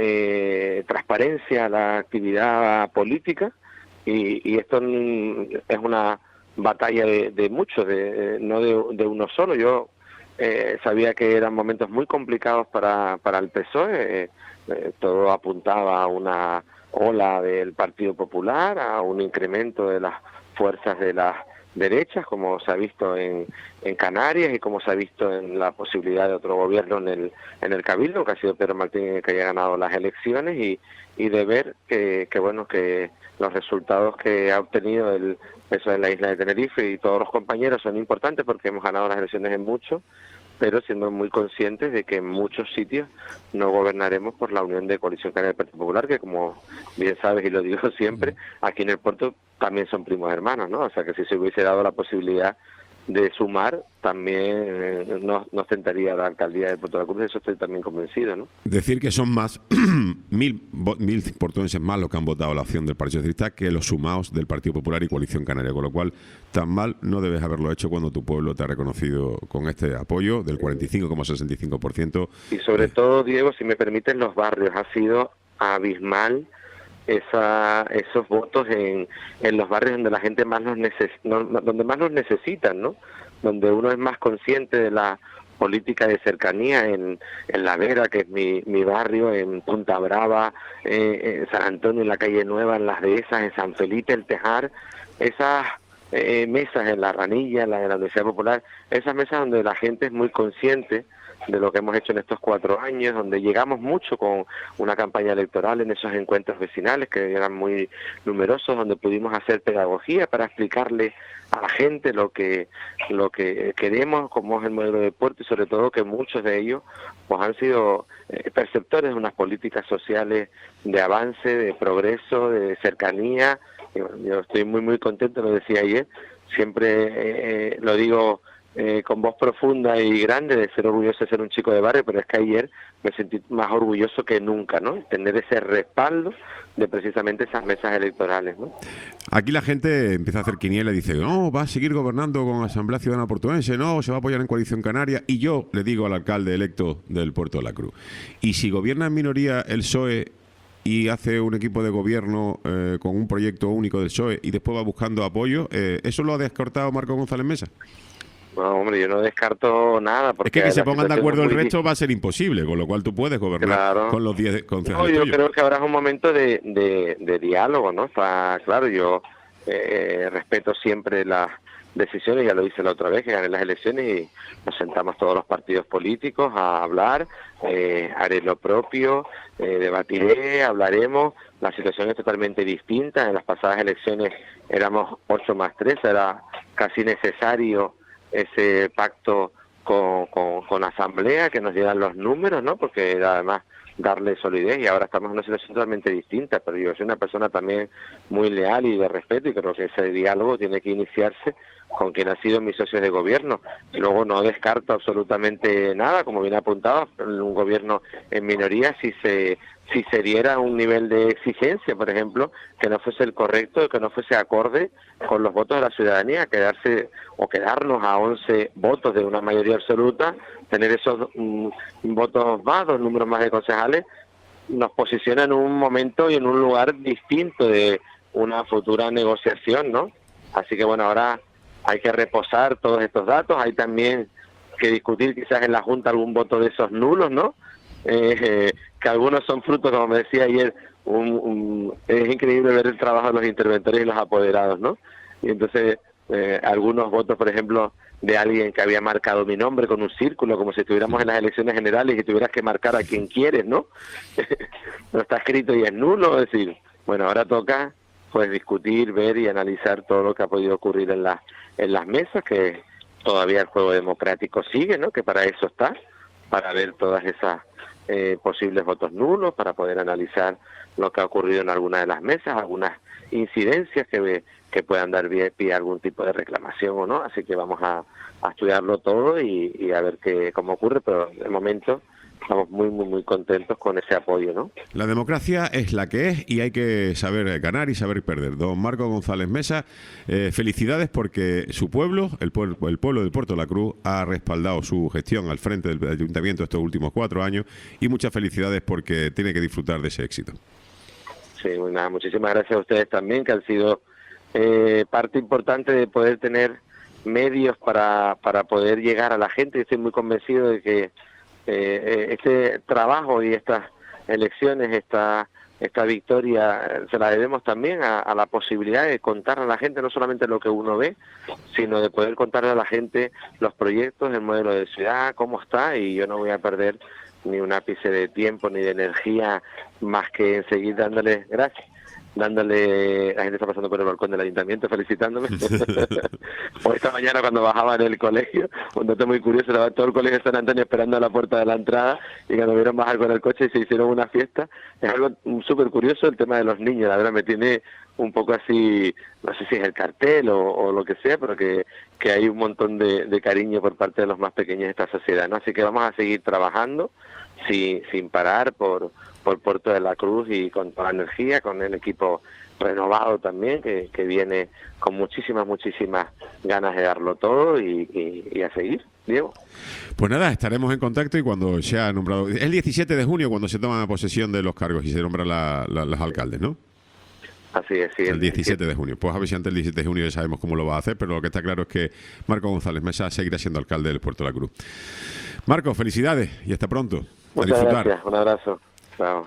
eh, transparencia a la actividad política, y, y esto es una batalla de, de muchos, de, no de, de uno solo. Yo Eh, sabía que eran momentos muy complicados para, para el P S O E, eh, eh, todo apuntaba a una ola del Partido Popular, a un incremento de las fuerzas de las derechas, como se ha visto en, en Canarias y como se ha visto en la posibilidad de otro gobierno en el, en el Cabildo, que ha sido Pedro Martínez que haya ganado las elecciones, y, y de ver que, que bueno que los resultados que ha obtenido el P S O E en la isla de Tenerife y todos los compañeros son importantes porque hemos ganado las elecciones en muchos, pero siendo muy conscientes de que en muchos sitios no gobernaremos por la unión de Coalición Canaria del Partido Popular, que como bien sabes y lo digo siempre, aquí en el puerto también son primos hermanos, ¿no? O sea que si se hubiese dado la posibilidad de sumar, también eh, nos, nos tentaría la alcaldía de Puerto de la Cruz, de eso estoy también convencido, ¿no? Decir que son más mil, vo- mil portuenses más los que han votado la opción del Partido Socialista que los sumados del Partido Popular y Coalición Canaria, con lo cual tan mal no debes haberlo hecho cuando tu pueblo te ha reconocido con este apoyo del cuarenta y cinco coma sesenta y cinco por ciento. Y sobre todo, Diego, si me permiten, los barrios, ha sido abismal esa, esos votos en, en los barrios donde la gente más los neces no, donde más los necesitan, ¿no? Donde uno es más consciente de la política de cercanía en, en La Vera, que es mi, mi barrio, en Punta Brava, eh, en San Antonio, en la Calle Nueva, en Las Dehesas, en San Felipe, el Tejar, esas eh, mesas en La Ranilla, en la de la Universidad Popular, esas mesas donde la gente es muy consciente de lo que hemos hecho en estos cuatro años, donde llegamos mucho con una campaña electoral en esos encuentros vecinales que eran muy numerosos, donde pudimos hacer pedagogía para explicarle a la gente lo que lo que queremos, cómo es el modelo de puerto, y sobre todo que muchos de ellos pues han sido eh, perceptores de unas políticas sociales de avance, de progreso, de cercanía. Y bueno, yo estoy muy muy contento, lo decía ayer, siempre eh, lo digo Eh, con voz profunda y grande de ser orgulloso de ser un chico de barrio, pero es que ayer me sentí más orgulloso que nunca, ¿no? Tener ese respaldo de precisamente esas mesas electorales, ¿no? Aquí la gente empieza a hacer quiniela y dice, no, va a seguir gobernando con Asamblea Ciudadana Portuense, no, se va a apoyar en Coalición Canaria, y yo le digo al alcalde electo del Puerto de la Cruz, y si gobierna en minoría el P S O E y hace un equipo de gobierno eh, con un proyecto único del P S O E y después va buscando apoyo, eh, ¿eso lo ha descartado Marco González Mesa? No, hombre, yo no descarto nada. Porque es que que se la pongan de situación acuerdo es el muy resto va a ser imposible, con lo cual tú puedes gobernar Claro. con los diez No, concejales yo tuyos. creo que ahora es un momento de, de, de diálogo, ¿no? Está claro, yo eh, respeto siempre las decisiones, ya lo hice la otra vez, que gané las elecciones y nos sentamos todos los partidos políticos a hablar, eh, haré lo propio, eh, debatiré, hablaremos, la situación es totalmente distinta, en las pasadas elecciones éramos ocho más tres, era casi necesario ese pacto con, con, con Asamblea, que nos dieran los números, ¿no? Porque era además darle solidez y ahora estamos en una situación totalmente distinta, pero yo soy una persona también muy leal y de respeto y creo que ese diálogo tiene que iniciarse con quien ha sido mis socios de gobierno. Y luego no descarto absolutamente nada, como bien apuntado, un gobierno en minoría si se si se diera un nivel de exigencia, por ejemplo, que no fuese el correcto, que no fuese acorde con los votos de la ciudadanía, quedarse o quedarnos a once votos de una mayoría absoluta, tener esos mm, votos más, dos números más de concejales, nos posiciona en un momento y en un lugar distinto de una futura negociación, ¿no? Así que bueno, ahora hay que reposar todos estos datos, hay también que discutir quizás en la Junta algún voto de esos nulos, ¿no? Eh, eh, que algunos son frutos, como me decía ayer, un, un, es increíble ver el trabajo de los interventores y los apoderados, ¿no? Y entonces eh, algunos votos, por ejemplo, de alguien que había marcado mi nombre con un círculo, como si estuviéramos en las elecciones generales y tuvieras que marcar a quien quieres, ¿no? No está escrito y es nulo, es decir, bueno, ahora toca pues discutir, ver y analizar todo lo que ha podido ocurrir en las en las mesas, que todavía el juego democrático sigue, ¿no? Que para eso está, para ver todas esas eh, posibles votos nulos, para poder analizar lo que ha ocurrido en algunas de las mesas, algunas incidencias que, que puedan dar pie a algún tipo de reclamación o no, así que vamos a, a estudiarlo todo y, y a ver qué cómo ocurre, pero de momento estamos muy, muy, muy contentos con ese apoyo, ¿no? La democracia es la que es y hay que saber ganar y saber perder. Don Marco González Mesa, eh, felicidades porque su pueblo, el, pueblo, el pueblo del Puerto de la Cruz, ha respaldado su gestión al frente del ayuntamiento estos últimos cuatro años y muchas felicidades porque tiene que disfrutar de ese éxito. Sí, muy nada, muchísimas gracias a ustedes también, que han sido eh, parte importante de poder tener medios para, para poder llegar a la gente. Estoy muy convencido de que Eh, este trabajo y estas elecciones, esta esta victoria, se la debemos también a, a la posibilidad de contar a la gente no solamente lo que uno ve, sino de poder contarle a la gente los proyectos, el modelo de ciudad, cómo está, y yo no voy a perder ni un ápice de tiempo ni de energía más que en seguir dándole gracias. dándole, la gente está pasando por el balcón del ayuntamiento felicitándome. O esta mañana cuando bajaba en el colegio, un dato muy curioso, estaba todo el colegio de San Antonio esperando a la puerta de la entrada y cuando vieron bajar con el coche y se hicieron una fiesta. Es algo súper curioso el tema de los niños, la verdad me tiene un poco así, no sé si es el cartel o, o lo que sea, pero que, que hay un montón de, de cariño por parte de los más pequeños de esta sociedad, ¿no? Así que vamos a seguir trabajando sin, sin parar por por Puerto de la Cruz y con toda la energía, con el equipo renovado también, que, que viene con muchísimas, muchísimas ganas de darlo todo y, y, y a seguir, Diego. Pues nada, estaremos en contacto y cuando sea nombrado, el diecisiete de junio cuando se toma posesión de los cargos y se nombran la, la, los alcaldes, ¿no? Así es, sí. El diecisiete de junio. Pues a ver si antes del diecisiete de junio ya sabemos cómo lo va a hacer, pero lo que está claro es que Marco González Mesa seguirá siendo alcalde del Puerto de la Cruz. Marco, felicidades y hasta pronto. Muchas a disfrutar. gracias, un abrazo. Chao.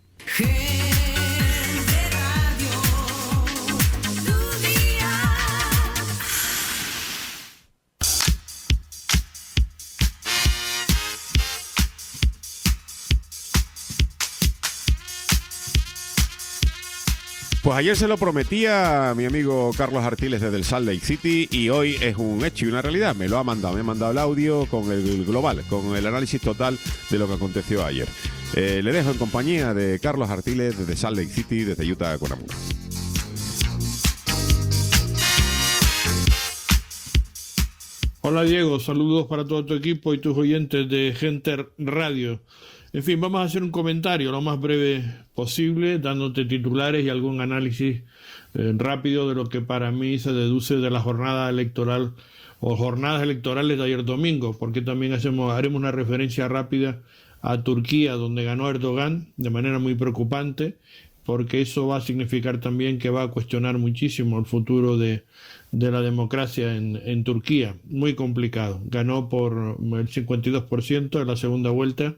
Pues ayer se lo prometía a mi amigo Carlos Artiles desde el Salt Lake City y hoy es un hecho y una realidad. Me lo ha mandado, me ha mandado el audio con el global, con el análisis total de lo que aconteció ayer. Eh, le dejo en compañía de Carlos Artiles desde Salt Lake City, desde Utah, Conamura. Hola Diego, saludos para todo tu equipo y tus oyentes de Gente Radio. En fin, vamos a hacer un comentario lo más breve posible, dándote titulares y algún análisis eh, rápido de lo que para mí se deduce de la jornada electoral o jornadas electorales de ayer domingo, porque también hacemos haremos una referencia rápida a Turquía, donde ganó Erdogan de manera muy preocupante, porque eso va a significar también que va a cuestionar muchísimo el futuro de, de la democracia en, en Turquía. Muy complicado. Ganó por el cincuenta y dos por ciento en la segunda vuelta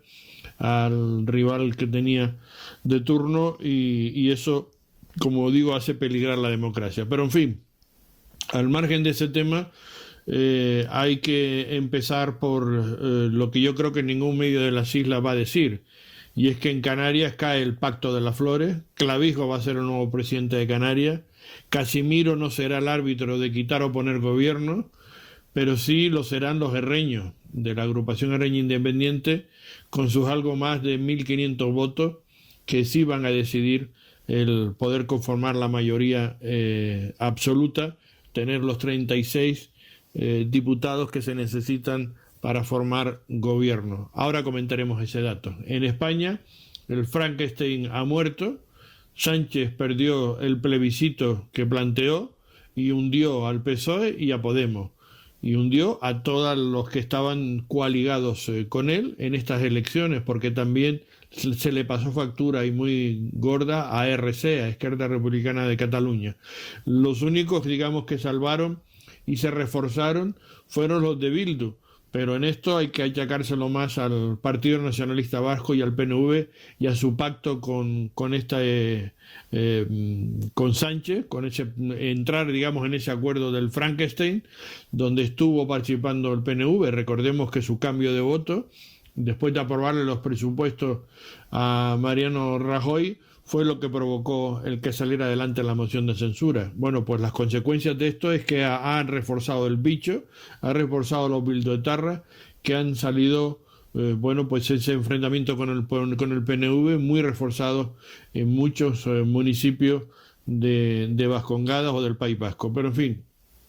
al rival que tenía de turno y, y eso, como digo, hace peligrar la democracia. Pero en fin, al margen de ese tema, eh, hay que empezar por eh, lo que yo creo que ningún medio de las islas va a decir, y es que en Canarias cae el Pacto de las Flores, Clavijo va a ser el nuevo presidente de Canarias, Casimiro no será el árbitro de quitar o poner gobierno, pero sí lo serán los herreños de la agrupación Herreña Independiente, con sus algo más de mil quinientos votos, que sí van a decidir el poder conformar la mayoría eh, absoluta, tener los treinta y seis eh, diputados que se necesitan para formar gobierno. Ahora comentaremos ese dato. En España, el Frankenstein ha muerto, Sánchez perdió el plebiscito que planteó y hundió al P S O E y a Podemos, y hundió a todos los que estaban coaligados eh, con él en estas elecciones, porque también se, se le pasó factura y muy gorda a R C, a Esquerda Republicana de Cataluña. Los únicos, digamos, que salvaron y se reforzaron fueron los de Bildu, pero en esto hay que achacárselo más al Partido Nacionalista Vasco y al P N V y a su pacto con, con esta eh, eh, con Sánchez, con ese entrar, digamos, en ese acuerdo del Frankenstein, donde estuvo participando el P N V. Recordemos que su cambio de voto, después de aprobarle los presupuestos a Mariano Rajoy, fue lo que provocó el que saliera adelante la moción de censura. Bueno, pues las consecuencias de esto es que ha, han reforzado el bicho, ha reforzado los bildoetarras, que han salido, eh, bueno, pues ese enfrentamiento con el, con el P N V muy reforzado en muchos eh, municipios de, de Vascongadas o del País Vasco. Pero en fin,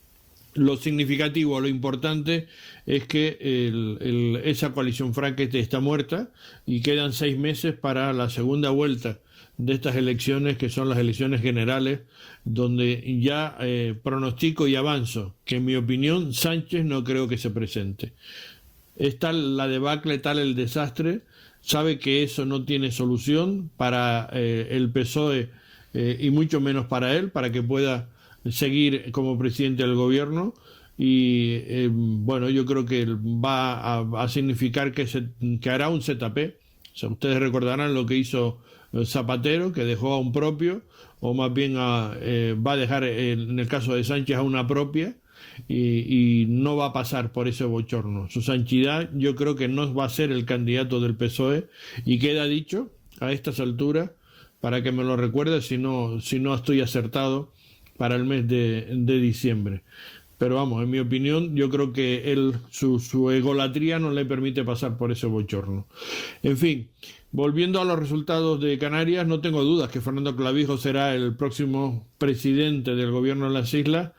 lo significativo, lo importante es que el, el, esa coalición Frankenstein está muerta y quedan seis meses para la segunda vuelta de estas elecciones, que son las elecciones generales, donde ya eh, pronostico y avanzo que, en mi opinión, Sánchez no creo que se presente. Es tal la debacle, tal el desastre, sabe que eso no tiene solución para eh, el P S O E eh, y mucho menos para él, para que pueda seguir como presidente del gobierno. Y eh, bueno, yo creo que va a, a significar que, se, que hará un Z P. O sea, ustedes recordarán lo que hizo Zapatero, que dejó a un propio, o más bien a, eh, va a dejar, eh, en el caso de Sánchez, a una propia, y, y no va a pasar por ese bochorno. Su santidad, yo creo que no va a ser el candidato del P S O E, y queda dicho a estas alturas, para que me lo recuerde si no, si no estoy acertado, para el mes de, de diciembre. Pero vamos, en mi opinión, yo creo que él, su, su egolatría no le permite pasar por ese bochorno. En fin, volviendo a los resultados de Canarias, no tengo dudas que Fernando Clavijo será el próximo presidente del gobierno de las islas,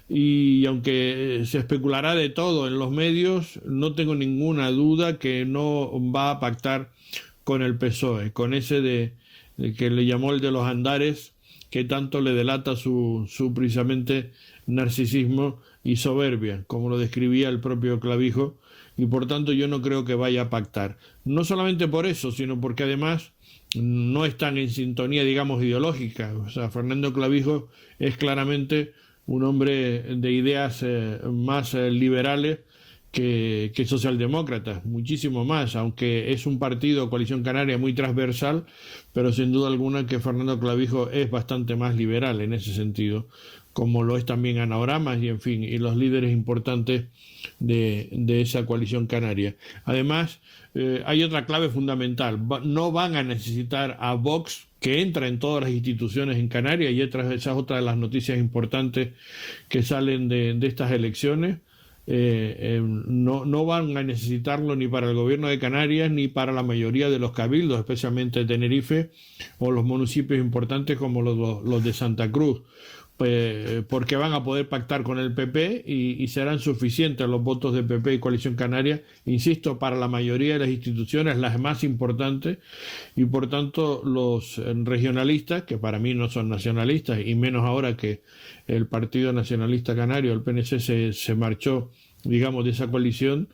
y aunque se especulará de todo en los medios, no tengo ninguna duda que no va a pactar con el P S O E, con ese de, de que le llamó el de los Andares, que tanto le delata su, su precisamente narcisismo y soberbia, como lo describía el propio Clavijo, y por tanto yo no creo que vaya a pactar. No solamente por eso, sino porque además no están en sintonía, digamos, ideológica. O sea, Fernando Clavijo es claramente un hombre de ideas eh, más eh, liberales que, que socialdemócratas, muchísimo más, aunque es un partido, Coalición Canaria, muy transversal, pero sin duda alguna que Fernando Clavijo es bastante más liberal en ese sentido, como lo es también Ana Oramas y, en fin, y los líderes importantes de, de esa Coalición Canaria. Además, eh, hay otra clave fundamental: no van a necesitar a Vox, que entra en todas las instituciones en Canarias, y esa es otra de las noticias importantes que salen de, de estas elecciones. Eh, eh, no, no van a necesitarlo ni para el gobierno de Canarias ni para la mayoría de los cabildos, especialmente de Tenerife o los municipios importantes como los, los de Santa Cruz, pues, porque van a poder pactar con el P P y, y serán suficientes los votos de P P y Coalición Canaria, insisto, para la mayoría de las instituciones, las más importantes, y por tanto los regionalistas, que para mí no son nacionalistas, y menos ahora que el Partido Nacionalista Canario, el P N C, se, se marchó digamos, de esa coalición,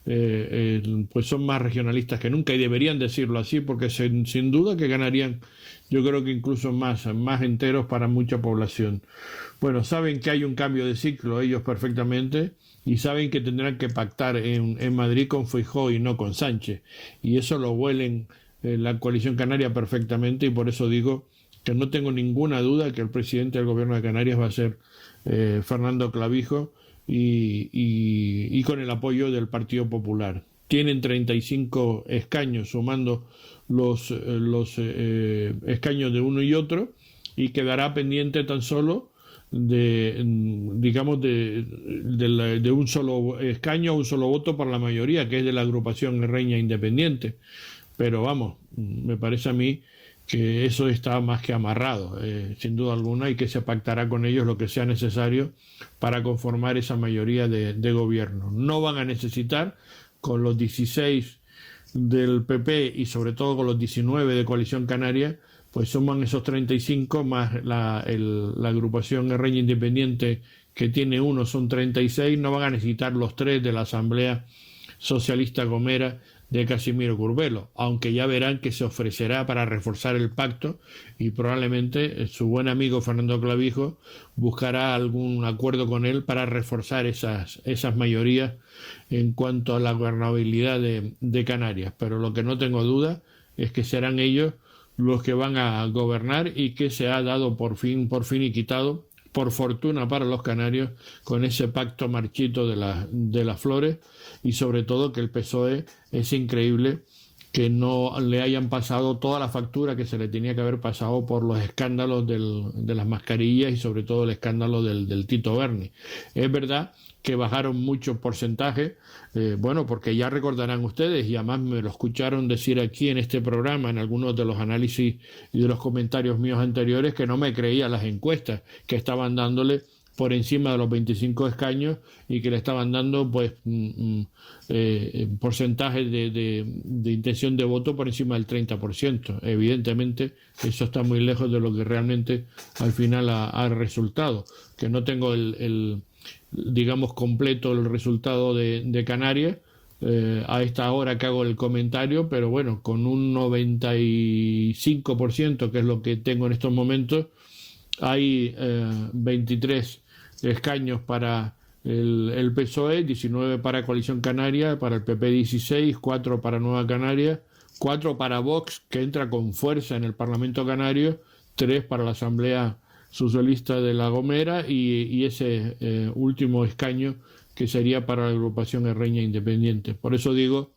eh, eh, pues son más regionalistas que nunca y deberían decirlo así porque sin, sin duda que ganarían, yo creo que incluso más, más enteros para mucha población. Bueno, saben que hay un cambio de ciclo ellos perfectamente y saben que tendrán que pactar en, en Madrid con Feijóo y no con Sánchez, y eso lo huelen eh, la coalición canaria perfectamente, y por eso digo que no tengo ninguna duda que el presidente del gobierno de Canarias va a ser eh, Fernando Clavijo, y, y, y con el apoyo del Partido Popular. Tienen treinta y cinco escaños sumando los, eh, los eh, escaños de uno y otro, y quedará pendiente tan solo de, digamos, de, de, la, de un solo escaño, un solo voto para la mayoría, que es de la agrupación Reña Independiente. Pero vamos, me parece a mí que eso está más que amarrado, eh, sin duda alguna, y que se pactará con ellos lo que sea necesario para conformar esa mayoría de, de gobierno. No van a necesitar, con los dieciséis del P P y sobre todo con los diecinueve de Coalición Canaria, pues suman esos treinta y cinco más la, el, la agrupación Reña Independiente, que tiene uno, son treinta y seis, no van a necesitar los tres de la Asamblea Socialista Gomera de Casimiro Curbelo, aunque ya verán que se ofrecerá para reforzar el pacto, y probablemente su buen amigo Fernando Clavijo buscará algún acuerdo con él para reforzar esas, esas mayorías en cuanto a la gobernabilidad de, de Canarias. Pero lo que no tengo duda es que serán ellos los que van a gobernar, y que se ha dado por fin, por fin y quitado, por fortuna para los canarios, con ese pacto marchito de, la, de las flores, y sobre todo que el P S O E, es increíble que no le hayan pasado toda la factura que se le tenía que haber pasado por los escándalos del, de las mascarillas, y sobre todo el escándalo del, del Tito Berni. Es verdad que bajaron mucho porcentaje, eh, bueno, porque ya recordarán ustedes, y además me lo escucharon decir aquí en este programa, en algunos de los análisis y de los comentarios míos anteriores, que no me creía las encuestas, que estaban dándole por encima de los veinticinco escaños, y que le estaban dando pues mm, eh, porcentajes de, de, de intención de voto por encima del treinta por ciento. Evidentemente eso está muy lejos de lo que realmente al final ha, ha resultado, que no tengo el, el digamos completo el resultado de, de Canarias eh, a esta hora que hago el comentario, pero bueno, con un noventa y cinco por ciento, que es lo que tengo en estos momentos, hay eh, veintitrés escaños para el, el P S O E, diecinueve para Coalición Canaria, para el P P dieciséis, cuatro para Nueva Canaria, cuatro para Vox, que entra con fuerza en el Parlamento Canario, tres para la Asamblea Socialista de La Gomera, y, y ese eh, último escaño que sería para la agrupación Reña Independiente. Por eso digo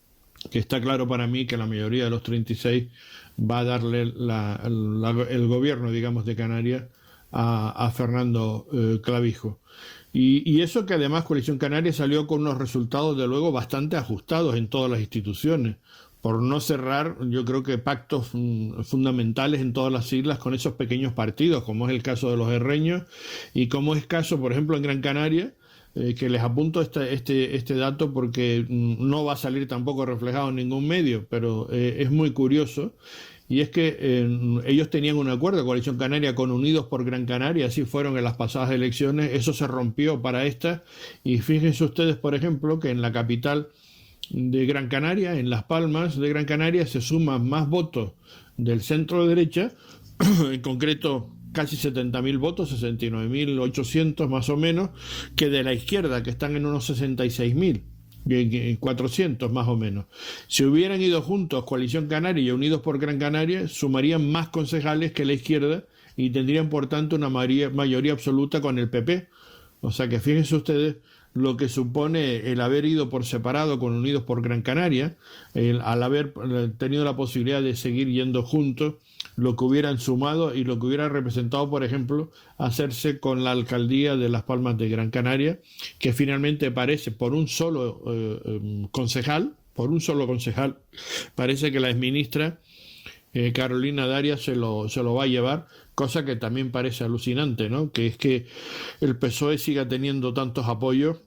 que está claro para mí que la mayoría de los treinta y seis va a darle la, la, el gobierno, digamos, de Canarias a, a Fernando eh, Clavijo. Y, y eso que además Coalición Canaria salió con unos resultados, de luego, bastante ajustados en todas las instituciones, por no cerrar, yo creo que pactos mm, fundamentales en todas las islas con esos pequeños partidos, como es el caso de los herreños, y como es caso, por ejemplo, en Gran Canaria, eh, que les apunto este, este, este dato porque mm, no va a salir tampoco reflejado en ningún medio, pero eh, es muy curioso, y es que eh, ellos tenían un acuerdo, Coalición Canaria, con Unidos por Gran Canaria, así fueron en las pasadas elecciones, eso se rompió para esta, y fíjense ustedes, por ejemplo, que en la capital de Gran Canaria, en Las Palmas de Gran Canaria, se suman más votos del centro derecha, en concreto casi setenta mil votos, sesenta y nueve mil ochocientos más o menos, que de la izquierda, que están en unos sesenta y seis mil cuatrocientos más o menos. Si hubieran ido juntos Coalición Canaria y Unidos por Gran Canaria, sumarían más concejales que la izquierda, y tendrían por tanto una mayoría, mayoría absoluta con el P P. O sea que fíjense ustedes lo que supone el haber ido por separado con Unidos por Gran Canaria, el, al haber tenido la posibilidad de seguir yendo juntos, lo que hubieran sumado y lo que hubiera representado, por ejemplo, hacerse con la alcaldía de Las Palmas de Gran Canaria, que finalmente parece, por un solo eh, eh, concejal, por un solo concejal, parece que la exministra eh, Carolina Darias se lo, se lo va a llevar, cosa que también parece alucinante, ¿no? Que es que el P S O E siga teniendo tantos apoyos,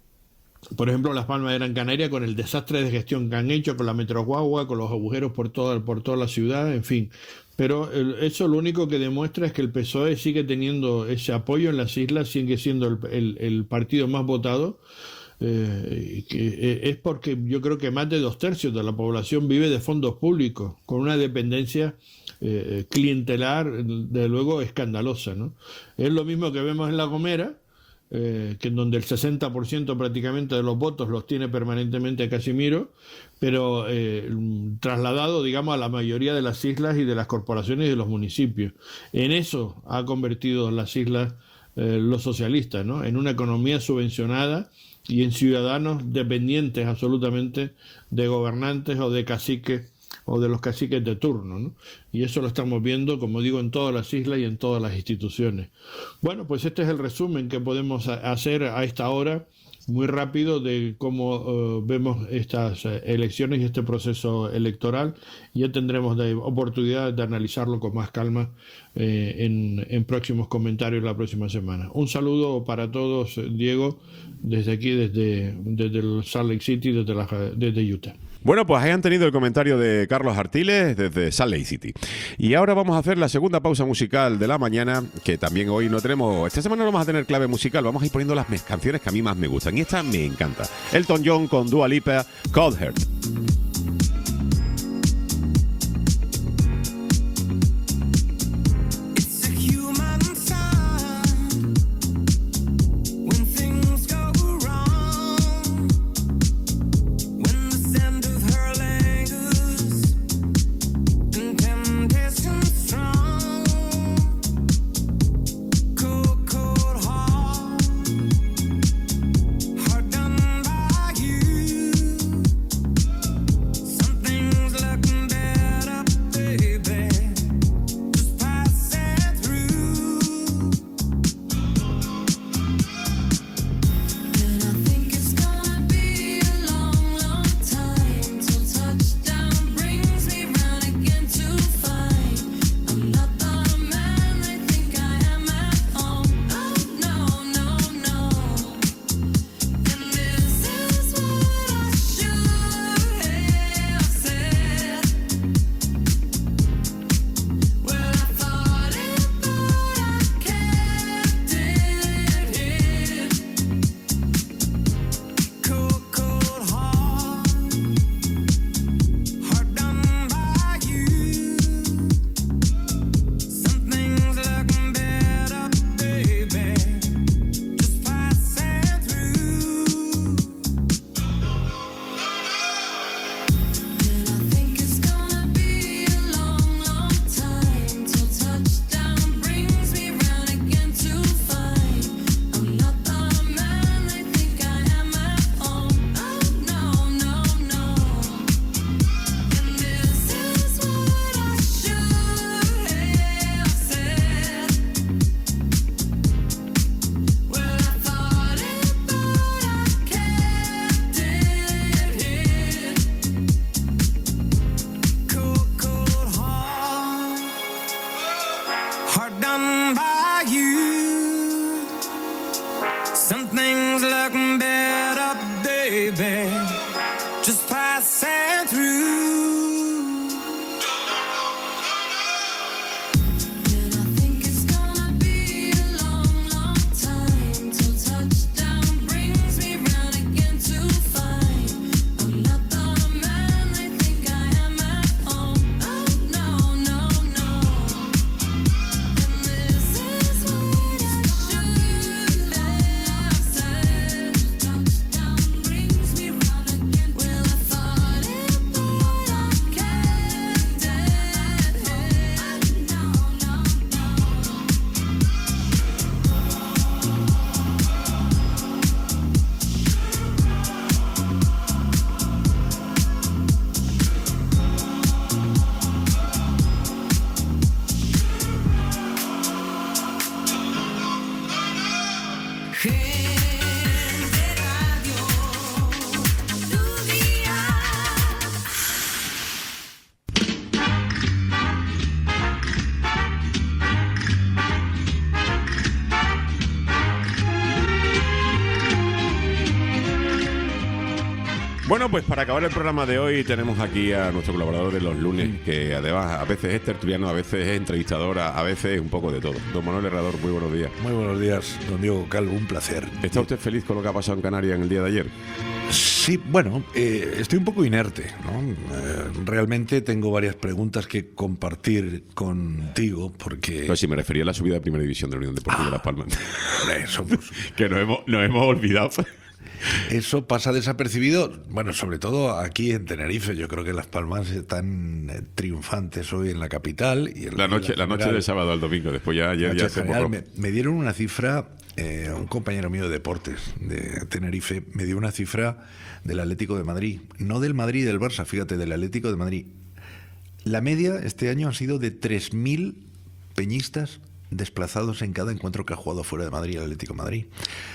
por ejemplo, Las Palmas de Gran Canaria, con el desastre de gestión que han hecho, con la Metro Guagua, con los agujeros por toda, por toda la ciudad, en fin. Pero el, eso lo único que demuestra es que el P S O E sigue teniendo ese apoyo en las islas, sigue siendo el, el, el partido más votado, eh, que eh, es porque yo creo que más de dos tercios de la población vive de fondos públicos, con una dependencia eh, clientelar, de luego, escandalosa, ¿no? Es lo mismo que vemos en La Gomera, eh, que en donde el sesenta por ciento prácticamente de los votos los tiene permanentemente Casimiro, pero eh, trasladado, digamos, a la mayoría de las islas y de las corporaciones y de los municipios. En eso ha convertido las islas eh, los socialistas, ¿no? En una economía subvencionada y en ciudadanos dependientes absolutamente de gobernantes o de caciques o de los caciques de turno, ¿no? Y eso lo estamos viendo, como digo, en todas las islas y en todas las instituciones. Bueno, pues este es el resumen que podemos hacer a esta hora, muy rápido, de cómo uh, vemos estas uh, elecciones y este proceso electoral. Ya tendremos de oportunidad de analizarlo con más calma eh, en, en próximos comentarios la próxima semana. Un saludo para todos, Diego, desde aquí, desde, desde el Salt Lake City, desde, la, desde Utah. Bueno, pues ahí han tenido el comentario de Carlos Artiles desde Salt Lake City. Y ahora vamos a hacer la segunda pausa musical de la mañana, que también hoy no tenemos... Esta semana no vamos a tener clave musical, vamos a ir poniendo las canciones que a mí más me gustan. Y esta me encanta. Elton John con Dua Lipa, Cold Heart. Heart done by you. Bueno, pues para acabar el programa de hoy tenemos aquí a nuestro colaborador de los lunes, que además a veces es tertuliano, a veces es entrevistador, a veces es un poco de todo. Don Manuel Herrador, muy buenos días. Muy buenos días, don Diego Calvo, un placer. ¿Está usted feliz con lo que ha pasado en Canarias en el día de ayer? Sí, bueno, eh, estoy un poco inerte, ¿no? Eh, realmente tengo varias preguntas que compartir contigo, porque... Pues sí, me refería a la subida de Primera División de la Unión Deportiva Ah, de Las Palmas. Eso, pues, que nos hemos, nos hemos olvidado. Eso pasa desapercibido, bueno, sobre todo aquí en Tenerife. Yo creo que Las Palmas están eh, triunfantes hoy en la capital. Y en La noche, en la noche general. del sábado al domingo, después ya ayer Noche ya se general, borró. me, me dieron una cifra, eh, un compañero mío de deportes de Tenerife me dio una cifra del Atlético de Madrid, no del Madrid y del Barça, fíjate, del Atlético de Madrid. La media este año ha sido de tres mil peñistas desplazados en cada encuentro que ha jugado fuera de Madrid el Atlético de Madrid.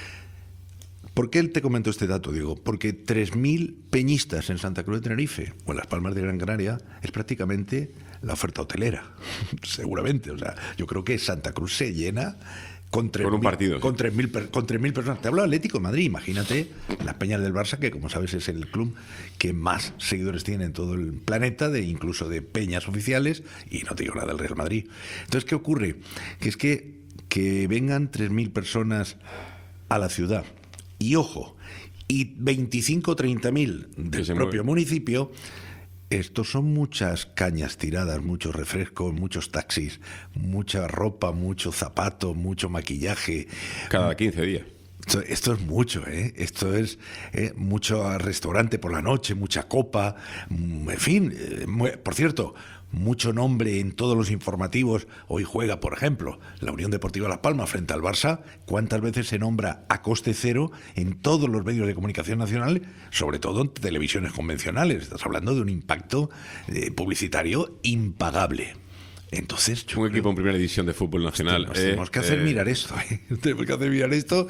¿Por qué te comento este dato, Diego? Porque tres mil peñistas en Santa Cruz de Tenerife o en Las Palmas de Gran Canaria es prácticamente la oferta hotelera, seguramente. O sea, yo creo que Santa Cruz se llena con tres Con un mil- partido, sí. con tres mil per- con tres mil personas. Te hablo de Atlético de Madrid, imagínate las peñas del Barça, que como sabes es el club que más seguidores tiene en todo el planeta, de incluso de peñas oficiales, y no te digo nada del Real Madrid. Entonces, ¿qué ocurre? Que es que, que vengan tres mil personas a la ciudad, y ojo, y veinticinco o treinta mil del se propio mueve. municipio, estos son muchas cañas tiradas, muchos refrescos, muchos taxis, mucha ropa, mucho zapato, mucho maquillaje. Cada quince días. Esto, esto es mucho, ¿eh? Esto es eh, mucho restaurante por la noche, mucha copa, mm, en fin. eh, mu- por cierto, mucho nombre en todos los informativos. Hoy juega, por ejemplo, la Unión Deportiva Las Palmas frente al Barça. ¿Cuántas veces se nombra a coste cero en todos los medios de comunicación nacional, sobre todo en televisiones convencionales? Estás hablando de un impacto eh, publicitario impagable. Entonces, yo Un creo- equipo en primera división de fútbol nacional. Nos eh, tenemos que hacer eh, mirar esto, ¿eh? Tenemos que hacer mirar esto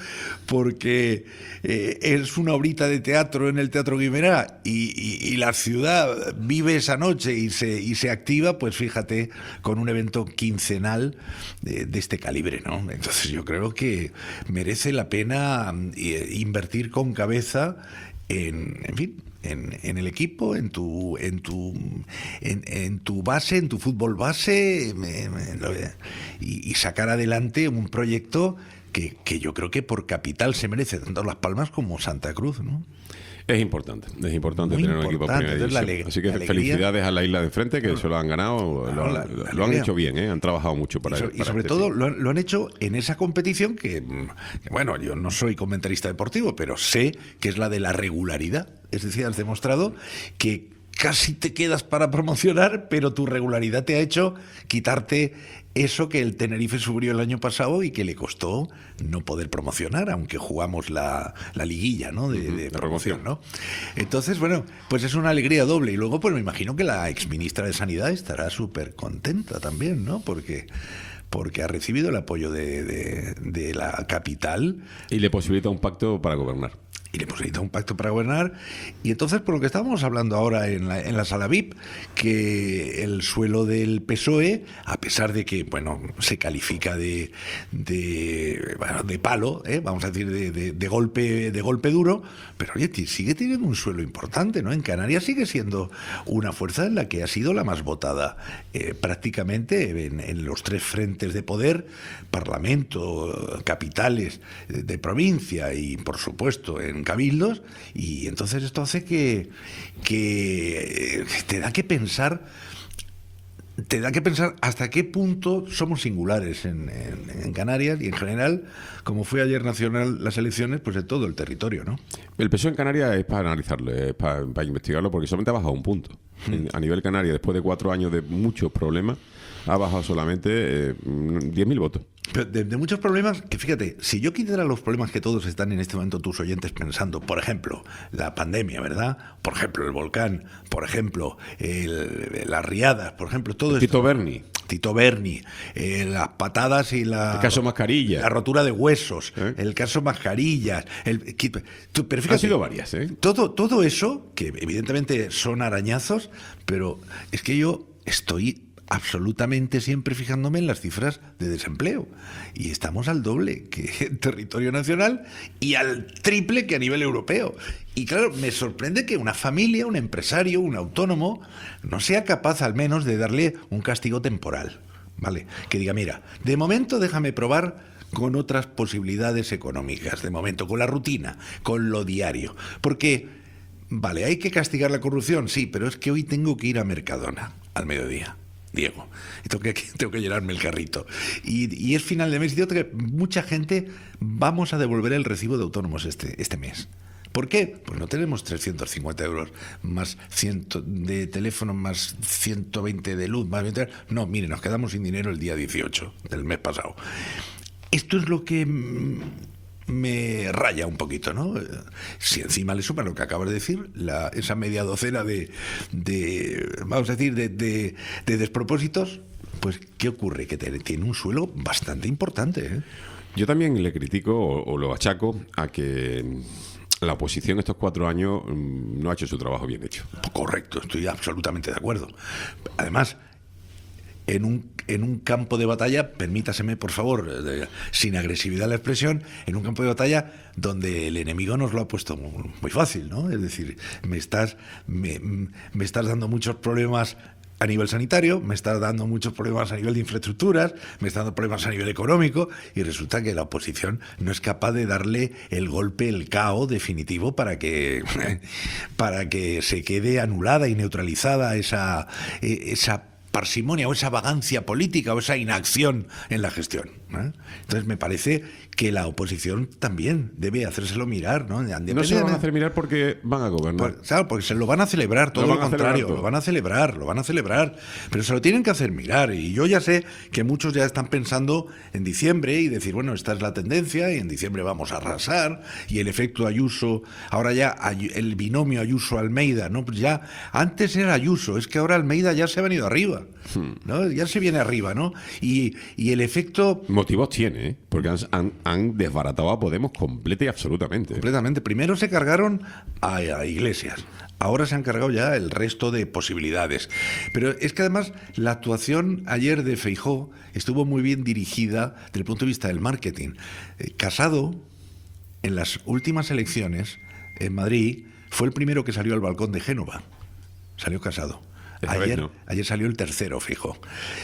porque eh, es una obrita de teatro en el Teatro Guimerá y, y- y la ciudad vive esa noche y se, y se activa, pues fíjate, con un evento quincenal de, de este calibre, ¿no? Entonces yo creo que merece la pena mm, eh, invertir con cabeza en, en fin, en, en el equipo, en tu, en tu, en, en tu base, en tu fútbol base, me- me- lo- y, y sacar adelante un proyecto que, que yo creo que por capital se merece tanto Las Palmas como Santa Cruz, ¿no? Es importante, es importante Muy tener un equipo en importante. primera Entonces, la división. ale- Así que la alegría- felicidades a la isla de enfrente, que se lo han ganado, lo, Claro, han- la- la lo han alegría. hecho bien, ¿eh? Han trabajado mucho para y, so- para y sobre este todo fin. lo, han- lo han hecho en esa competición que, mm, que, bueno, yo no soy comentarista deportivo, pero sé que es la de la regularidad. Es decir, has demostrado que casi te quedas para promocionar, pero tu regularidad te ha hecho quitarte eso que el Tenerife sufrió el año pasado y que le costó no poder promocionar, aunque jugamos la, la liguilla, ¿no? de, de la promoción, ¿no? Entonces, bueno, pues es una alegría doble. Y luego, pues me imagino que la exministra de Sanidad estará súper contenta también, ¿no? Porque, porque ha recibido el apoyo de, de- de la capital Y le posibilita un pacto para gobernar. y le posibilita un pacto para gobernar. Y entonces, por lo que estábamos hablando ahora en la, en la sala V I P, que el suelo del P S O E, a pesar de que, bueno, se califica de, de, bueno, de palo, ¿eh? Vamos a decir, de, de- de golpe, de golpe duro, pero oye, ti- sigue teniendo un suelo importante, ¿no? En Canarias sigue siendo una fuerza en la que ha sido la más votada eh, prácticamente en, en los tres frentes de poder: Parlamento, capitales de, de provincia y, por supuesto, en cabildos. Y entonces esto hace que, que eh, te da que pensar te da que pensar hasta qué punto somos singulares en, en- en Canarias y en general, como fue ayer nacional las elecciones, pues en todo el territorio, ¿no? El P S O E en Canarias es para analizarlo, es para, para investigarlo, porque solamente ha bajado un punto. En- a nivel Canarias, después de cuatro años de muchos problemas, ha bajado solamente eh, diez mil votos. Pero de, de muchos problemas, que fíjate, si yo quitara los problemas que todos están en este momento tus oyentes pensando, por ejemplo, la pandemia, ¿verdad? Por ejemplo, el volcán, por ejemplo, el- las riadas, por ejemplo, todo esto. Tito Berni. Tito Berni, eh, las patadas y la... El caso Mascarilla. La rotura de huesos, el caso Mascarillas. El, que- tú- pero fíjate, Han sido varias, ¿eh? todo, todo eso, que evidentemente son arañazos, pero es que yo estoy absolutamente siempre fijándome en las cifras de desempleo. Y estamos al doble que en territorio nacional y al triple que a nivel europeo. Y claro, me sorprende que una familia, un empresario, un autónomo, no sea capaz al menos de darle un castigo temporal, ¿vale? Que diga, mira, de momento déjame probar con otras posibilidades económicas, de momento, con la rutina, con lo diario. Porque, vale, hay que castigar la corrupción, sí, pero es que hoy tengo que ir a Mercadona al mediodía, Diego, y tengo que, tengo que llenarme el carrito. Y, y es final de mes, y tengo que, mucha gente vamos a devolver el recibo de autónomos este, este mes. ¿Por qué? Pues no tenemos trescientos cincuenta euros más cien de teléfono, más ciento veinte de luz, más veinte... No, mire, nos quedamos sin dinero el día dieciocho del mes pasado. Esto es lo que me raya un poquito, ¿no? Si encima le suma lo que acabas de decir, la, esa media docena de, de vamos a decir, de, de, de despropósitos, pues ¿qué ocurre? Que te, tiene un suelo bastante importante, ¿eh? Yo también le critico o, o lo achaco a que la oposición estos cuatro años no ha hecho su trabajo bien hecho. Correcto, estoy absolutamente de acuerdo. Además, en un, en un campo de batalla, permítaseme por favor, de, sin agresividad la expresión, en un campo de batalla donde el enemigo nos lo ha puesto muy, muy fácil, ¿no? Es decir, me estás, me, me estás dando muchos problemas a nivel sanitario, me estás dando muchos problemas a nivel de infraestructuras, me estás dando problemas a nivel económico, y resulta que la oposición no es capaz de darle el golpe, el cao definitivo para que, para que se quede anulada y neutralizada esa, esa parsimonia o esa vagancia política o esa inacción en la gestión, ¿eh? Entonces me parece que la oposición también debe hacérselo mirar, ¿no? No se lo van a hacer mirar porque van a gobernar. Pues, claro, porque se lo van a celebrar, todo lo, lo contrario, todo. lo van a celebrar, lo van a celebrar, pero se lo tienen que hacer mirar. Y yo ya sé que muchos ya están pensando en diciembre y decir, bueno, esta es la tendencia y en diciembre vamos a arrasar, y el efecto Ayuso, ahora ya el binomio Ayuso-Almeida, ¿no? Pues ya, antes era Ayuso, es que ahora Almeida ya se ha venido arriba, ¿no? Ya se viene arriba, ¿no? Y, y el efecto... Motivos tiene, ¿eh? Porque han, han, han desbaratado a Podemos completa y absolutamente. Completamente. Primero se cargaron a, a Iglesias, ahora se han cargado ya el resto de posibilidades. Pero es que además la actuación ayer de Feijóo estuvo muy bien dirigida desde el punto de vista del marketing. Eh, Casado, en las últimas elecciones en Madrid, fue el primero que salió al balcón de Génova. Salió Casado. Ayer, no. ayer salió el tercero, Feijóo.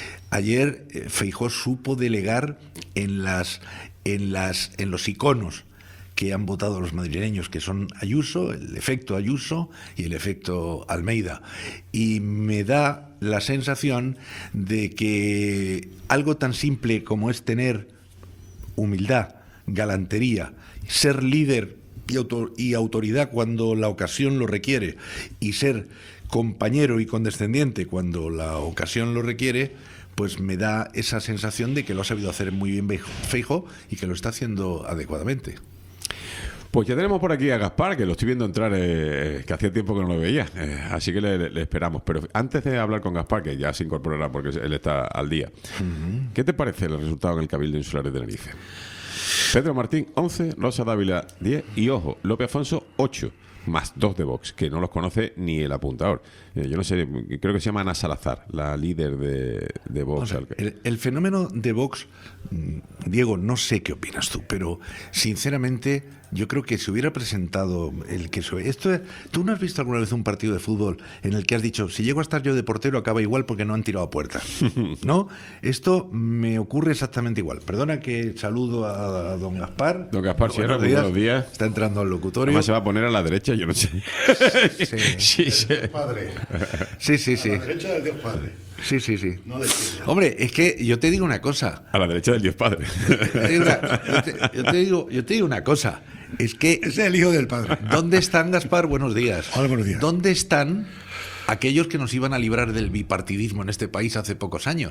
Ayer eh, Feijóo supo delegar en las en las en los iconos que han votado los madrileños, que son Ayuso, el efecto Ayuso y el efecto Almeida. Y me da la sensación de que algo tan simple como es tener humildad, galantería, ser líder y, autor, y autoridad cuando la ocasión lo requiere, y ser compañero y condescendiente cuando la ocasión lo requiere, pues me da esa sensación de que lo ha sabido hacer muy bien Feijóo y que lo está haciendo adecuadamente. Pues ya tenemos por aquí a Gaspar, que lo estoy viendo entrar, eh, que hacía tiempo que no lo veía, eh, así que le, le esperamos. Pero antes de hablar con Gaspar, que ya se incorporará porque él está al día, uh-huh. ¿Qué te parece el resultado en el Cabildo Insular de Tenerife? Pedro Martín, once, Rosa Dávila, diez, y ojo, López Afonso, ocho. Más dos de Vox, que no los conoce ni el apuntador. Eh, yo no sé, creo que se llama Ana Salazar, la líder de, de Vox. O sea, el, el fenómeno de Vox, Diego, no sé qué opinas tú, pero sinceramente yo creo que si hubiera presentado el que soy... Esto es, ¿tú no has visto alguna vez un partido de fútbol en el que has dicho, si llego a estar yo de portero acaba igual porque no han tirado a puerta? ¿No? Esto me ocurre exactamente igual. Perdona que saludo a, a don Gaspar. Don Gaspar Sierra, buenos días. buenos días. Está entrando al locutorio. Además se va a poner a la derecha, yo no sé. Sí, sí, sí. Padre. Sí, sí, sí. A la derecha del Dios Padre. Sí, sí, sí. No de Hombre, es que yo te digo una cosa. A la derecha del Dios Padre. Yo te digo una, yo te, yo te digo, yo te digo una cosa. Es que... Ese es el hijo del Padre. ¿Dónde están, Gaspar? Buenos días. Hola, buenos días. ¿Dónde están aquellos que nos iban a librar del bipartidismo en este país hace pocos años?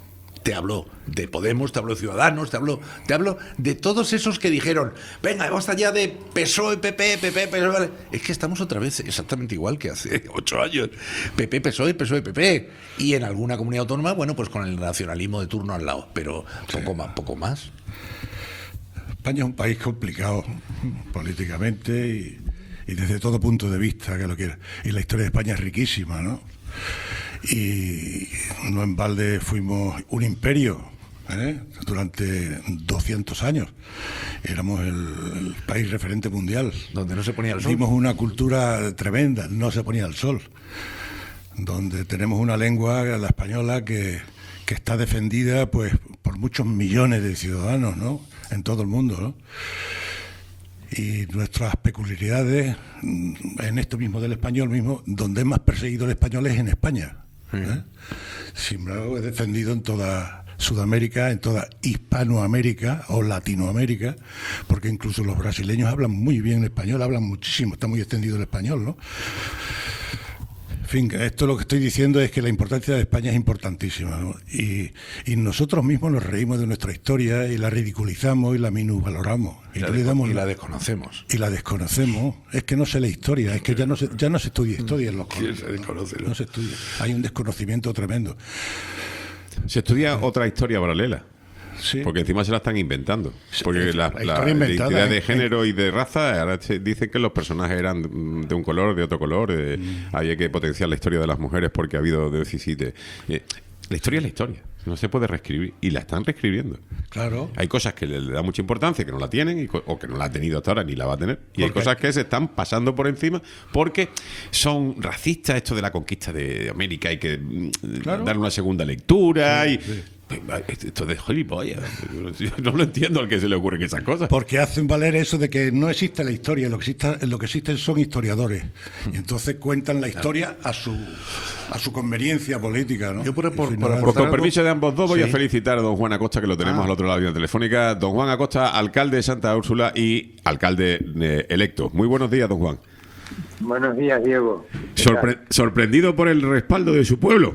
Te hablo de Podemos, te hablo de Ciudadanos, te hablo, te hablo de todos esos que dijeron, venga, basta ya de P S O E, P P, P P, P S O E. Es que estamos otra vez exactamente igual que hace ocho años. P P, P S O E, P S O E, P P. Y en alguna comunidad autónoma, bueno, pues con el nacionalismo de turno al lado, pero poco más, poco más. España es un país complicado políticamente y, y desde todo punto de vista que lo quiera. Y la historia de España es riquísima, ¿no? y no en balde fuimos un imperio, ¿eh? Durante doscientos años. Éramos el, el país referente mundial. Donde no se ponía el sol. Dimos una cultura tremenda, no se ponía el sol. Donde tenemos una lengua, la española, que, que está defendida pues por muchos millones de ciudadanos, ¿no? En todo el mundo, ¿no? Y nuestras peculiaridades, en esto mismo del español mismo, donde es más perseguido el español es en España, ¿eh? Sin embargo, es defendido en toda Sudamérica, en toda Hispanoamérica o Latinoamérica, porque incluso los brasileños hablan muy bien español, hablan muchísimo, está muy extendido el español, ¿no? En fin, esto lo que estoy diciendo es que la importancia de España es importantísima, ¿no? Y, y nosotros mismos nos reímos de nuestra historia y la ridiculizamos y la minusvaloramos. Y, Y, la, no le desco- damos y la- la desconocemos. y la desconocemos. Es que no se lee historia, es que ya no se, ya no se estudia historia en los Sí, colegios. se desconoce, ¿no? No se estudia. Hay un desconocimiento tremendo. Se estudia otra historia paralela. Sí. Porque encima se la están inventando. Porque la, la la historia inventada, identidad ¿eh? de género y de raza, ahora se dicen que los personajes eran de un color, de otro color. eh, Mm. Había que potenciar la historia de las mujeres porque ha habido déficit. de- eh, la historia es la historia. No se puede reescribir. Y la están reescribiendo. Claro. Hay cosas que le, le da mucha importancia, que no la tienen, y co- o que no la ha tenido hasta ahora, ni la va a tener. Y hay Porque- cosas que se están pasando por encima porque son racistas, esto de la conquista de, de América, hay que mm, Claro. dar una segunda lectura. Sí, y sí. Esto de gilipollas. Yo no lo entiendo al que se le ocurren esas cosas. Porque hacen valer eso de que no existe la historia, lo que, exista, lo que existen son historiadores. Y entonces cuentan la historia a su a su conveniencia política, ¿no? Yo por- por- Y si por no- Pues con algo- permiso de ambos dos voy a Sí. felicitar a don Juan Acosta, que lo tenemos Ah. al otro lado de la telefónica. Don Juan Acosta, alcalde de Santa Úrsula y alcalde eh, electo. Muy buenos días, don Juan. Buenos días, Diego. ¿Qué Sorpre- tal? sorprendido por el respaldo de su pueblo.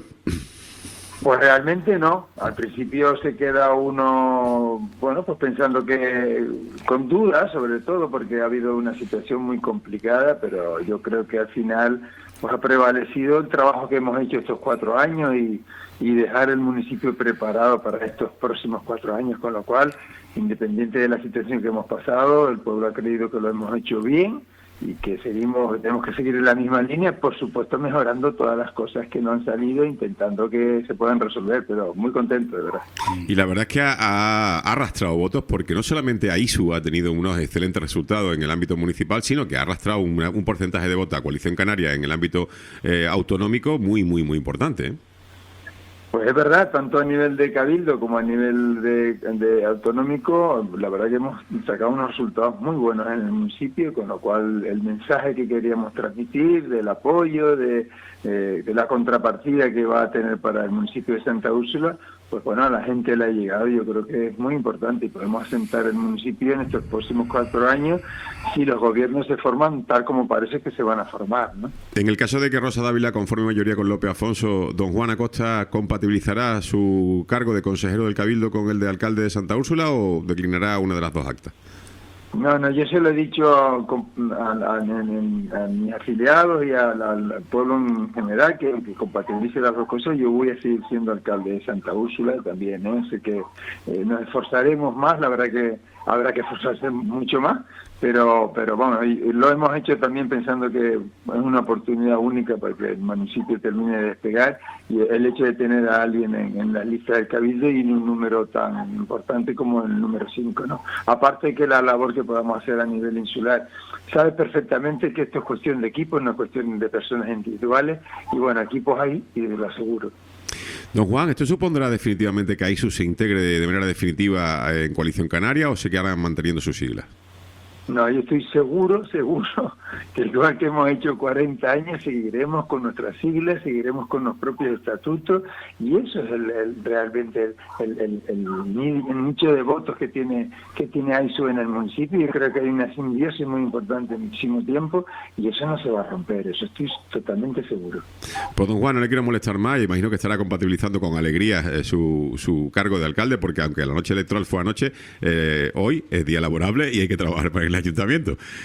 Pues realmente no. Al principio se queda uno, bueno, pues pensando que con dudas, sobre todo porque ha habido una situación muy complicada, pero yo creo que al final pues ha prevalecido el trabajo que hemos hecho estos cuatro años y, y dejar el municipio preparado para estos próximos cuatro años, con lo cual, independiente de la situación que hemos pasado, el pueblo ha creído que lo hemos hecho bien y que seguimos, tenemos que seguir en la misma línea, por supuesto mejorando todas las cosas que no han salido, intentando que se puedan resolver, pero muy contento, de verdad. Y la verdad es que ha, ha- ha arrastrado votos porque no solamente AISU ha tenido unos excelentes resultados en el ámbito municipal, sino que ha arrastrado una- un porcentaje de votos a Coalición Canaria en el ámbito eh, autonómico muy, muy, muy importante, ¿eh? Pues es verdad, tanto a nivel de cabildo como a nivel de, de autonómico, la verdad que hemos sacado unos resultados muy buenos en el municipio, con lo cual el mensaje que queríamos transmitir del apoyo, de, eh, de la contrapartida que va a tener para el municipio de Santa Úrsula, pues bueno, a la gente le ha llegado. Yo creo que es muy importante y podemos asentar el municipio en estos próximos cuatro años si los gobiernos se forman tal como parece que se van a formar, ¿no? En el caso de que Rosa Dávila conforme mayoría con López Afonso, don Juan Acosta compatibilizará su cargo de consejero del Cabildo con el de alcalde de Santa Úrsula o declinará una de las dos actas. No, no, yo se lo he dicho a, a- a- a mis afiliados y al, al pueblo en general que, que compatibilice las dos cosas. Yo voy a seguir siendo alcalde de Santa Úrsula también, ¿eh? Así que eh, nos esforzaremos más, la verdad que habrá que esforzarse mucho más, pero pero bueno, y, y lo hemos hecho también pensando que es una oportunidad única para que el municipio termine de despegar y el hecho de tener a alguien en, en la lista del Cabildo y en un número tan importante como el número cinco, ¿no? Aparte de que la labor que podamos hacer a nivel insular, sabe perfectamente que esto es cuestión de equipos, no es cuestión de personas individuales, y bueno, equipos hay y lo aseguro. Don Juan, ¿esto supondrá definitivamente que AISU se integre de, de manera definitiva en Coalición Canaria o se quedarán manteniendo sus siglas? No, yo estoy seguro, seguro, que igual que hemos hecho cuarenta años, seguiremos con nuestras siglas, seguiremos con los propios estatutos, y eso es el, el- realmente el, el, el, el ni- el nicho de votos que tiene que tiene AISU en el municipio. Yo creo que hay una simbiosis muy importante en muchísimo tiempo, y eso no se va a romper, eso estoy totalmente seguro. Pues don Juan, no le quiero molestar más, imagino que estará compatibilizando con alegría eh, su, su cargo de alcalde, porque aunque la noche electoral fue anoche, eh, hoy es día laborable y hay que trabajar para el ayuntamiento.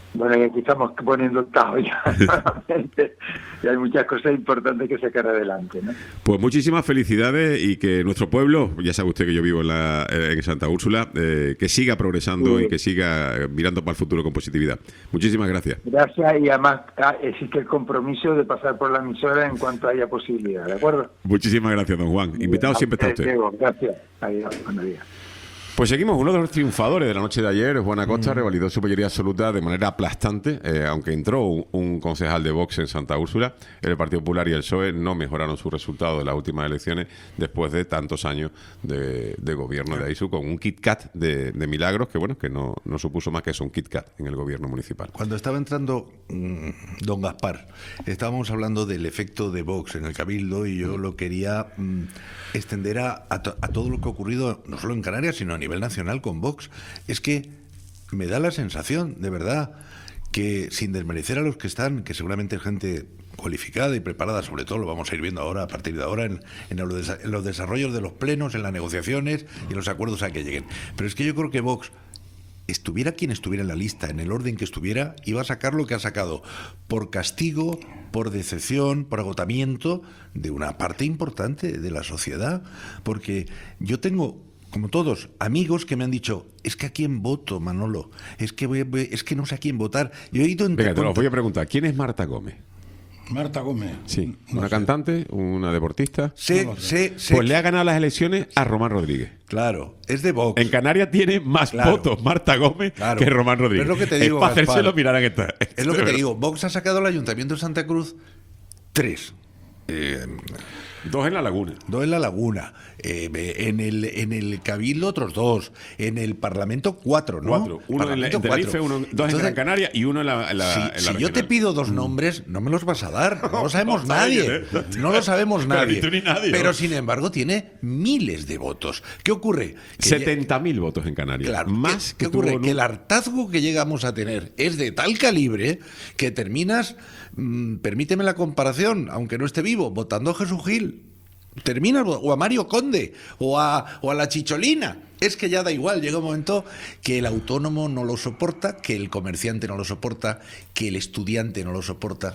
Bueno, y aquí estamos poniendo octavo ya, nuevamente, y hay muchas cosas importantes que sacar adelante, ¿no? Pues muchísimas felicidades y que nuestro pueblo, ya sabe usted que yo vivo en, la, en Santa Úrsula, eh, que siga progresando Sí. y que siga mirando para el futuro con positividad. Muchísimas gracias. Gracias, y además ah, existe el compromiso de pasar por la emisora en cuanto haya posibilidad, ¿de acuerdo? Muchísimas gracias, don Juan. Invitado siempre está usted. Diego, gracias. Adiós, buenos días. Pues seguimos, uno de los triunfadores de la noche de ayer, Juan Acosta, revalidó su mayoría absoluta de manera aplastante, eh, aunque entró un, un concejal de Vox en Santa Úrsula. El Partido Popular y el P S O E no mejoraron sus resultados de las últimas elecciones después de tantos años de, de gobierno de Aisu, con un Kit Kat de, de milagros que, bueno, que no, no supuso más que eso, un Kit Kat en el gobierno municipal. Cuando estaba entrando mmm, don Gaspar, estábamos hablando del efecto de Vox en el Cabildo y yo lo quería mmm, extender a, a, to, a todo lo que ha ocurrido, no solo en Canarias, sino a nivel nacional con Vox. Es que me da la sensación, de verdad, que sin desmerecer a los que están, que seguramente es gente cualificada y preparada, sobre todo lo vamos a ir viendo ahora, a partir de ahora, en, en, los, en los desarrollos de los plenos, en las negociaciones y en los acuerdos a que lleguen. Pero es que yo creo que Vox, estuviera quien estuviera en la lista, en el orden que estuviera, iba a sacar lo que ha sacado, por castigo, por decepción, por agotamiento de una parte importante de la sociedad. Porque yo tengo, como todos, amigos que me han dicho, es que a quién voto, Manolo, es que voy, voy, es que no sé a quién votar. Yo he ido entre Venga, te lo voy a preguntar, ¿quién es Marta Gómez? Marta Gómez. Sí, no una sé. cantante, una deportista. Sí, No lo sí, sí. Pues le ha ganado las elecciones a Román Rodríguez. Claro, es de Vox. En Canarias tiene más Claro. votos Marta Gómez Claro. que Román Rodríguez. Pero es lo que te digo, es para Gaspar. hacérselo mirar en esta. Es lo que te digo, Vox ha sacado al Ayuntamiento de Santa Cruz tres. Eh, Dos en la Laguna. Dos en la Laguna. Eh, en, el, en el Cabildo otros dos. En el Parlamento cuatro, ¿no? Cuatro. Uno en, la- en Parlamento Tenerife, cuatro. uno, dos en Entonces, Gran Canaria y uno en la, en la, si en la si yo regional. te pido dos nombres, no me los vas a dar. No lo sabemos No, nadie. ¿eh? No lo sabemos Pero nadie. ni tú ni nadie, Pero ¿no? sin embargo tiene miles de votos. ¿Qué ocurre? Que setenta mil votos en Canarias. Claro, Más ¿qué, que qué ocurre? tuvo Que el hartazgo que llegamos a tener es de tal calibre que terminas, mmm, permíteme la comparación, aunque no esté vivo, votando a Jesús Gil. Terminas, o a Mario Conde, o a, o a la Chicholina. Es que ya da igual, llega un momento que el autónomo no lo soporta, que el comerciante no lo soporta, que el estudiante no lo soporta.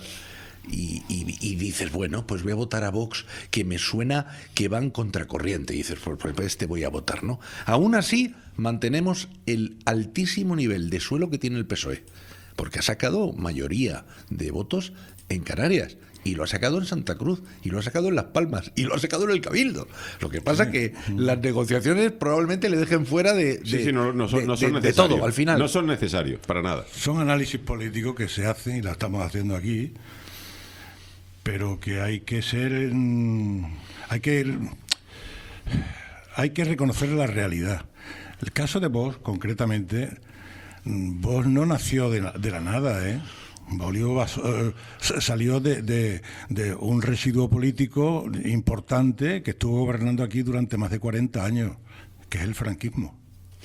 Y, y, y dices, bueno, pues voy a votar a Vox, que me suena que van contracorriente. Y dices, pues, pues este voy a votar, ¿no? Aún así, mantenemos el altísimo nivel de suelo que tiene el P S O E, porque ha sacado mayoría de votos en Canarias. Y lo ha sacado en Santa Cruz, y lo ha sacado en Las Palmas, y lo ha sacado en el Cabildo. Lo que pasa que las negociaciones probablemente le dejen fuera de, de, Sí, sí, no, no son, de- no son de- de necesarios. todo, al final. No son necesarios, para nada. Son análisis políticos que se hacen y la estamos haciendo aquí, pero que hay que ser, mm, hay que, hay que reconocer la realidad. El caso de Vox, concretamente, mm, Vox no nació de la, de la nada, ¿eh? Bolívar eh, salió de, de, de un residuo político importante que estuvo gobernando aquí durante más de cuarenta años, que es el franquismo.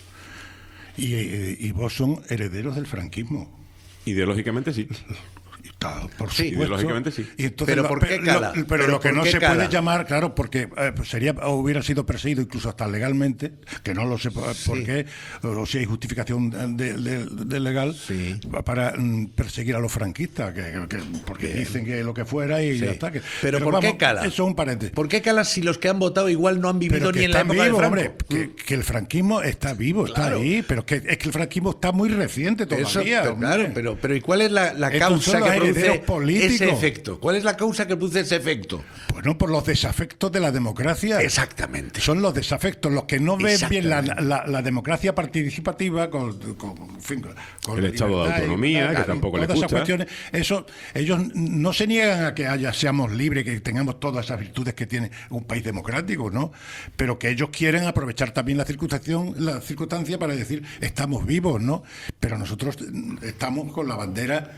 Y, eh, y vos son herederos del franquismo. Ideológicamente sí. Está, por Sí, supuesto. ideológicamente sí. Y entonces Pero lo- ¿por qué lo- cala? pero, Pero lo que ¿por no qué se cala? puede llamar, claro, porque eh, pues sería hubiera sido perseguido incluso hasta legalmente, que no lo sé por Sí. por qué, o si hay justificación de, de- de legal Sí. para mm, perseguir a los franquistas, que, que- porque Bien. dicen que lo que fuera y Sí. ya está. que- Pero, ¿por qué vamos, cala? Eso es un paréntesis. ¿Por qué cala si los que han votado igual no han vivido Pero que ni en la están época vivos, de Franco? hombre, que, que el franquismo está vivo, Claro. está ahí, pero que, es que el franquismo está muy reciente todavía. Eso, pero, hombre. claro, pero, pero ¿y cuál es la, la Estos causa son los que produce herederos políticos. ese efecto? ¿Cuál es la causa que produce ese efecto? Bueno, por los desafectos de la democracia. Exactamente. Son los desafectos, los que no ven bien la, Exactamente. la- la democracia participativa con, con- en fin, con El estado de libertad y- autonomía, que claro, tampoco les todas esas gusta. cuestiones, eso, ellos no se niegan a que haya, seamos libres, que tengamos todas esas virtudes que tiene un país democrático, ¿no? Pero que ellos quieren aprovechar también la circunstancia, la circunstancia para decir, estamos vivos, ¿no? Pero nosotros estamos con la bandera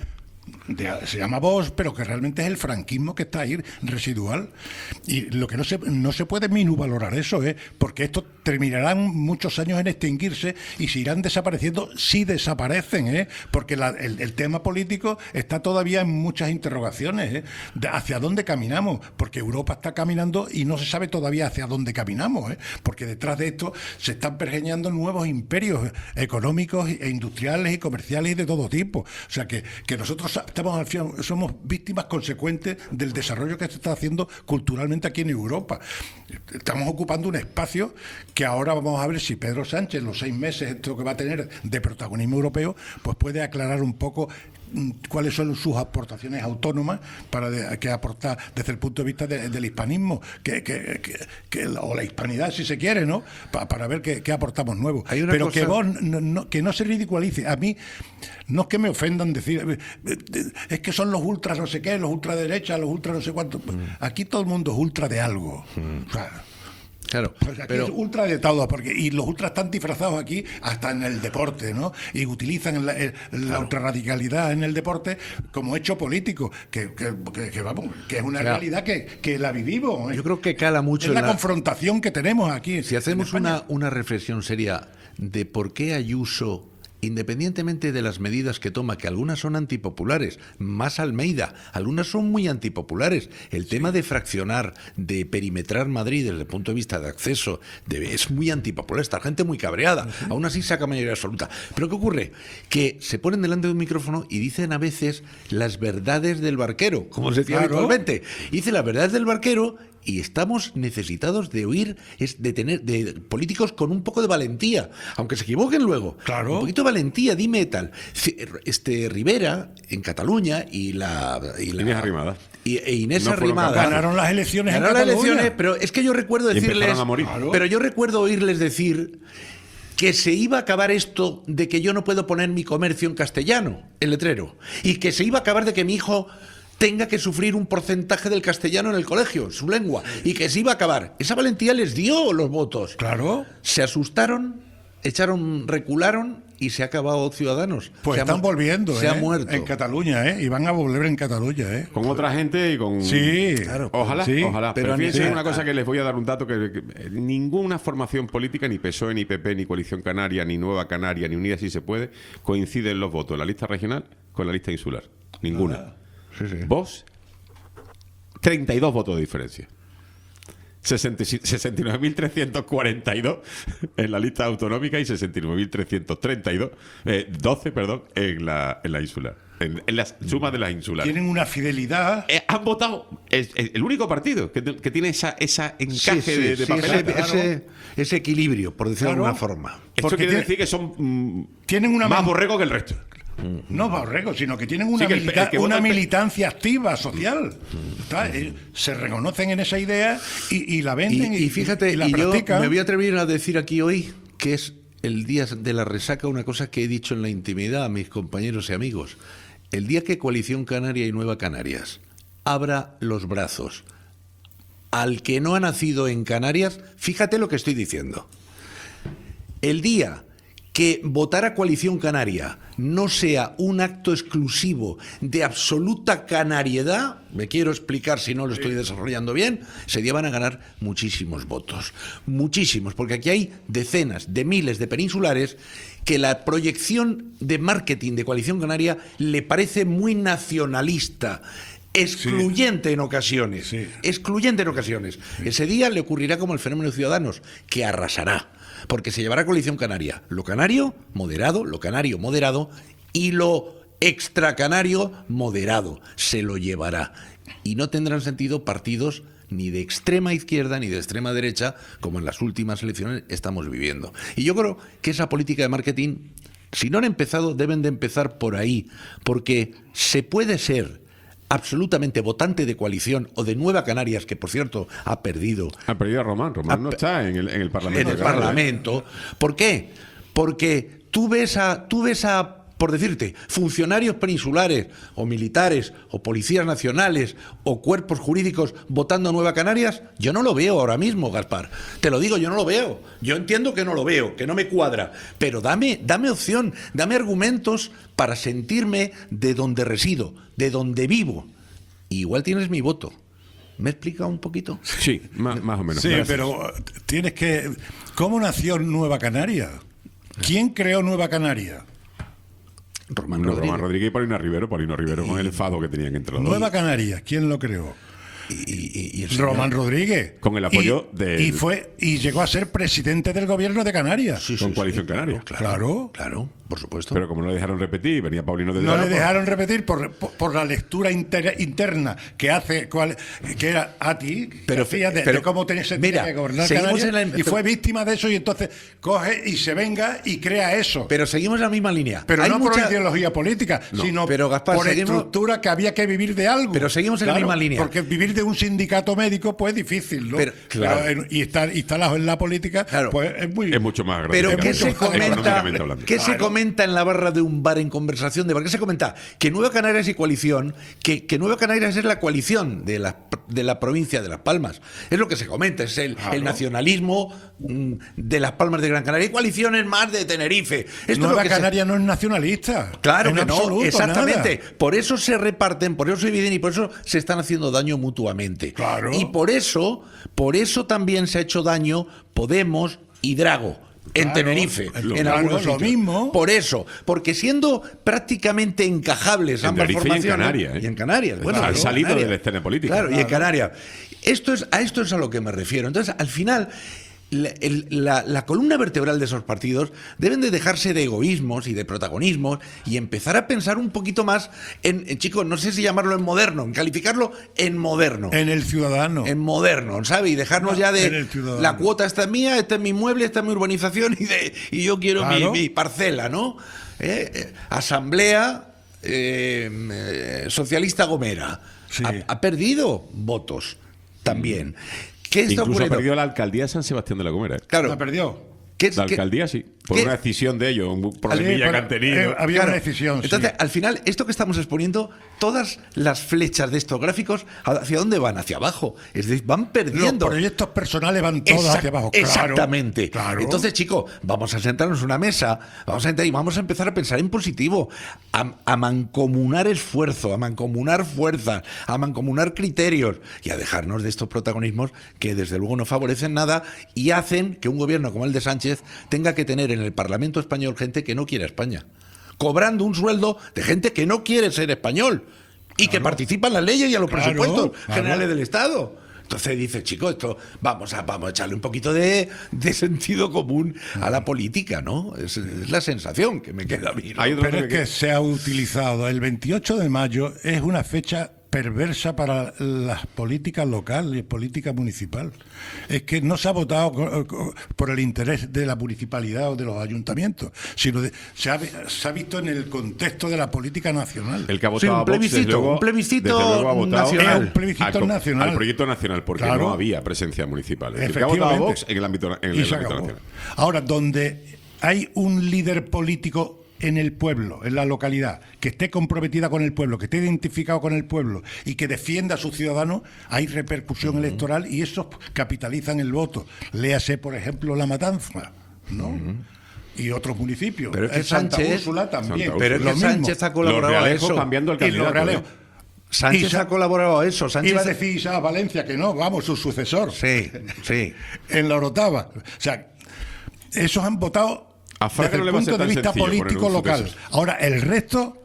de- se llama Vox, pero que realmente es el franquismo que está ahí residual. Y lo que no se, no se puede minusvalorar eso, ¿eh? Porque estos terminarán muchos años en extinguirse y se irán desapareciendo si desaparecen, ¿eh? Porque la- el, el tema político está todavía en muchas interrogaciones, ¿eh? De hacia dónde caminamos, porque Europa está caminando y no se sabe todavía hacia dónde caminamos, ¿eh? Porque detrás de esto se están pergeñando nuevos imperios económicos e industriales y comerciales y de todo tipo. O sea que, que nosotros estamos al fin- somos víctimas consecuentes del desarrollo que se está haciendo culturalmente aquí en Europa. Estamos ocupando un espacio que ahora vamos a ver si Pedro Sánchez, los seis meses esto que va a tener de protagonismo europeo, pues puede aclarar un poco mm, cuáles son sus aportaciones autónomas para de- que aportar desde el punto de vista de- del hispanismo que, que- que- que- o la hispanidad si se quiere, ¿no? Pa- para ver qué, qué aportamos nuevo. Hay una Pero cosa- que vos no, no- que no se ridiculice. A mí no es que me ofendan decir eh, eh, es que son los ultras no sé qué, los ultraderechas, los ultras no sé cuánto. Aquí todo el mundo es ultra de algo. O sea, Claro, pues aquí pero es ultra de todo, porque y los ultras están disfrazados aquí hasta en el deporte, ¿no? Y utilizan la, el- la ultrarradicalidad en el deporte como hecho político, que, que, que- que, vamos, que es una O sea, realidad que, que la vivimos. ¿eh? yo creo que cala mucho es en la, la- confrontación que tenemos aquí. Si hacemos una, una reflexión seria de por qué Ayuso, independientemente de las medidas que toma, que algunas son antipopulares, más Almeida, algunas son muy antipopulares, el tema de fraccionar, de perimetrar Madrid desde el punto de vista de acceso, de- es muy antipopular, está gente muy cabreada, aún así saca mayoría absoluta. Pero ¿qué ocurre? Que se ponen delante de un micrófono y dicen a veces las verdades del barquero, como se decía Claro. habitualmente. Dice las verdades del barquero y estamos necesitados de oír, es de tener de políticos con un poco de valentía, aunque se equivoquen luego. Claro. Un poquito de valentía, dime tal. C- Este Rivera en Cataluña y la y la- Inés Arrimadas. y, e Inés No fueron Arrimadas capaces. Ganaron las elecciones Ganaron en las Cataluña. elecciones, pero es que yo recuerdo Y decirles, empezaron a morir. pero yo recuerdo oírles decir que se iba a acabar esto de que yo no puedo poner mi comercio en castellano, el letrero, y que se iba a acabar de que mi hijo tenga que sufrir un porcentaje del castellano en el colegio, su lengua, y que se iba a acabar. Esa valentía les dio los votos. Claro. Se asustaron, echaron, recularon y se ha acabado Ciudadanos. Pues Se ha están mu- volviendo, Se ¿eh? ha muerto. En Cataluña, ¿eh? Y van a volver en Cataluña, ¿eh? Con otra gente y con... Sí, Claro. Ojalá, Sí, ojalá. Pero, pero ni- fíjense sí. una cosa que les voy a dar un dato, que, que, eh, ninguna formación política, ni P S O E, ni P P, ni Coalición Canaria, ni Nueva Canaria, ni Unidas si se puede, coinciden los votos en la lista regional con la lista insular. Ninguna. Sí, sí. Vos, treinta y dos votos de diferencia. sesenta y nueve mil trescientos cuarenta y dos en la lista autonómica y sesenta y nueve mil trescientos treinta y dos, eh, doce, perdón, en la, en la insular. En, en las sumas de las insulares. Tienen una fidelidad. Eh, han votado, es, es el único partido que, que tiene esa, esa encaje Sí, sí, de, de sí, papeleta. ese, ese- ese equilibrio, por decirlo Claro. de alguna forma. Esto porque quiere tiene- decir que son mm, Tienen una más men- borregos que el resto. No borregos, sino que tienen una, Sí, que el- milita- el que vota una el P- militancia activa social. Está, eh, se reconocen en esa idea y, y la venden y, Y, y fíjate, y la y yo practican. me voy a atrever a decir aquí hoy que es el día de la resaca una cosa que he dicho en la intimidad a mis compañeros y amigos. El día que Coalición Canaria y Nueva Canarias abra los brazos al que no ha nacido en Canarias, fíjate lo que estoy diciendo. El día que votar a Coalición Canaria no sea un acto exclusivo de absoluta canariedad, me quiero explicar si no lo estoy desarrollando bien, ese día van a ganar muchísimos votos, muchísimos, porque aquí hay decenas de miles de peninsulares que la proyección de marketing de Coalición Canaria le parece muy nacionalista, excluyente en ocasiones, Sí. excluyente en ocasiones. Ese día le ocurrirá como el fenómeno de Ciudadanos, que arrasará, porque se llevará Coalición Canaria. Lo canario, moderado, lo canario, moderado, y lo extracanario, moderado. Se lo llevará. Y no tendrán sentido partidos ni de extrema izquierda ni de extrema derecha, como en las últimas elecciones estamos viviendo. Y yo creo que esa política de marketing, si no han empezado, deben de empezar por ahí, porque se puede ser absolutamente votante de Coalición o de Nueva Canarias, que por cierto ha perdido Han perdido a Román. Román Ha no pe- está en el, en el Parlamento. en el de Canarias, ¿eh? Parlamento. ¿Por qué? Porque tú ves a, tú ves a por decirte, funcionarios peninsulares o militares o policías nacionales o cuerpos jurídicos votando a Nueva Canarias? Yo no lo veo ahora mismo, Gaspar. Te lo digo, yo no lo veo. Yo entiendo que no lo veo, que no me cuadra. Pero dame, dame opción, dame argumentos para sentirme de donde resido, de donde vivo. Y igual tienes mi voto. ¿Me he explicado un poquito? Sí, más, más o menos. Sí, Gracias. pero tienes que... ¿Cómo nació Nueva Canaria? ¿Quién creó Nueva Canaria? Román No, Rodríguez. Román Rodríguez y Paulino Rivero, Paulino Rivero con el enfado que tenían entre los dos. Nueva Canaria, ¿quién lo creó? Y, y- y el señor- Román Rodríguez. Con el apoyo y, del- y fue y llegó a ser presidente del gobierno de Canarias. Sí, sí, Con sí, Coalición claro, Canaria. Claro. Claro, por supuesto. Pero como no le dejaron repetir, venía Paulino desde No le abajo. dejaron repetir por, por, por la lectura inter- interna que hace cual, que era a ti, Pero- que hacía de, pero- de cómo tenía se mira, tenía que gobernar seguimos Canarias, en la- y fue víctima de eso y entonces coge y se venga y crea eso. Pero seguimos en la misma línea. Pero Hay no mucha- por ideología política, No, sino pero, Gaspar, por seguimos- estructura que había que vivir de algo. Pero seguimos en la misma línea. Porque vivir de un sindicato médico pues es difícil, ¿no? Pero- claro. en- y estar instalado en la política Claro. pues es muy... Es mucho más Pero gratificante. ¿qué se mucho más comenta? económicamente hablando. ¿Qué se Claro. comenta en la barra de un bar en conversación de bar? ¿Qué se comenta? Que Nueva Canarias y coalición, que, que Nueva Canarias es la coalición de la, de la provincia de Las Palmas. Es lo que se comenta, es el, Claro. el nacionalismo mm, de Las Palmas de Gran Canaria. Y coalición es más de Tenerife. Esto es lo Nueva que se- Canaria no es nacionalista. Claro en que no, absoluto, exactamente. nada. Por eso se reparten, por eso se dividen y por eso se están haciendo daño mutuamente. Claro. Y por eso, por eso también se ha hecho daño Podemos y Drago. En Claro, Tenerife, lo- en claro, algunos lo sitios. mismo. Por eso, porque siendo prácticamente encajables En ambas Tenerife y en formaciones Canarias, ¿eh? y en Canarias, bueno, Han claro, salido Canarias. de la escena política. Claro, y en Claro. Canarias. Esto es a esto es a lo que me refiero. Entonces, al final la, el- la- la columna vertebral de esos partidos deben de dejarse de egoísmos y de protagonismos y empezar a pensar un poquito más en, en, chicos, no sé si llamarlo en moderno, en calificarlo en moderno. En el ciudadano. En moderno, ¿sabes? Y dejarnos No, ya en de el ciudadano. la cuota esta es mía, este es mi mueble, esta es mi urbanización y, de, y yo quiero mi- Claro. mi, parcela, ¿no? Eh, eh, Asamblea eh, eh, Socialista Gomera Sí. ha, ha perdido votos también. ¿Qué está Incluso ha ocurriendo? perdido la alcaldía de San Sebastián de la Gomera. ¿eh? Claro. La perdió. ¿Qué- La qué- alcaldía sí, por qué- una decisión de ellos, un Sí, problemilla que pero, han tenido. eh, había Claro. una decisión. sí. Entonces, al final, esto que estamos exponiendo, todas las flechas de estos gráficos, ¿hacia dónde van? Hacia abajo. Es decir, van Los perdiendo. proyectos personales van todos Exact- hacia abajo. Claro, Exactamente. claro. Entonces, chicos, vamos a sentarnos en una mesa, vamos a sentar y vamos a empezar a pensar en positivo, a, a mancomunar esfuerzo, a mancomunar fuerzas, a mancomunar criterios y a dejarnos de estos protagonismos que desde luego no favorecen nada y hacen que un gobierno como el de Sánchez tenga que tener en el Parlamento español gente que no quiere a España, cobrando un sueldo de gente que no quiere ser español y que participa en las leyes y en los Claro, presupuestos claro. generales del Estado. Entonces dice, chico, esto vamos a, vamos a echarle un poquito de, de sentido común a la política, ¿no? Es, es la sensación que me queda a mí, ¿no? Hay otro Pero es que- que se ha utilizado el veintiocho de mayo, es una fecha perversa para las políticas locales y política municipal. Es que no se ha votado co- co- por el interés de la municipalidad o de los ayuntamientos, sino de- se, ha, se ha visto en el contexto de la política nacional. El que ha Sí, votado un a Vox, desde plebiscito, luego- un plebiscito desde luego ha votado nacional. Es un plebiscito al, co- nacional. al proyecto nacional, porque Claro. no había presencia municipal. El que ha votado a Efectivamente. Vox en el ámbito, en Y el se ámbito acabó. nacional. Ahora, donde hay un líder político en el pueblo, en la localidad, que esté comprometida con el pueblo, que esté identificado con el pueblo y que defienda a sus ciudadanos, hay repercusión electoral y eso capitalizan el voto. Léase, por ejemplo, La Matanza, ¿no? Y otros municipios. Pero es que En Santa Sánchez- Úrsula también. Santa Pero es lo que mismo. Sánchez ha Los colaborado a realejos eso. cambiando el Y los candidato. realejos. ¿eh? Sánchez Y Sa- ha colaborado a eso. Sánchez Iba a decir Isaac Valencia que no, vamos, su sucesor. Sí, sí. En la Orotava. O sea, esos han votado A Fraga desde no el le va a punto ser de tan vista sencillo poner político un local. sucesor. Ahora, el resto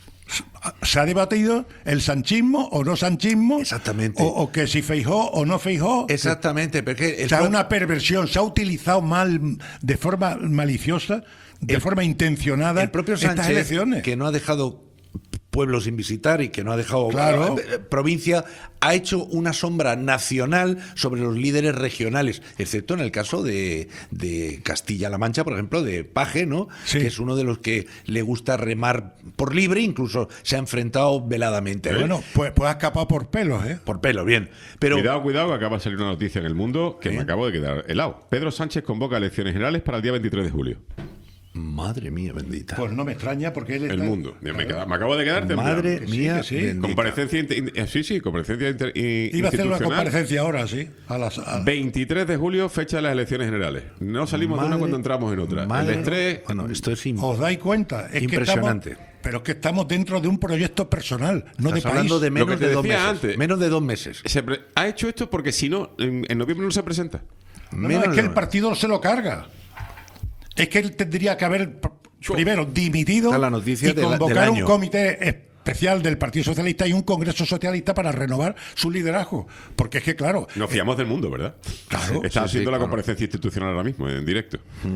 se ha debatido el sanchismo o no sanchismo. Exactamente. O, o que si Feijóo o no Feijóo. Exactamente, porque el O sea, pro- una perversión. Se ha utilizado mal, de forma maliciosa, de El- forma intencionada, el propio estas Sánchez, elecciones. que no ha dejado pueblos sin visitar y que no ha dejado Claro. eh, eh, provincia, ha hecho una sombra nacional sobre los líderes regionales, excepto en el caso de, de Castilla-La Mancha, por ejemplo, de Paje, ¿no? Sí. Que es uno de los que le gusta remar por libre, incluso se ha enfrentado veladamente. ¿no? Bueno, pues, pues ha escapado por pelos, ¿eh? Por pelo, bien. Pero Cuidado, cuidado, que acaba de salir una noticia en El Mundo que ¿Sí? me acabo de quedar helado. Pedro Sánchez convoca elecciones generales para el día veintitrés de julio. Madre mía bendita. Pues no me extraña porque él está... El mundo. Me, queda- me acabo de quedar temblando. Madre Que sí, mía que sí. bendita. Comparecencia inter- eh, sí, sí, comparecencia inter- i- Iba a hacer una institucional. comparecencia ahora, sí. A las, a- veintitrés de julio, fecha de las elecciones generales. No salimos de una Madre- cuando entramos en otra. madre- El estrés, Bueno, esto es im- ¿Os dais cuenta? Es impresionante. Que estamos, pero es que estamos dentro de un proyecto personal, no de Estás país. hablando de Lo menos que te de dos decía meses. antes. Menos de dos meses. se pre- ha hecho esto porque si no, en, en noviembre no se presenta. No, no, Menos es que de el dos partido se lo carga. Es que él tendría que haber pr- primero dimitido Está la noticia y de la- del convocar un año. comité especial del Partido Socialista y un Congreso Socialista para renovar su liderazgo. Porque es que, claro, Nos fiamos del mundo, ¿verdad? Claro. Está Sí, haciendo sí, la claro. comparecencia institucional ahora mismo, en directo.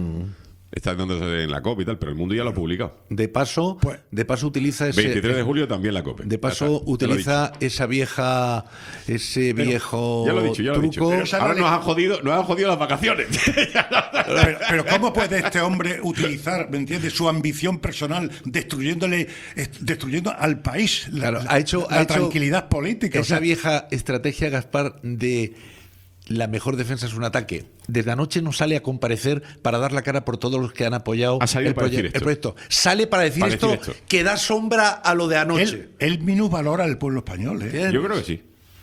Está dándose en la COP y tal, pero el mundo ya lo ha publicado. De paso, Pues- de paso utiliza ese veintitrés de julio también la COP. de paso Ya está, ya lo he utiliza esa vieja ese viejo Ya lo he dicho, ya lo he dicho. truco. Pero esa- Ahora nos han jodido, nos han jodido las vacaciones. Pero, pero ¿cómo puede este hombre utilizar, ¿me entiendes?, su ambición personal destruyéndole, est- destruyendo al país la, Claro, la- ha hecho, la ha hecho tranquilidad política? O Esa sea, vieja estrategia, Gaspar, de la mejor defensa es un ataque. Desde anoche no sale a comparecer para dar la cara por todos los que han apoyado Ha salido el, para proye- decir el esto. proyecto. Sale para decir, Para esto, decir esto. que da sombra a lo de anoche. él, él minusvalora al pueblo español. ¿eh? Bien. Yo creo que sí.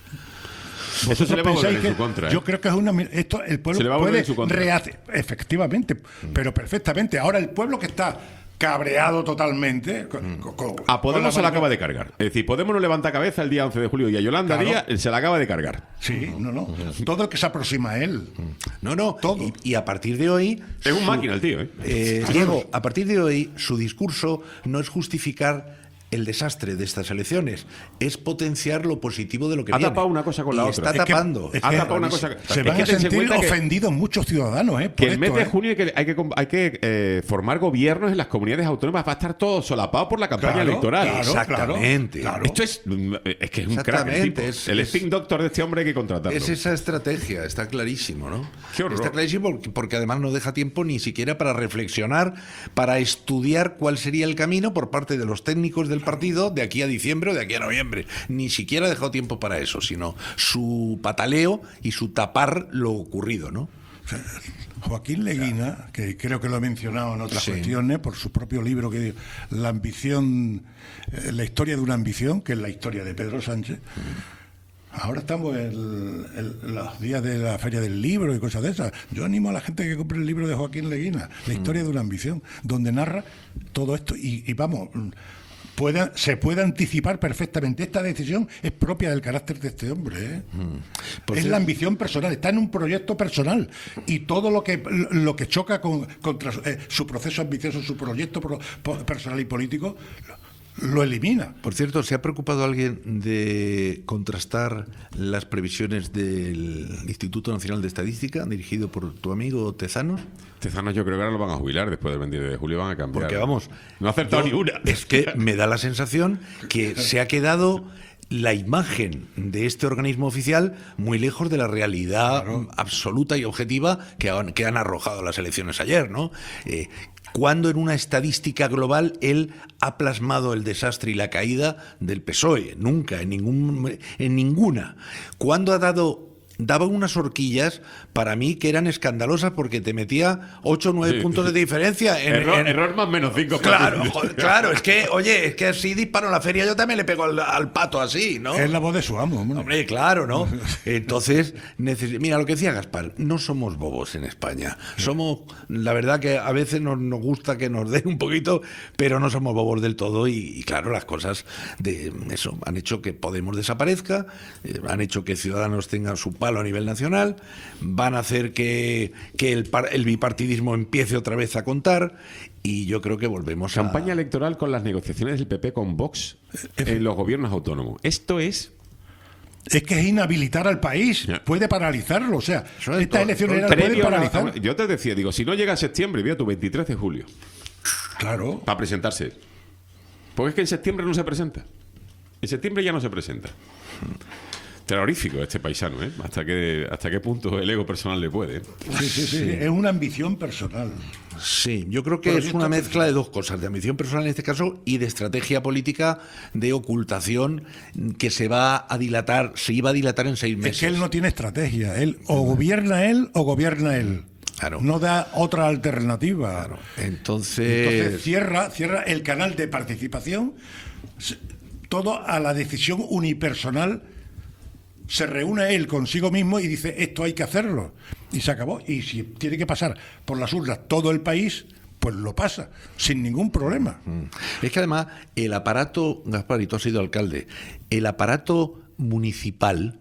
Eso ¿Vosotros se le va a volver pensáis en que- su contra. ¿eh? Yo creo que es una. Esto, el pueblo Se le va a volver puede en su contra. rehacer. Efectivamente, pero perfectamente. Ahora, el pueblo que está cabreado totalmente. con- con- con- A con Podemos se la mano- acaba de cargar. Es decir, Podemos no levanta cabeza el día once de julio y a Yolanda Claro. Díaz se la acaba de cargar. Sí, no, no. Todo el que se aproxima a él. No, no. Todo. Y, y a partir de hoy. Es un su- máquina el tío, ¿eh? Eh, Diego, a partir de hoy, su discurso no es justificar el desastre de estas elecciones, es potenciar lo positivo de lo que Ha viene. tapado una cosa con la Y otra. Está Es que- tapando. Es Ha que tapado una cosa. Se es van que a tense sentir cuenta que- ofendidos muchos ciudadanos. ¿eh? Por Que el esto, mes de ¿eh? junio hay que, hay que, hay que eh, formar gobiernos en las comunidades autónomas. Va a estar todo solapado por la campaña Claro, electoral. claro, Exactamente. claro. Esto es, es que es un crack. El, Exactamente, tipo. es- el es- spin doctor de este hombre hay que contratarlo. Es esa estrategia, está clarísimo, ¿no? Qué horror. Está clarísimo porque, porque además no deja tiempo ni siquiera para reflexionar, para estudiar cuál sería el camino por parte de los técnicos del partido de aquí a diciembre o de aquí a noviembre. Ni siquiera ha dejado tiempo para eso, sino su pataleo y su tapar lo ocurrido, ¿no? Joaquín Leguina, que creo que lo he mencionado en otras Sí. cuestiones, por su propio libro que dice La ambición, eh, la historia de una ambición, que es la historia de Pedro Sánchez. Ahora estamos en, el- en los días de la Feria del Libro y cosas de esas. Yo animo a la gente que compre el libro de Joaquín Leguina, La historia de una ambición, donde narra todo esto. Y, y vamos, puede, se puede anticipar perfectamente. Esta decisión es propia del carácter de este hombre. ¿eh? Por Es cierto- la ambición personal, está en un proyecto personal. Y todo lo que lo que choca con, contra eh, su proceso ambicioso, su proyecto pro- po- personal y político, lo, lo elimina. Por cierto, ¿se ha preocupado alguien de contrastar las previsiones del Instituto Nacional de Estadística, dirigido por tu amigo Tezanos? Tezanos yo creo que ahora lo van a jubilar después del veintidós de julio, van a cambiar. Porque vamos, No ha acertado yo- ni una. Es que me da la sensación que se ha quedado la imagen de este organismo oficial muy lejos de la realidad absoluta y objetiva que han, que han arrojado las elecciones ayer, ¿no? Eh, cuando en una estadística global él ha plasmado el desastre y la caída del P S O E, nunca, en ningún, en ninguna. Cuando ha dado daba unas horquillas para mí que eran escandalosas porque te metía ocho o nueve Sí. puntos de diferencia. En, error, en- error más menos cinco. Claro, joder, claro, es que, oye, es que así disparo en la feria, yo también le pego al, al pato así, ¿no? Es la voz de su amo. hombre. Hombre, claro, ¿no? Entonces, neces- mira lo que decía Gaspar, no somos bobos en España. Somos, la verdad que a veces nos, nos gusta que nos den un poquito, pero no somos bobos del todo y, y claro, las cosas de eso han hecho que Podemos desaparezca, eh, han hecho que Ciudadanos tengan su palo a nivel nacional, van a hacer que, que el, par- el bipartidismo empiece otra vez a contar y yo creo que volvemos a... Campaña electoral con las negociaciones del P P con Vox en los gobiernos autónomos. Esto es... Es que es inhabilitar al país, Ya. puede paralizarlo. O sea, Eso es esta todo. elección era previo puede a la- paralizar. Yo te decía, digo, si no llega a septiembre, vea tu veintitrés de julio, Claro. para presentarse. Porque es que en septiembre no se presenta. En septiembre ya no se presenta. Terrorífico este paisano, ¿eh? Hasta qué, hasta qué punto el ego personal le puede. ¿eh? Sí, sí, sí, es una ambición personal. Sí, yo creo que Pero es esto- una mezcla de dos cosas, de ambición personal en este caso y de estrategia política de ocultación que se va a dilatar, se iba a dilatar en seis meses. Es que él no tiene estrategia. Él o gobierna él o gobierna él. Claro. No da otra alternativa. Claro. Entonces... Entonces cierra, cierra el canal de participación, se- todo a la decisión unipersonal. Se reúne él consigo mismo y dice, esto hay que hacerlo. Y se acabó. Y si tiene que pasar por las urnas todo el país, pues lo pasa, sin ningún problema. Es que además el aparato, Gaspar, y tú has sido alcalde, el aparato municipal,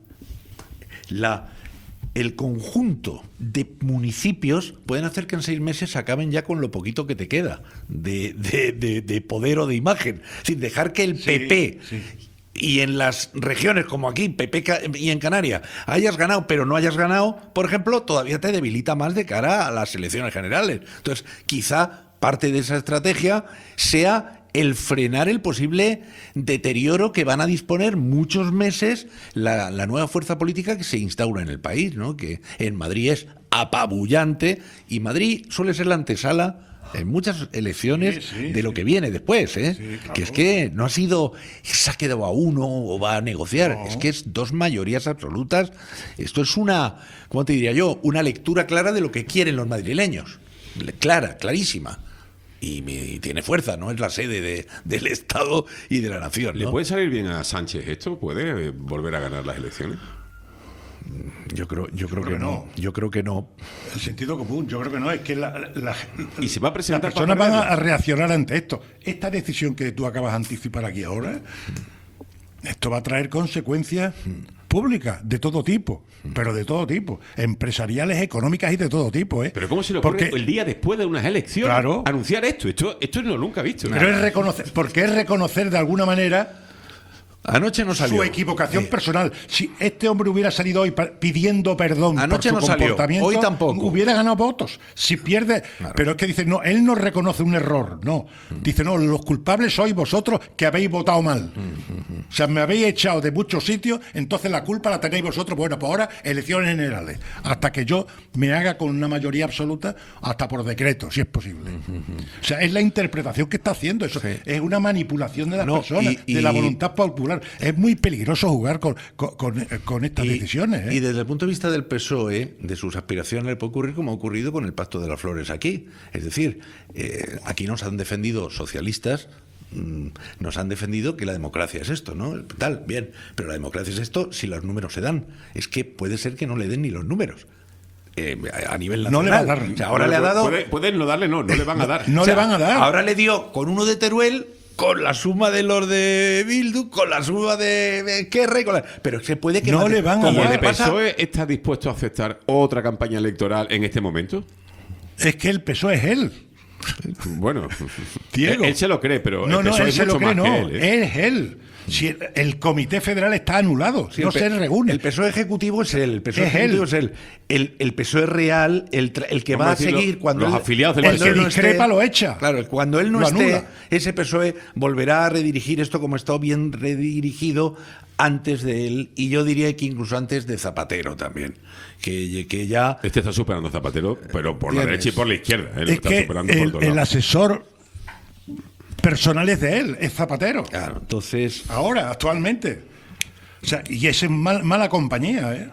la, el conjunto de municipios pueden hacer que en seis meses acaben ya con lo poquito que te queda de, de, de, de poder o de imagen, sin dejar que el Sí, P P... sí. Y en las regiones como aquí, P P ca- y en Canarias, hayas ganado, pero no hayas ganado, por ejemplo, todavía te debilita más de cara a las elecciones generales. Entonces, quizá parte de esa estrategia sea el frenar el posible deterioro que van a disponer muchos meses la, la nueva fuerza política que se instaura en el país, ¿no? Que en Madrid es apabullante y Madrid suele ser la antesala en muchas elecciones Sí, sí, de lo sí. que viene después, ¿eh? Sí, claro. Que es que no ha sido se ha quedado a uno o va a negociar, No. es que es dos mayorías absolutas. Esto es una, ¿cómo te diría yo? Una lectura clara de lo que quieren los madrileños, Le- clara, clarísima. Y, me- y tiene fuerza, ¿no? Es la sede de- del Estado y de la nación, ¿Le ¿no? puede salir bien a Sánchez esto? ¿Puede eh, volver a ganar las elecciones? Yo creo, yo creo creo que que no. no. Yo creo que no. El sentido común, yo creo que no, es que la, la- Y se va a presentar las personas para van a, perderla. a reaccionar ante esto. Esta decisión que tú acabas de anticipar aquí ahora, esto va a traer consecuencias públicas de todo tipo, pero de todo tipo, empresariales, económicas y de todo tipo, ¿eh? Pero ¿cómo se le ocurre Porque- el día después de unas elecciones Claro. anunciar esto? Esto, esto no lo nunca he visto. Pero es reconocer, porque es reconocer de alguna manera Anoche no salió. su equivocación personal. Si este hombre hubiera salido hoy pa- pidiendo perdón Anoche por su no salió, comportamiento, hoy tampoco. hubiera ganado votos. Si pierde, pero es que dice, no, él no reconoce un error, no. Dice, no, los culpables sois vosotros que habéis votado mal. O sea, me habéis echado de muchos sitios, entonces la culpa la tenéis vosotros. Bueno, pues ahora elecciones generales, hasta que yo me haga con una mayoría absoluta, hasta por decreto, si es posible. O sea, es la interpretación que está haciendo eso. Es una manipulación de las No, personas, y- de la y- voluntad popular. Es muy peligroso jugar con, con, con- con estas Y- decisiones. ¿eh? Y desde el punto de vista del P S O E, de sus aspiraciones, le puede ocurrir como ha ocurrido con el Pacto de las Flores aquí. Es decir, eh, aquí nos han defendido socialistas, mm, nos han defendido que la democracia es esto, ¿no? Tal, bien, pero la democracia es esto si los números se dan. Es que puede ser que no le den ni los números. Eh, a nivel nacional. No le va a dar. O sea, ahora le ha dado... Puede- pueden no darle, no, no le van a dar. No O sea, le van a dar. Ahora le dio con uno de Teruel, con la suma de los de Bildu, con la suma de de Kerry, con la... pero se puede que No le van a como ¿Y dar. el le pasa- P S O E está dispuesto a aceptar otra campaña electoral en este momento? Es que el P S O E es él. Bueno, Diego. él, él se lo cree, pero No, el no, P S O E él es se lo mucho cree, más no. que él, ¿eh? Es él. Si el, el Comité Federal está anulado, Sí, no el P- se reúne. El P S O E ejecutivo es él, el P S O E Es ejecutivo él. es él. El, el P S O E real, el, tra- el que Vamos va a a decirlo, seguir cuando los él, afiliados del cuando P S O E. él no El que discrepa esté- lo echa. Claro, cuando él no Lo esté, anula. ese P S O E volverá a redirigir esto como está bien redirigido antes de él, y yo diría que incluso antes de Zapatero también. Que, que ya... Este está superando a Zapatero, pero por la ¿Entiendes? derecha y por la izquierda. ¿eh? Lo Es está que superando por el, todos el lados. asesor personal es de él, es Zapatero. Claro, entonces... Ahora, actualmente. O sea, y esa es mal- mala compañía, ¿eh?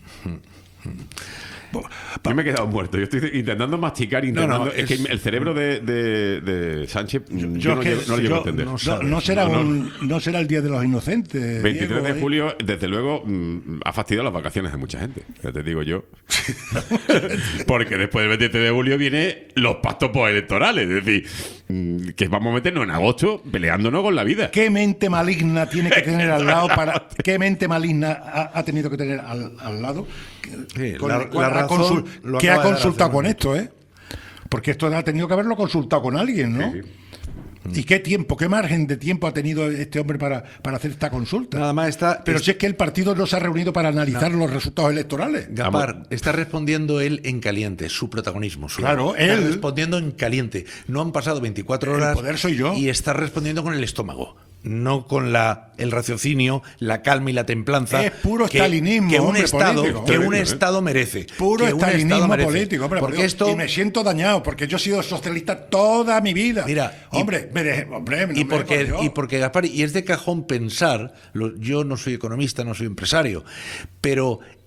Yo me he quedado muerto. Yo estoy intentando masticar, intentando. no, es, es- que el cerebro de, de, de Sánchez, yo, Yo no, es que- llego- no lo llego a yo- entender. no, no será No, no. un- no será el Día de los Inocentes. veintitrés Diego, de ¿eh? julio, desde luego, mm, ha fastidiado las vacaciones de mucha gente. Ya te digo yo. Porque después del veintitrés de julio vienen los pactos postelectorales. Es decir, mm, que vamos a meternos en agosto peleándonos con la vida. ¿Qué mente maligna tiene que tener al lado para qué mente maligna ha, ha tenido que tener al, al lado Sí, con la- el cual la ha razón consul- lo que ha acaba de consultado dar con hace esto, ¿eh? Porque esto ha tenido que haberlo consultado con alguien, ¿no? Sí, sí. ¿Y qué tiempo, qué margen de tiempo ha tenido este hombre para, para hacer esta consulta? Nada más está... Pero es- si es que el partido no se ha reunido para analizar los resultados electorales. Gaspar, está respondiendo él en caliente, su protagonismo. Su Claro, está él- respondiendo en caliente. No han pasado veinticuatro El horas. poder soy yo. Y está respondiendo con el estómago. No con la el raciocinio, la calma y la templanza. Es puro que- estalinismo, que un hombre, estado, político. que un Tremendo, ¿eh? estado merece. Puro que un estado estalinismo merece. político, hombre, Porque por- esto y me siento dañado, porque yo he sido socialista toda mi vida. Mira, y- hombre, me dejé- hombre, no y me porque por Dios. y porque Gaspar, y es de cajón pensar, lo- yo no soy economista, no soy empresario, pero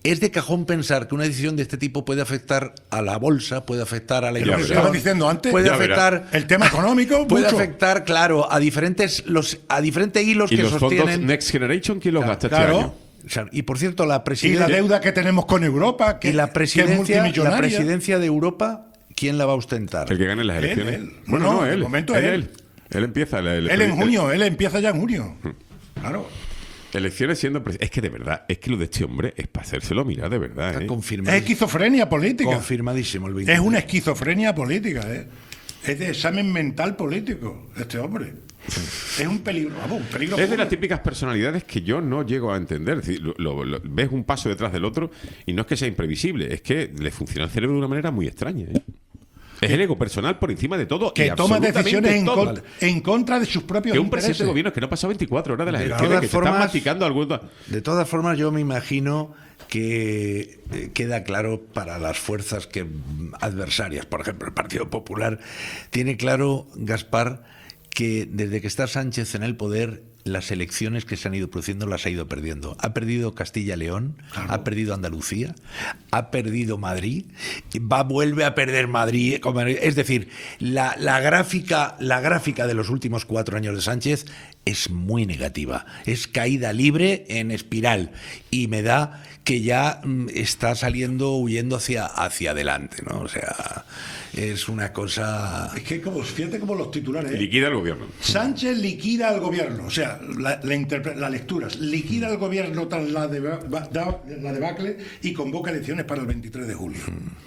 es de cajón pensar que una decisión de este tipo puede afectar a la bolsa, puede afectar a la Lo que inversión. estaba diciendo antes, puede ya afectar verá. El tema económico, puede mucho. afectar, claro, a diferentes los a diferentes hilos ¿Y que los sostienen. fondos Next Generation quién los gasta claro. este año? O sea, y por cierto, la Y presidencia la deuda que tenemos con Europa, que, y la que es presidencia, la multimillonaria. presidencia de Europa, ¿quién la va a ostentar? El que gane las Él, elecciones. él. Bueno, No, no, de él. momento él, él. él. Él empieza. El, el- Él en el- junio, él empieza ya en junio. Claro. Elecciones siendo presidente. Es que de verdad, es que lo de este hombre es para hacérselo mirar de verdad. Está ¿eh? Es confirmadísimo. esquizofrenia política. Confirmadísimo el Es veintitrés. una esquizofrenia política, ¿eh? Es de examen mental político, este hombre. Es un peligro, vamos, un peligro. Es de las puro. típicas personalidades que yo no llego a entender. Es decir, lo- lo- lo- ves un paso detrás del otro y no es que sea imprevisible, es que le funciona el cerebro de una manera muy extraña. ¿eh? Es el ego personal por encima de todo. Que y toma absolutamente decisiones en, todo. contra, en contra de sus propios Que un intereses. presidente de gobierno que no ha pasado veinticuatro horas de las De elecciones, todas que se están formas- masticando algunos. De todas formas, yo me imagino que eh, queda claro para las fuerzas que mm, adversarias, por ejemplo, el Partido Popular, tiene claro, Gaspar, que desde que está Sánchez en el poder, las elecciones que se han ido produciendo las ha ido perdiendo. Ha perdido Castilla-León, ha perdido Andalucía, ha perdido Madrid, y va vuelve a perder Madrid. como- Es decir, la, la gráfica, la gráfica de los últimos cuatro años de Sánchez es muy negativa. Es caída libre en espiral y me da que ya mm, está saliendo huyendo hacia hacia adelante, ¿no? O sea, es una cosa. Es que como, fíjate como los titulares. ¿eh? Liquida el gobierno. Sánchez liquida al gobierno, o sea, la, la, interpre- la lectura, liquida al gobierno tras la, deba- ba- da- la debacle y convoca elecciones para el veintitrés de julio.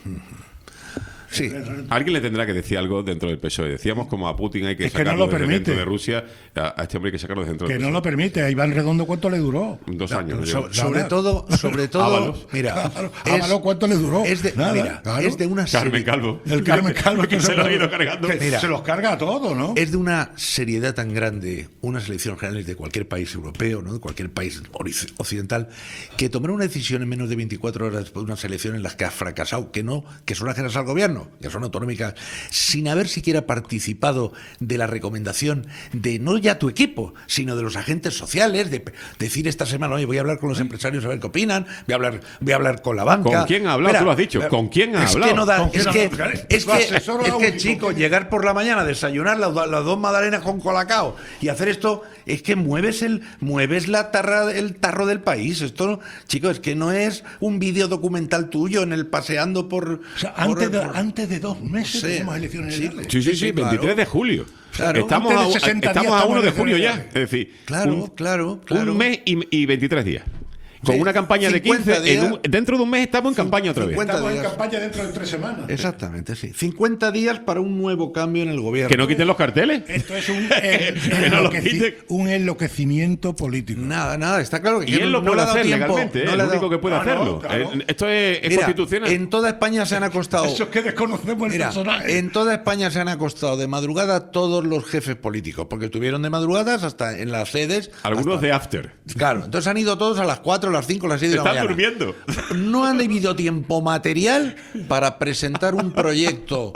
Sí. Alguien le tendrá que decir algo dentro del P S O E. Decíamos como a Putin hay que Es que no sacarlo lo desde permite. dentro de Rusia, a, a este hombre hay que sacarlo desde dentro Que del no P S O E. lo permite. A Iván Redondo, ¿cuánto le duró? Dos No, años. so- lleva. Sobre Nada. todo, sobre todo, Ábalos. mira, Claro, es- Ábalos, ¿cuánto le duró? Es de, Nada, mira, claro. es de una Carmen serie- Calvo. El Carmen Calvo que se lo ha ido cargando. que Mira. se los carga a todos, ¿no? Es de una seriedad tan grande unas elecciones generales de cualquier país europeo, ¿no? De cualquier país oric- occidental, que tomar una decisión en menos de veinticuatro horas después de unas elecciones en las que has fracasado, que no, que son ajenas al gobierno, que son autonómicas, sin haber siquiera participado de la recomendación de no ya tu equipo, sino de los agentes sociales, de pe- decir esta semana, oye, voy a hablar con los empresarios a ver qué opinan, voy a hablar, voy a hablar con la banca. ¿Con quién ha hablado? Espera, Tú lo has dicho. ¿Con quién ha es hablado? Que no da, ¿Con quién es ha que, hablado? es Su que, asesor es o que un- chico, llegar por la mañana, desayunar las, las dos magdalenas con colacao y hacer esto, es que mueves el mueves la tarra, el tarro del país. Esto, chicos, es que no es un vídeo documental tuyo en el paseando por... O sea, por- antes de, por- antes de dos meses Sí, tenemos elecciones sí, generales. Sí, sí, sí, Sí, claro. veintitrés de julio. Claro. Estamos Antes a, de sesenta estamos días a uno de estamos en julio ya. elecciones. Es decir, Claro, un, claro, claro. un mes y, y veintitrés días. Con Sí, una campaña de cincuenta quince, en días. un- dentro de un mes estamos en campaña otra vez. cincuenta Estamos en días. campaña dentro de tres semanas. Exactamente, sí. cincuenta días para un nuevo cambio en el gobierno. Que no quiten los carteles. Esto es un, eh, Que no lo enloqueci- quiten. un enloquecimiento político. Nada, nada, está claro que Y él lo no puede le ha dado hacer tiempo, legalmente, no es le el ha dado- único que puede No, no, hacerlo. claro. Eh, Esto es, es Mira, constitucional. en toda España se han acostado. Eso es que desconocemos el Mira, personaje. en toda España se han acostado de madrugada todos los jefes políticos, porque estuvieron de madrugadas hasta en las sedes. Algunos hasta- de after. Claro, entonces han ido todos a las cuatro, a las cinco, a las seis de la Están mañana. durmiendo. No han habido tiempo material para presentar un proyecto,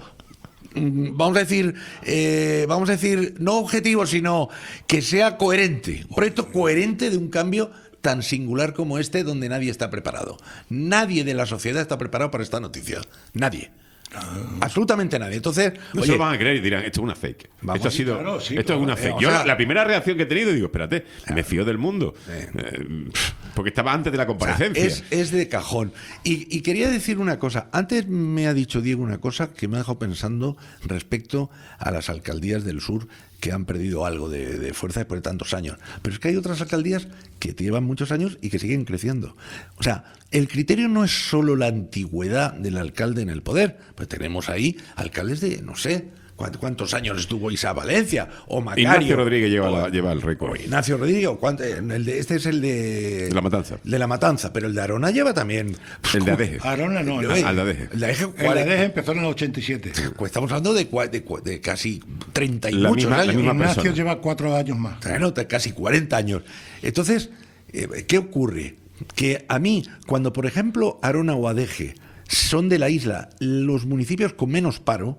mm, vamos a decir, eh, vamos a decir, no objetivo, sino que sea coherente. Un proyecto coherente de un cambio tan singular como este, donde nadie está preparado. Nadie de la sociedad está preparado para esta noticia. Nadie. Absolutamente nadie. Entonces, No se oye, lo van a creer y dirán, esto es una fake. Vamos. esto ha sido, Claro, sí, esto claro. es una Eh, fake. o Yo sea- la, la primera reacción que he tenido, digo, espérate, me fío del mundo. Eh, porque estaba antes de la o sea, comparecencia. es, es de cajón. Y, y quería decir una cosa. Antes me ha dicho Diego una cosa que me ha dejado pensando respecto a las alcaldías del sur que han perdido algo de, de fuerza después de tantos años. Pero es que hay otras alcaldías que llevan muchos años y que siguen creciendo. O sea, el criterio no es solo la antigüedad del alcalde en el poder. Pues tenemos ahí alcaldes de, no sé, ¿cuántos, cuántos años estuvo Isa Valencia o Macario. Ignacio Rodríguez lleva, o- la- lleva el récord. o Ignacio Rodríguez, o cuánto- el de, este es el de... De La Matanza. De La Matanza, pero el de Arona lleva también... El de Adeje. Arona no, el Oye, Al de Adeje. el de Adeje, El ¿cuál es? A D G empezó en el ochenta y siete. Pues estamos hablando de, cua- de, cua- de casi treinta y La muchos misma- la años. misma Ignacio persona. lleva cuatro años más. Bueno, de casi cuarenta años. Entonces, eh, ¿qué ocurre? Que a mí, cuando por ejemplo Arona o Adeje son de la isla los municipios con menos paro,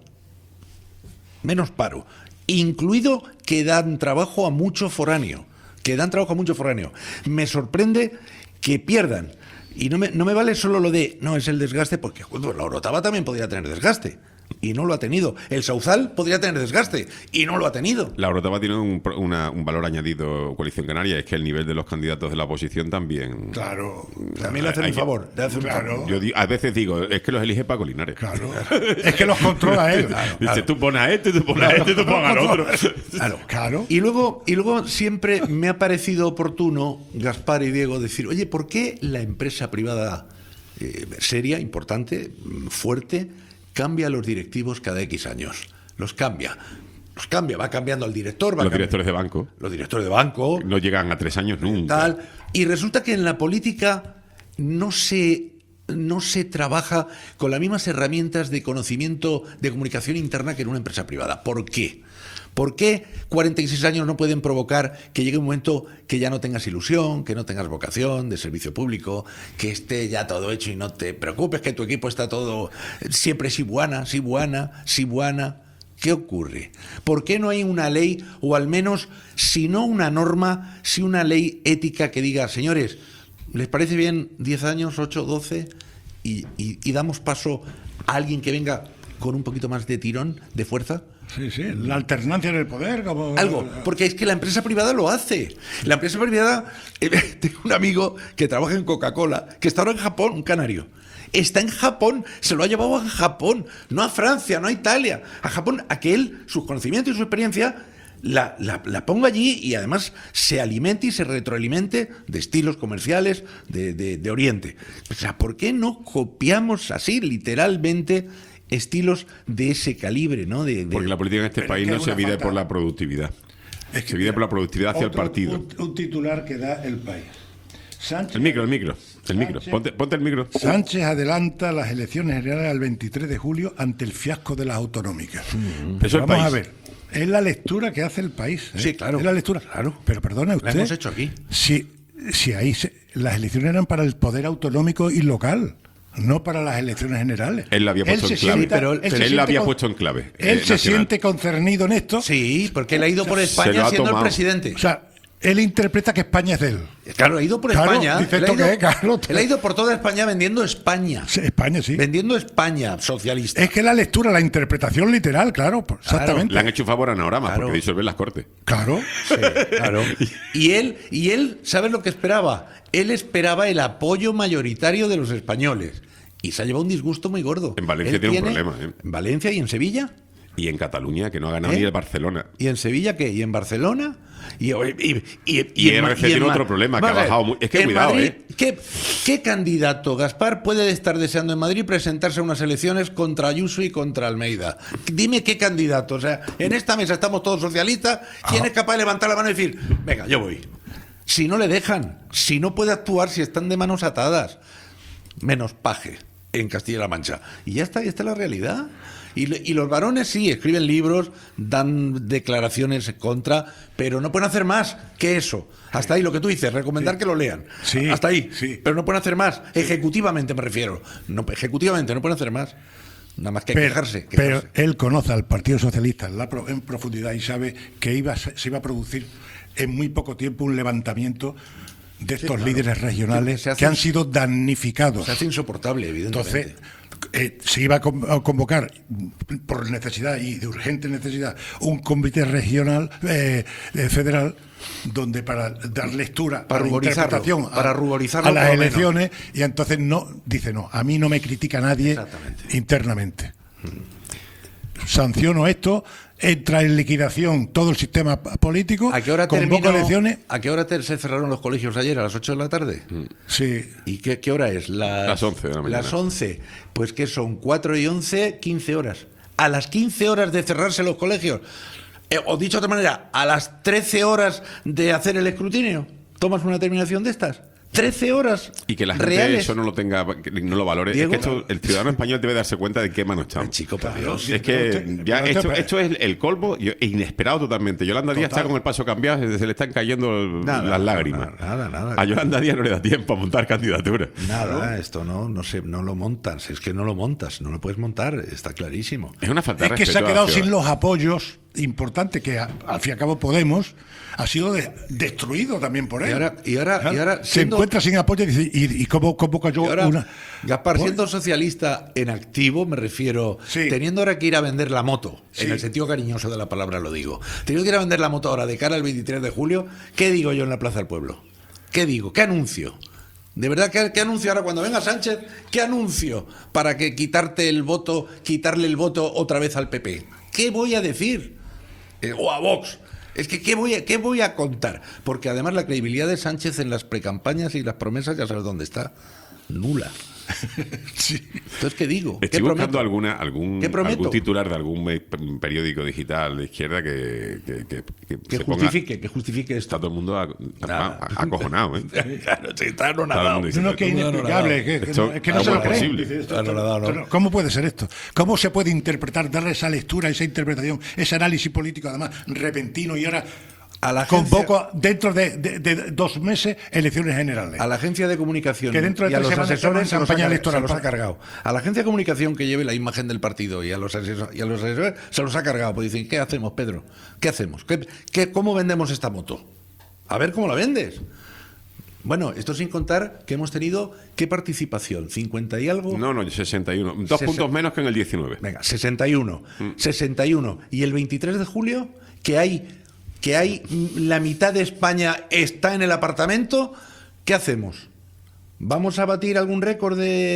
menos paro, incluido que dan trabajo a mucho foráneo, que dan trabajo a mucho foráneo, me sorprende que pierdan Y no me, no me vale solo lo de, no, es el desgaste, porque bueno, la Orotava también podría tener desgaste. Y no lo ha tenido. El Sauzal podría tener desgaste y no lo ha tenido. La Orotava tiene un, una, un valor añadido, Coalición Canaria, es que el nivel de los candidatos de la oposición también. Claro, también le hacen un favor. Le hacen un claro. favor. Yo di- a veces digo, es que los elige Paco Linares. Claro. Es que los controla él. Claro, Dice, claro. tú pones a este, tú pones a este, tú pones al otro. Claro. Claro. Y luego, y luego siempre me ha parecido oportuno, Gaspar y Diego, decir, oye, ¿por qué la empresa privada eh, seria, importante, fuerte, cambia los directivos cada X años? Los cambia. Los cambia, va cambiando al director. Va Los cambi- directores de banco Los directores de banco. no llegan a tres años nunca. Tal. Y resulta que en la política no se, no se trabaja con las mismas herramientas de conocimiento, de comunicación interna que en una empresa privada. ¿Por qué? ¿Por qué cuarenta y seis años no pueden provocar que llegue un momento que ya no tengas ilusión, que no tengas vocación de servicio público, que esté ya todo hecho y no te preocupes, que tu equipo está todo siempre sí buena, sí buena, sí buena? ¿Qué ocurre? ¿Por qué no hay una ley, o al menos, si no una norma, si una ley ética que diga, señores, ¿les parece bien diez años, ocho, doce? Y, y, y damos paso a alguien que venga con un poquito más de tirón, de fuerza. Sí, sí, la alternancia en el poder. Como... Algo, porque es que la empresa privada lo hace. La empresa privada, eh, tengo un amigo que trabaja en Coca-Cola, que está ahora en Japón, un canario. Está en Japón, se lo ha llevado a Japón, no a Francia, no a Italia, a Japón, a que él, sus conocimientos y su experiencia, la, la, la ponga allí y además se alimente y se retroalimente de estilos comerciales de, de, de Oriente. O sea, ¿por qué no copiamos así, literalmente, estilos de ese calibre, ¿no? De, de... Porque la política en este Pero país es que no se una mide falta- por la productividad. Es que, se mide por la productividad hacia el otro- partido. Un, un titular que da El País. Sánchez, El micro, el micro, el micro. Sánchez- Ponte, ponte el micro. Sánchez adelanta las elecciones generales al veintitrés de julio ante el fiasco de las autonómicas. Eso es el Vamos país. a ver. Es la lectura que hace El País. ¿eh? Sí, claro. Es la lectura. Claro. Pero perdone usted. La hemos hecho aquí. Si, si ahí se- las elecciones eran para el poder autonómico y local, no para las elecciones generales. Él la había puesto se en clave. sienta- Pero- se pero él la siente había con- puesto en clave, Él eh, se nacional. siente concernido en esto. Sí, porque él ha ido por Se España lo ha siendo el tomado. presidente. O sea, él interpreta que España es de él. Claro, ha ido por Claro, España. dice Él ha esto ido, que es, claro. él ha ido por toda España vendiendo España. Sí, España, sí. Vendiendo España socialista. Es que la lectura, la interpretación literal, claro, pues, exactamente. Le han hecho un favor a Naorama Claro. porque disuelven las cortes. Claro. Sí, claro. Y él, y él, ¿sabes lo que esperaba? Él esperaba el apoyo mayoritario de los españoles. Y se ha llevado un disgusto muy gordo. En Valencia Él tiene un problema, ¿eh? ¿En Valencia y en Sevilla? Y en Cataluña, que no ha ganado ¿Eh? ni el Barcelona. ¿Y en Sevilla qué? ¿Y en Barcelona? Y, y, y, y, Y en Ma- R C y en tiene Ma- otro problema, que Vamos ha a ver, bajado muy- es que en cuidado, Madrid, ¿eh? ¿qué, ¿Qué candidato, Gaspar, puede estar deseando en Madrid presentarse a unas elecciones contra Ayuso y contra Almeida? Dime qué candidato. O sea, en esta mesa estamos todos socialistas. ¿Quién Ah. es capaz de levantar la mano y decir, venga, yo voy? Si no le dejan, si no puede actuar, si están de manos atadas. Menos Paje en Castilla-La Mancha. Y ya está, y esta es la realidad. Y, le- y los varones sí, escriben libros, dan declaraciones en contra, pero no pueden hacer más que eso. Hasta ahí lo que tú dices, recomendar que lo lean. Sí, Hasta ahí. sí. Pero no pueden hacer más. Ejecutivamente me refiero. No, ejecutivamente no pueden hacer más. Nada más que Pero, quejarse. pero quejarse. él conoce al Partido Socialista en, la pro- en profundidad y sabe que iba, a se se iba a producir en muy poco tiempo un levantamiento de estos claro. líderes regionales Se hace- que han sido damnificados. Se hace insoportable, evidentemente. Entonces, eh, se iba a con- a convocar por necesidad y de urgente necesidad un comité regional eh, eh, federal donde para dar lectura Para a la ruborizarlo, interpretación a- para ruborizarlo a las por lo menos. elecciones y entonces no dice no, a mí no me critica nadie Exactamente. internamente. Sanciono esto, entra en liquidación todo el sistema p- político, ¿A qué hora convoco terminó- elecciones. ¿A qué hora te- se cerraron los colegios ayer? ¿A las ocho de la tarde? Sí, ¿Y qué, qué hora es? Las, Las once de la mañana. Las once. Pues que son cuatro y once, quince horas. A las quince horas de cerrarse los colegios. Eh, o dicho de otra manera, a las trece horas de hacer el escrutinio. ¿Tomas una determinación de estas? trece horas Y que la gente reales. eso no lo tenga, que no lo valore. Diego. Es que esto, el ciudadano español debe darse cuenta de qué mano estamos. Chico, por Dios. Es que Pero ya usted- esto, pero- esto es el colmo y- e inesperado totalmente. Yolanda Díaz Total. está con el paso cambiado, se le están cayendo Nada, las lágrimas. nada, nada. A Yolanda Díaz no le da tiempo a montar candidatura. Nada, esto no, no sé, no lo montas. Es que no lo montas, no lo puedes montar, está clarísimo. Es una falta es de que se ha respeto a la quedado ciudad. sin los apoyos importante que a- al fin y al cabo Podemos ha sido de- destruido también por él. Y ahora- y ahora- y ahora, se siendo- encuentra sin apoyo y dice, ¿y, y cómo, cómo cayó Y ahora, una? Gaspar, Por- siendo socialista en activo, me refiero, Sí. teniendo ahora que ir a vender la moto, Sí. en el sentido cariñoso de la palabra lo digo, teniendo que ir a vender la moto ahora de cara al veintitrés de julio, ¿qué digo yo en la Plaza del Pueblo? ¿Qué digo? ¿Qué anuncio? De verdad, ¿qué, qué anuncio ahora cuando venga Sánchez? ¿Qué anuncio para que quitarte el voto, quitarle el voto otra vez al P P? ¿Qué voy a decir? Eh, o a Vox. Es que ¿qué voy, a, ¿qué voy a contar? Porque además la credibilidad de Sánchez en las precampañas y las promesas, ya sabes dónde está, nula. Entonces, ¿qué digo? ¿Qué Estoy buscando prometo? alguna, algún, ¿Qué prometo? algún titular de algún me- periódico digital de izquierda que, que, que, que Que se ponga- justifique, que justifique esto. Está todo el mundo a- a- a- acojonado, ¿eh? Claro, sí, está Todo el anonadado. mundo dice, No, que es "Todo el mundo inexplicable, anonadado". que, que Esto- no, es que no ¿cómo se lo es creen. posible? Dice, esto- Anonadado, ¿no? pero ¿cómo puede ser esto? ¿Cómo se puede interpretar, darle esa lectura, esa interpretación, ese análisis político, además repentino, y ahora A la agencia- convoco dentro de, de- de dos meses elecciones generales? A la agencia de comunicación Que dentro de y a tres los semanas asesores estamos se en los, ha, campaña car- electoral. se los ha cargado. A la agencia de comunicación que lleve la imagen del partido y a los asesores, y a los asesores se los ha cargado. Pues dicen, ¿qué hacemos, Pedro? ¿Qué hacemos? ¿Qué, qué, ¿Cómo vendemos esta moto? A ver cómo la vendes. Bueno, esto sin contar que hemos tenido, ¿qué participación? ¿cincuenta y algo? No, no, sesenta y uno. Dos Sesen- puntos menos que en el diecinueve. Venga, sesenta y uno. Mm. sesenta y uno. Y el veintitrés de julio, que hay, que hay mm, la mitad de España está en el apartamento, ¿qué hacemos? ¿Vamos a batir algún récord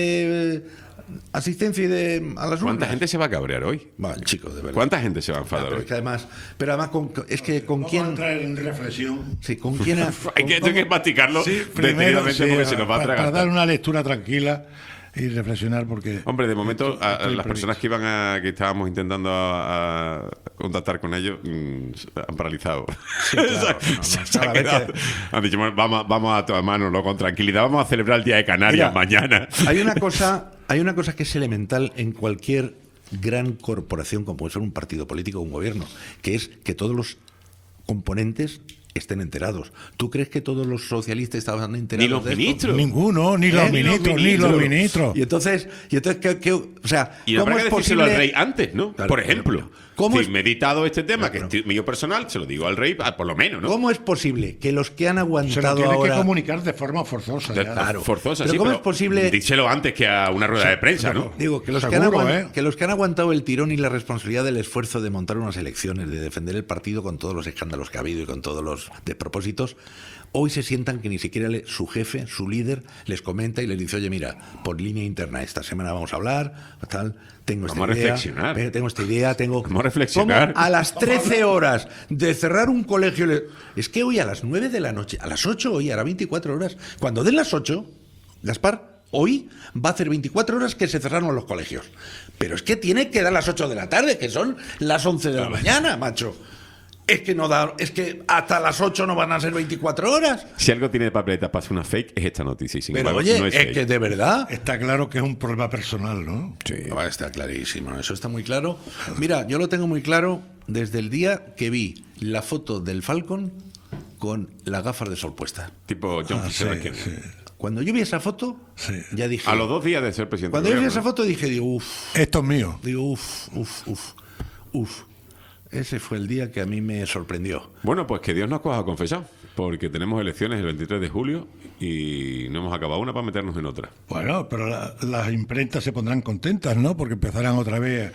de eh, asistencia y de a las urnas? ¿Cuánta gente se va a cabrear hoy? Vale, chicos, de verdad. ¿Cuánta gente se va a Ah, enfadar pero hoy? es que además, pero además con, es que con Vamos a quién, entrar en reflexión. sí, con quién, ha- Hay que, con- hay que masticarlo Sí, detenidamente sí, porque se nos va a para, tragar. para dar una lectura tranquila y reflexionar, porque Hombre, de momento, a, a Estoy las personas que iban a, que estábamos intentando a, a contactar con ellos, mm, han paralizado. Sí, claro, no, no, Se- se claro, ha a ver quedado- que- Han dicho, bueno, vamos, vamos a tomárnoslo con tranquilidad, vamos a celebrar el Día de Canarias Mira, mañana. Hay una cosa, hay una cosa que es elemental en cualquier gran corporación, como puede ser un partido político o un gobierno, que es que todos los componentes estén enterados. ¿Tú crees que todos los socialistas estaban enterados Ni los de esto? ministros. ninguno, ni los ¿Eh? ministros, ni los ministros. Y entonces, y entonces ¿qué, qué- o sea, Y ¿cómo habrá es que decírselo posible al rey antes, ¿no? Claro, por claro, ejemplo. claro. ¿Cómo Si es- meditado este tema, Claro. que es mío personal, se lo digo al rey, ah, por lo menos, ¿no? ¿Cómo es posible que los que han Se lo aguantado tiene ahora que comunicar de forma forzosa. De- ya. claro. Forzosa, Pero sí, ¿cómo pero es posible- díselo antes que a una rueda de prensa, ¿no? Digo, que los, que, Seguro, han aguan- ¿eh? que los que han aguantado el tirón y la responsabilidad del esfuerzo de montar unas elecciones, de defender el partido con todos los escándalos que ha habido y con todos los despropósitos, hoy se sientan que ni siquiera le- su jefe, su líder, les comenta y les dice, oye, mira, por línea interna, esta semana vamos a hablar, tal, tengo esta Vamos a idea, reflexionar. eh, tengo esta idea, tengo... Vamos a reflexionar. ¿Cómo a las trece horas de cerrar un colegio... le- Es que hoy a las nueve de la noche, a las ocho hoy, hará veinticuatro horas, cuando den las ocho, Gaspar, hoy va a hacer veinticuatro horas que se cerraron los colegios. Pero es que tiene que dar las ocho de la tarde, que son las once de la mañana, macho. Es que no da, es que hasta las ocho no van a ser veinticuatro horas. Si algo tiene de papeleta para ser una fake, es esta noticia. Y sin Pero embargo, oye, no es, es fake. que de verdad. Está claro que es un problema personal, ¿no? Sí, está clarísimo, eso está muy claro. Mira, yo lo tengo muy claro desde el día que vi la foto del Falcon con las gafas de sol puestas. Tipo John Ah, Fitzgerald sí, Kennedy. sí. Cuando yo vi esa foto, Sí. ya dije. A los dos días de ser presidente. Cuando del yo vi gobierno, esa foto dije, digo, uff, Esto es mío. digo, uff, uff, uff, uff. Ese fue el día que a mí me sorprendió. Bueno, pues que Dios nos coja confesado, porque tenemos elecciones el veintitrés de julio y no hemos acabado una para meternos en otra. Bueno, pero la- las imprentas se pondrán contentas, ¿no? Porque empezarán otra vez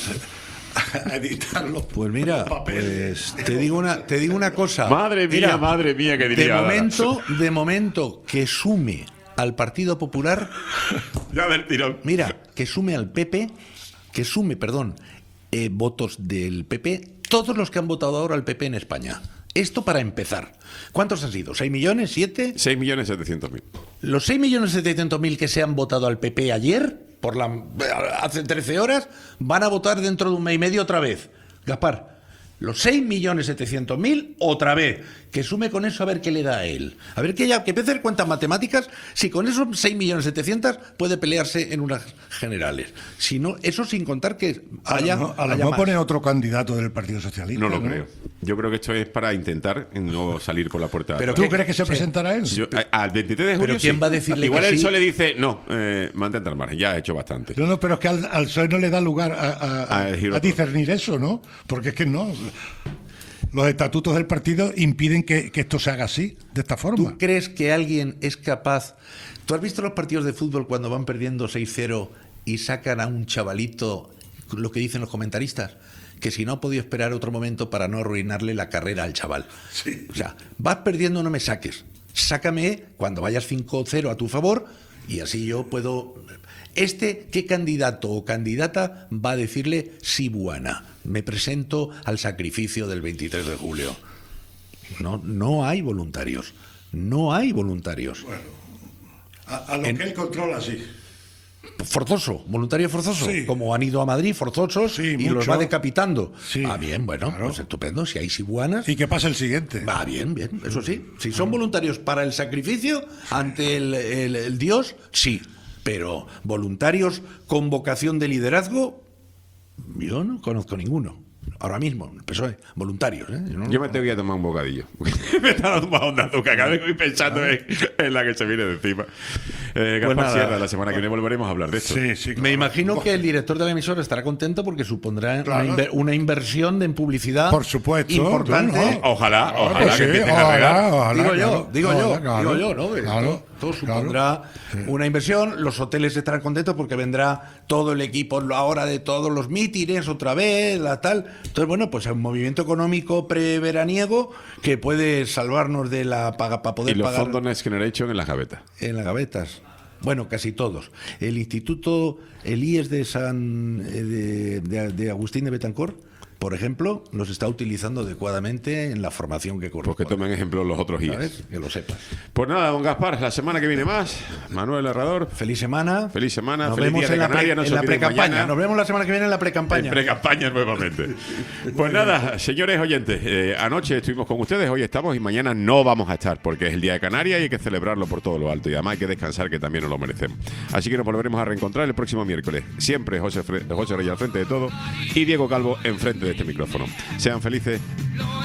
a editar los Pues mira, papeles. pues te digo una, te digo una cosa. Madre mía, Mira, madre mía, que diría de Adara. momento, de momento que sume al Partido Popular, Ya del tirón. mira, que sume al P P, que sume, perdón, eh, votos del P P, todos los que han votado ahora al P P en España. Esto para empezar. ¿Cuántos han sido? ¿seis millones? ¿siete? seis millones setecientos mil. Los seis millones setecientos mil que se han votado al P P ayer, por la, hace trece horas, van a votar dentro de un mes y medio otra vez. Gaspar, los seis millones setecientos mil otra vez. Que sume con eso a ver qué le da a él. A ver que ya, que empiece a hacer cuentas matemáticas, si con esos seis millones setecientos puede pelearse en unas generales. Si no, eso sin contar que A haya, lo mejor- a lo haya mejor más. pone otro candidato del Partido Socialista. No lo creo. Yo creo que esto es para intentar no salir por la puerta de Pero atrás. ¿Tú crees que se presentará él? Yo- a- al veintitrés de julio. Pero ¿quién sí. va a decirle Igual que el sí? P S O E le dice, no, eh, mantente al margen, ya has hecho bastante. No, no, pero es que al, al P S O E no le da lugar a, a- A elegir a otro. discernir eso, ¿no? Porque es que no. los estatutos del partido impiden que, que esto se haga así, de esta forma. ¿Tú crees que alguien es capaz? ¿Tú has visto los partidos de fútbol cuando van perdiendo seis cero y sacan a un chavalito, lo que dicen los comentaristas? Que si no ha podido esperar otro momento para no arruinarle la carrera al chaval. Sí. O sea, vas perdiendo, no me saques. Sácame cuando vayas cinco cero a tu favor y así yo puedo... Este, ¿qué candidato o candidata va a decirle sí, buena? Me presento al sacrificio del veintitrés de julio. No, no hay voluntarios. No hay voluntarios. Bueno, a, a lo En- que él controla, sí. Forzoso, voluntario forzoso, Sí. como han ido a Madrid forzosos Sí, y los mucho. va decapitando. Sí, ah, bien, bueno, claro. pues estupendo. Si hay sibuanas, ¿Y qué pasa el siguiente? va bien, bien, eso sí. Si son voluntarios para el sacrificio ante el, el- el Dios, sí. Pero voluntarios con vocación de liderazgo, yo no conozco ninguno. Ahora mismo, el P S O E, voluntarios. ¿eh? no- Yo me tengo que ir a tomar un bocadillo. Me está dando un bajón de azúcar. Cada vez que voy pensando en, en la que se viene de encima. Eh, Gaspar Pues nada. Sierra, la semana que viene volveremos a hablar de esto. Sí, sí. Me claro. imagino que el director de la emisora estará contento porque supondrá Claro. una, inver- una inversión de en publicidad Por supuesto, importante. claro. Ojalá, Claro, ojalá pues que sí, empiecen a regar. ojalá, ojalá, digo yo, claro, digo yo, ojalá, claro, digo yo, ¿no? Esto- claro, todo claro. supondrá Sí. una inversión, los hoteles estarán contentos porque vendrá todo el equipo ahora de todos los mítines otra vez, la tal. Entonces, bueno, pues es un movimiento económico preveraniego que puede salvarnos de la paga para Y poder los pagar fondos Next Generation en las gavetas. en las gavetas. Bueno, casi todos. El instituto, el I E S de San eh, de, de- de Agustín de Betancourt, por ejemplo, los está utilizando adecuadamente en la formación que Pues que corresponde. tomen ejemplo los otros I E S. ¿Sabes? Que lo sepas. Pues nada, don Gaspar, la semana que viene más. Manuel Herrador, Feliz semana. feliz semana, Nos feliz vemos día de en la, pre- Canarias, no se en la olviden precampaña. mañana. Nos vemos la semana que viene en la precampaña. En pre-campaña nuevamente. Pues nada, señores oyentes, eh, anoche estuvimos con ustedes, hoy estamos y mañana no vamos a estar porque es el Día de Canarias y hay que celebrarlo por todo lo alto y además hay que descansar que también nos lo merecemos. Así que nos volveremos a reencontrar el próximo miércoles. Siempre José, Fre- José Reyes al frente de todo y Diego Calvo enfrente de este micrófono. Sean felices.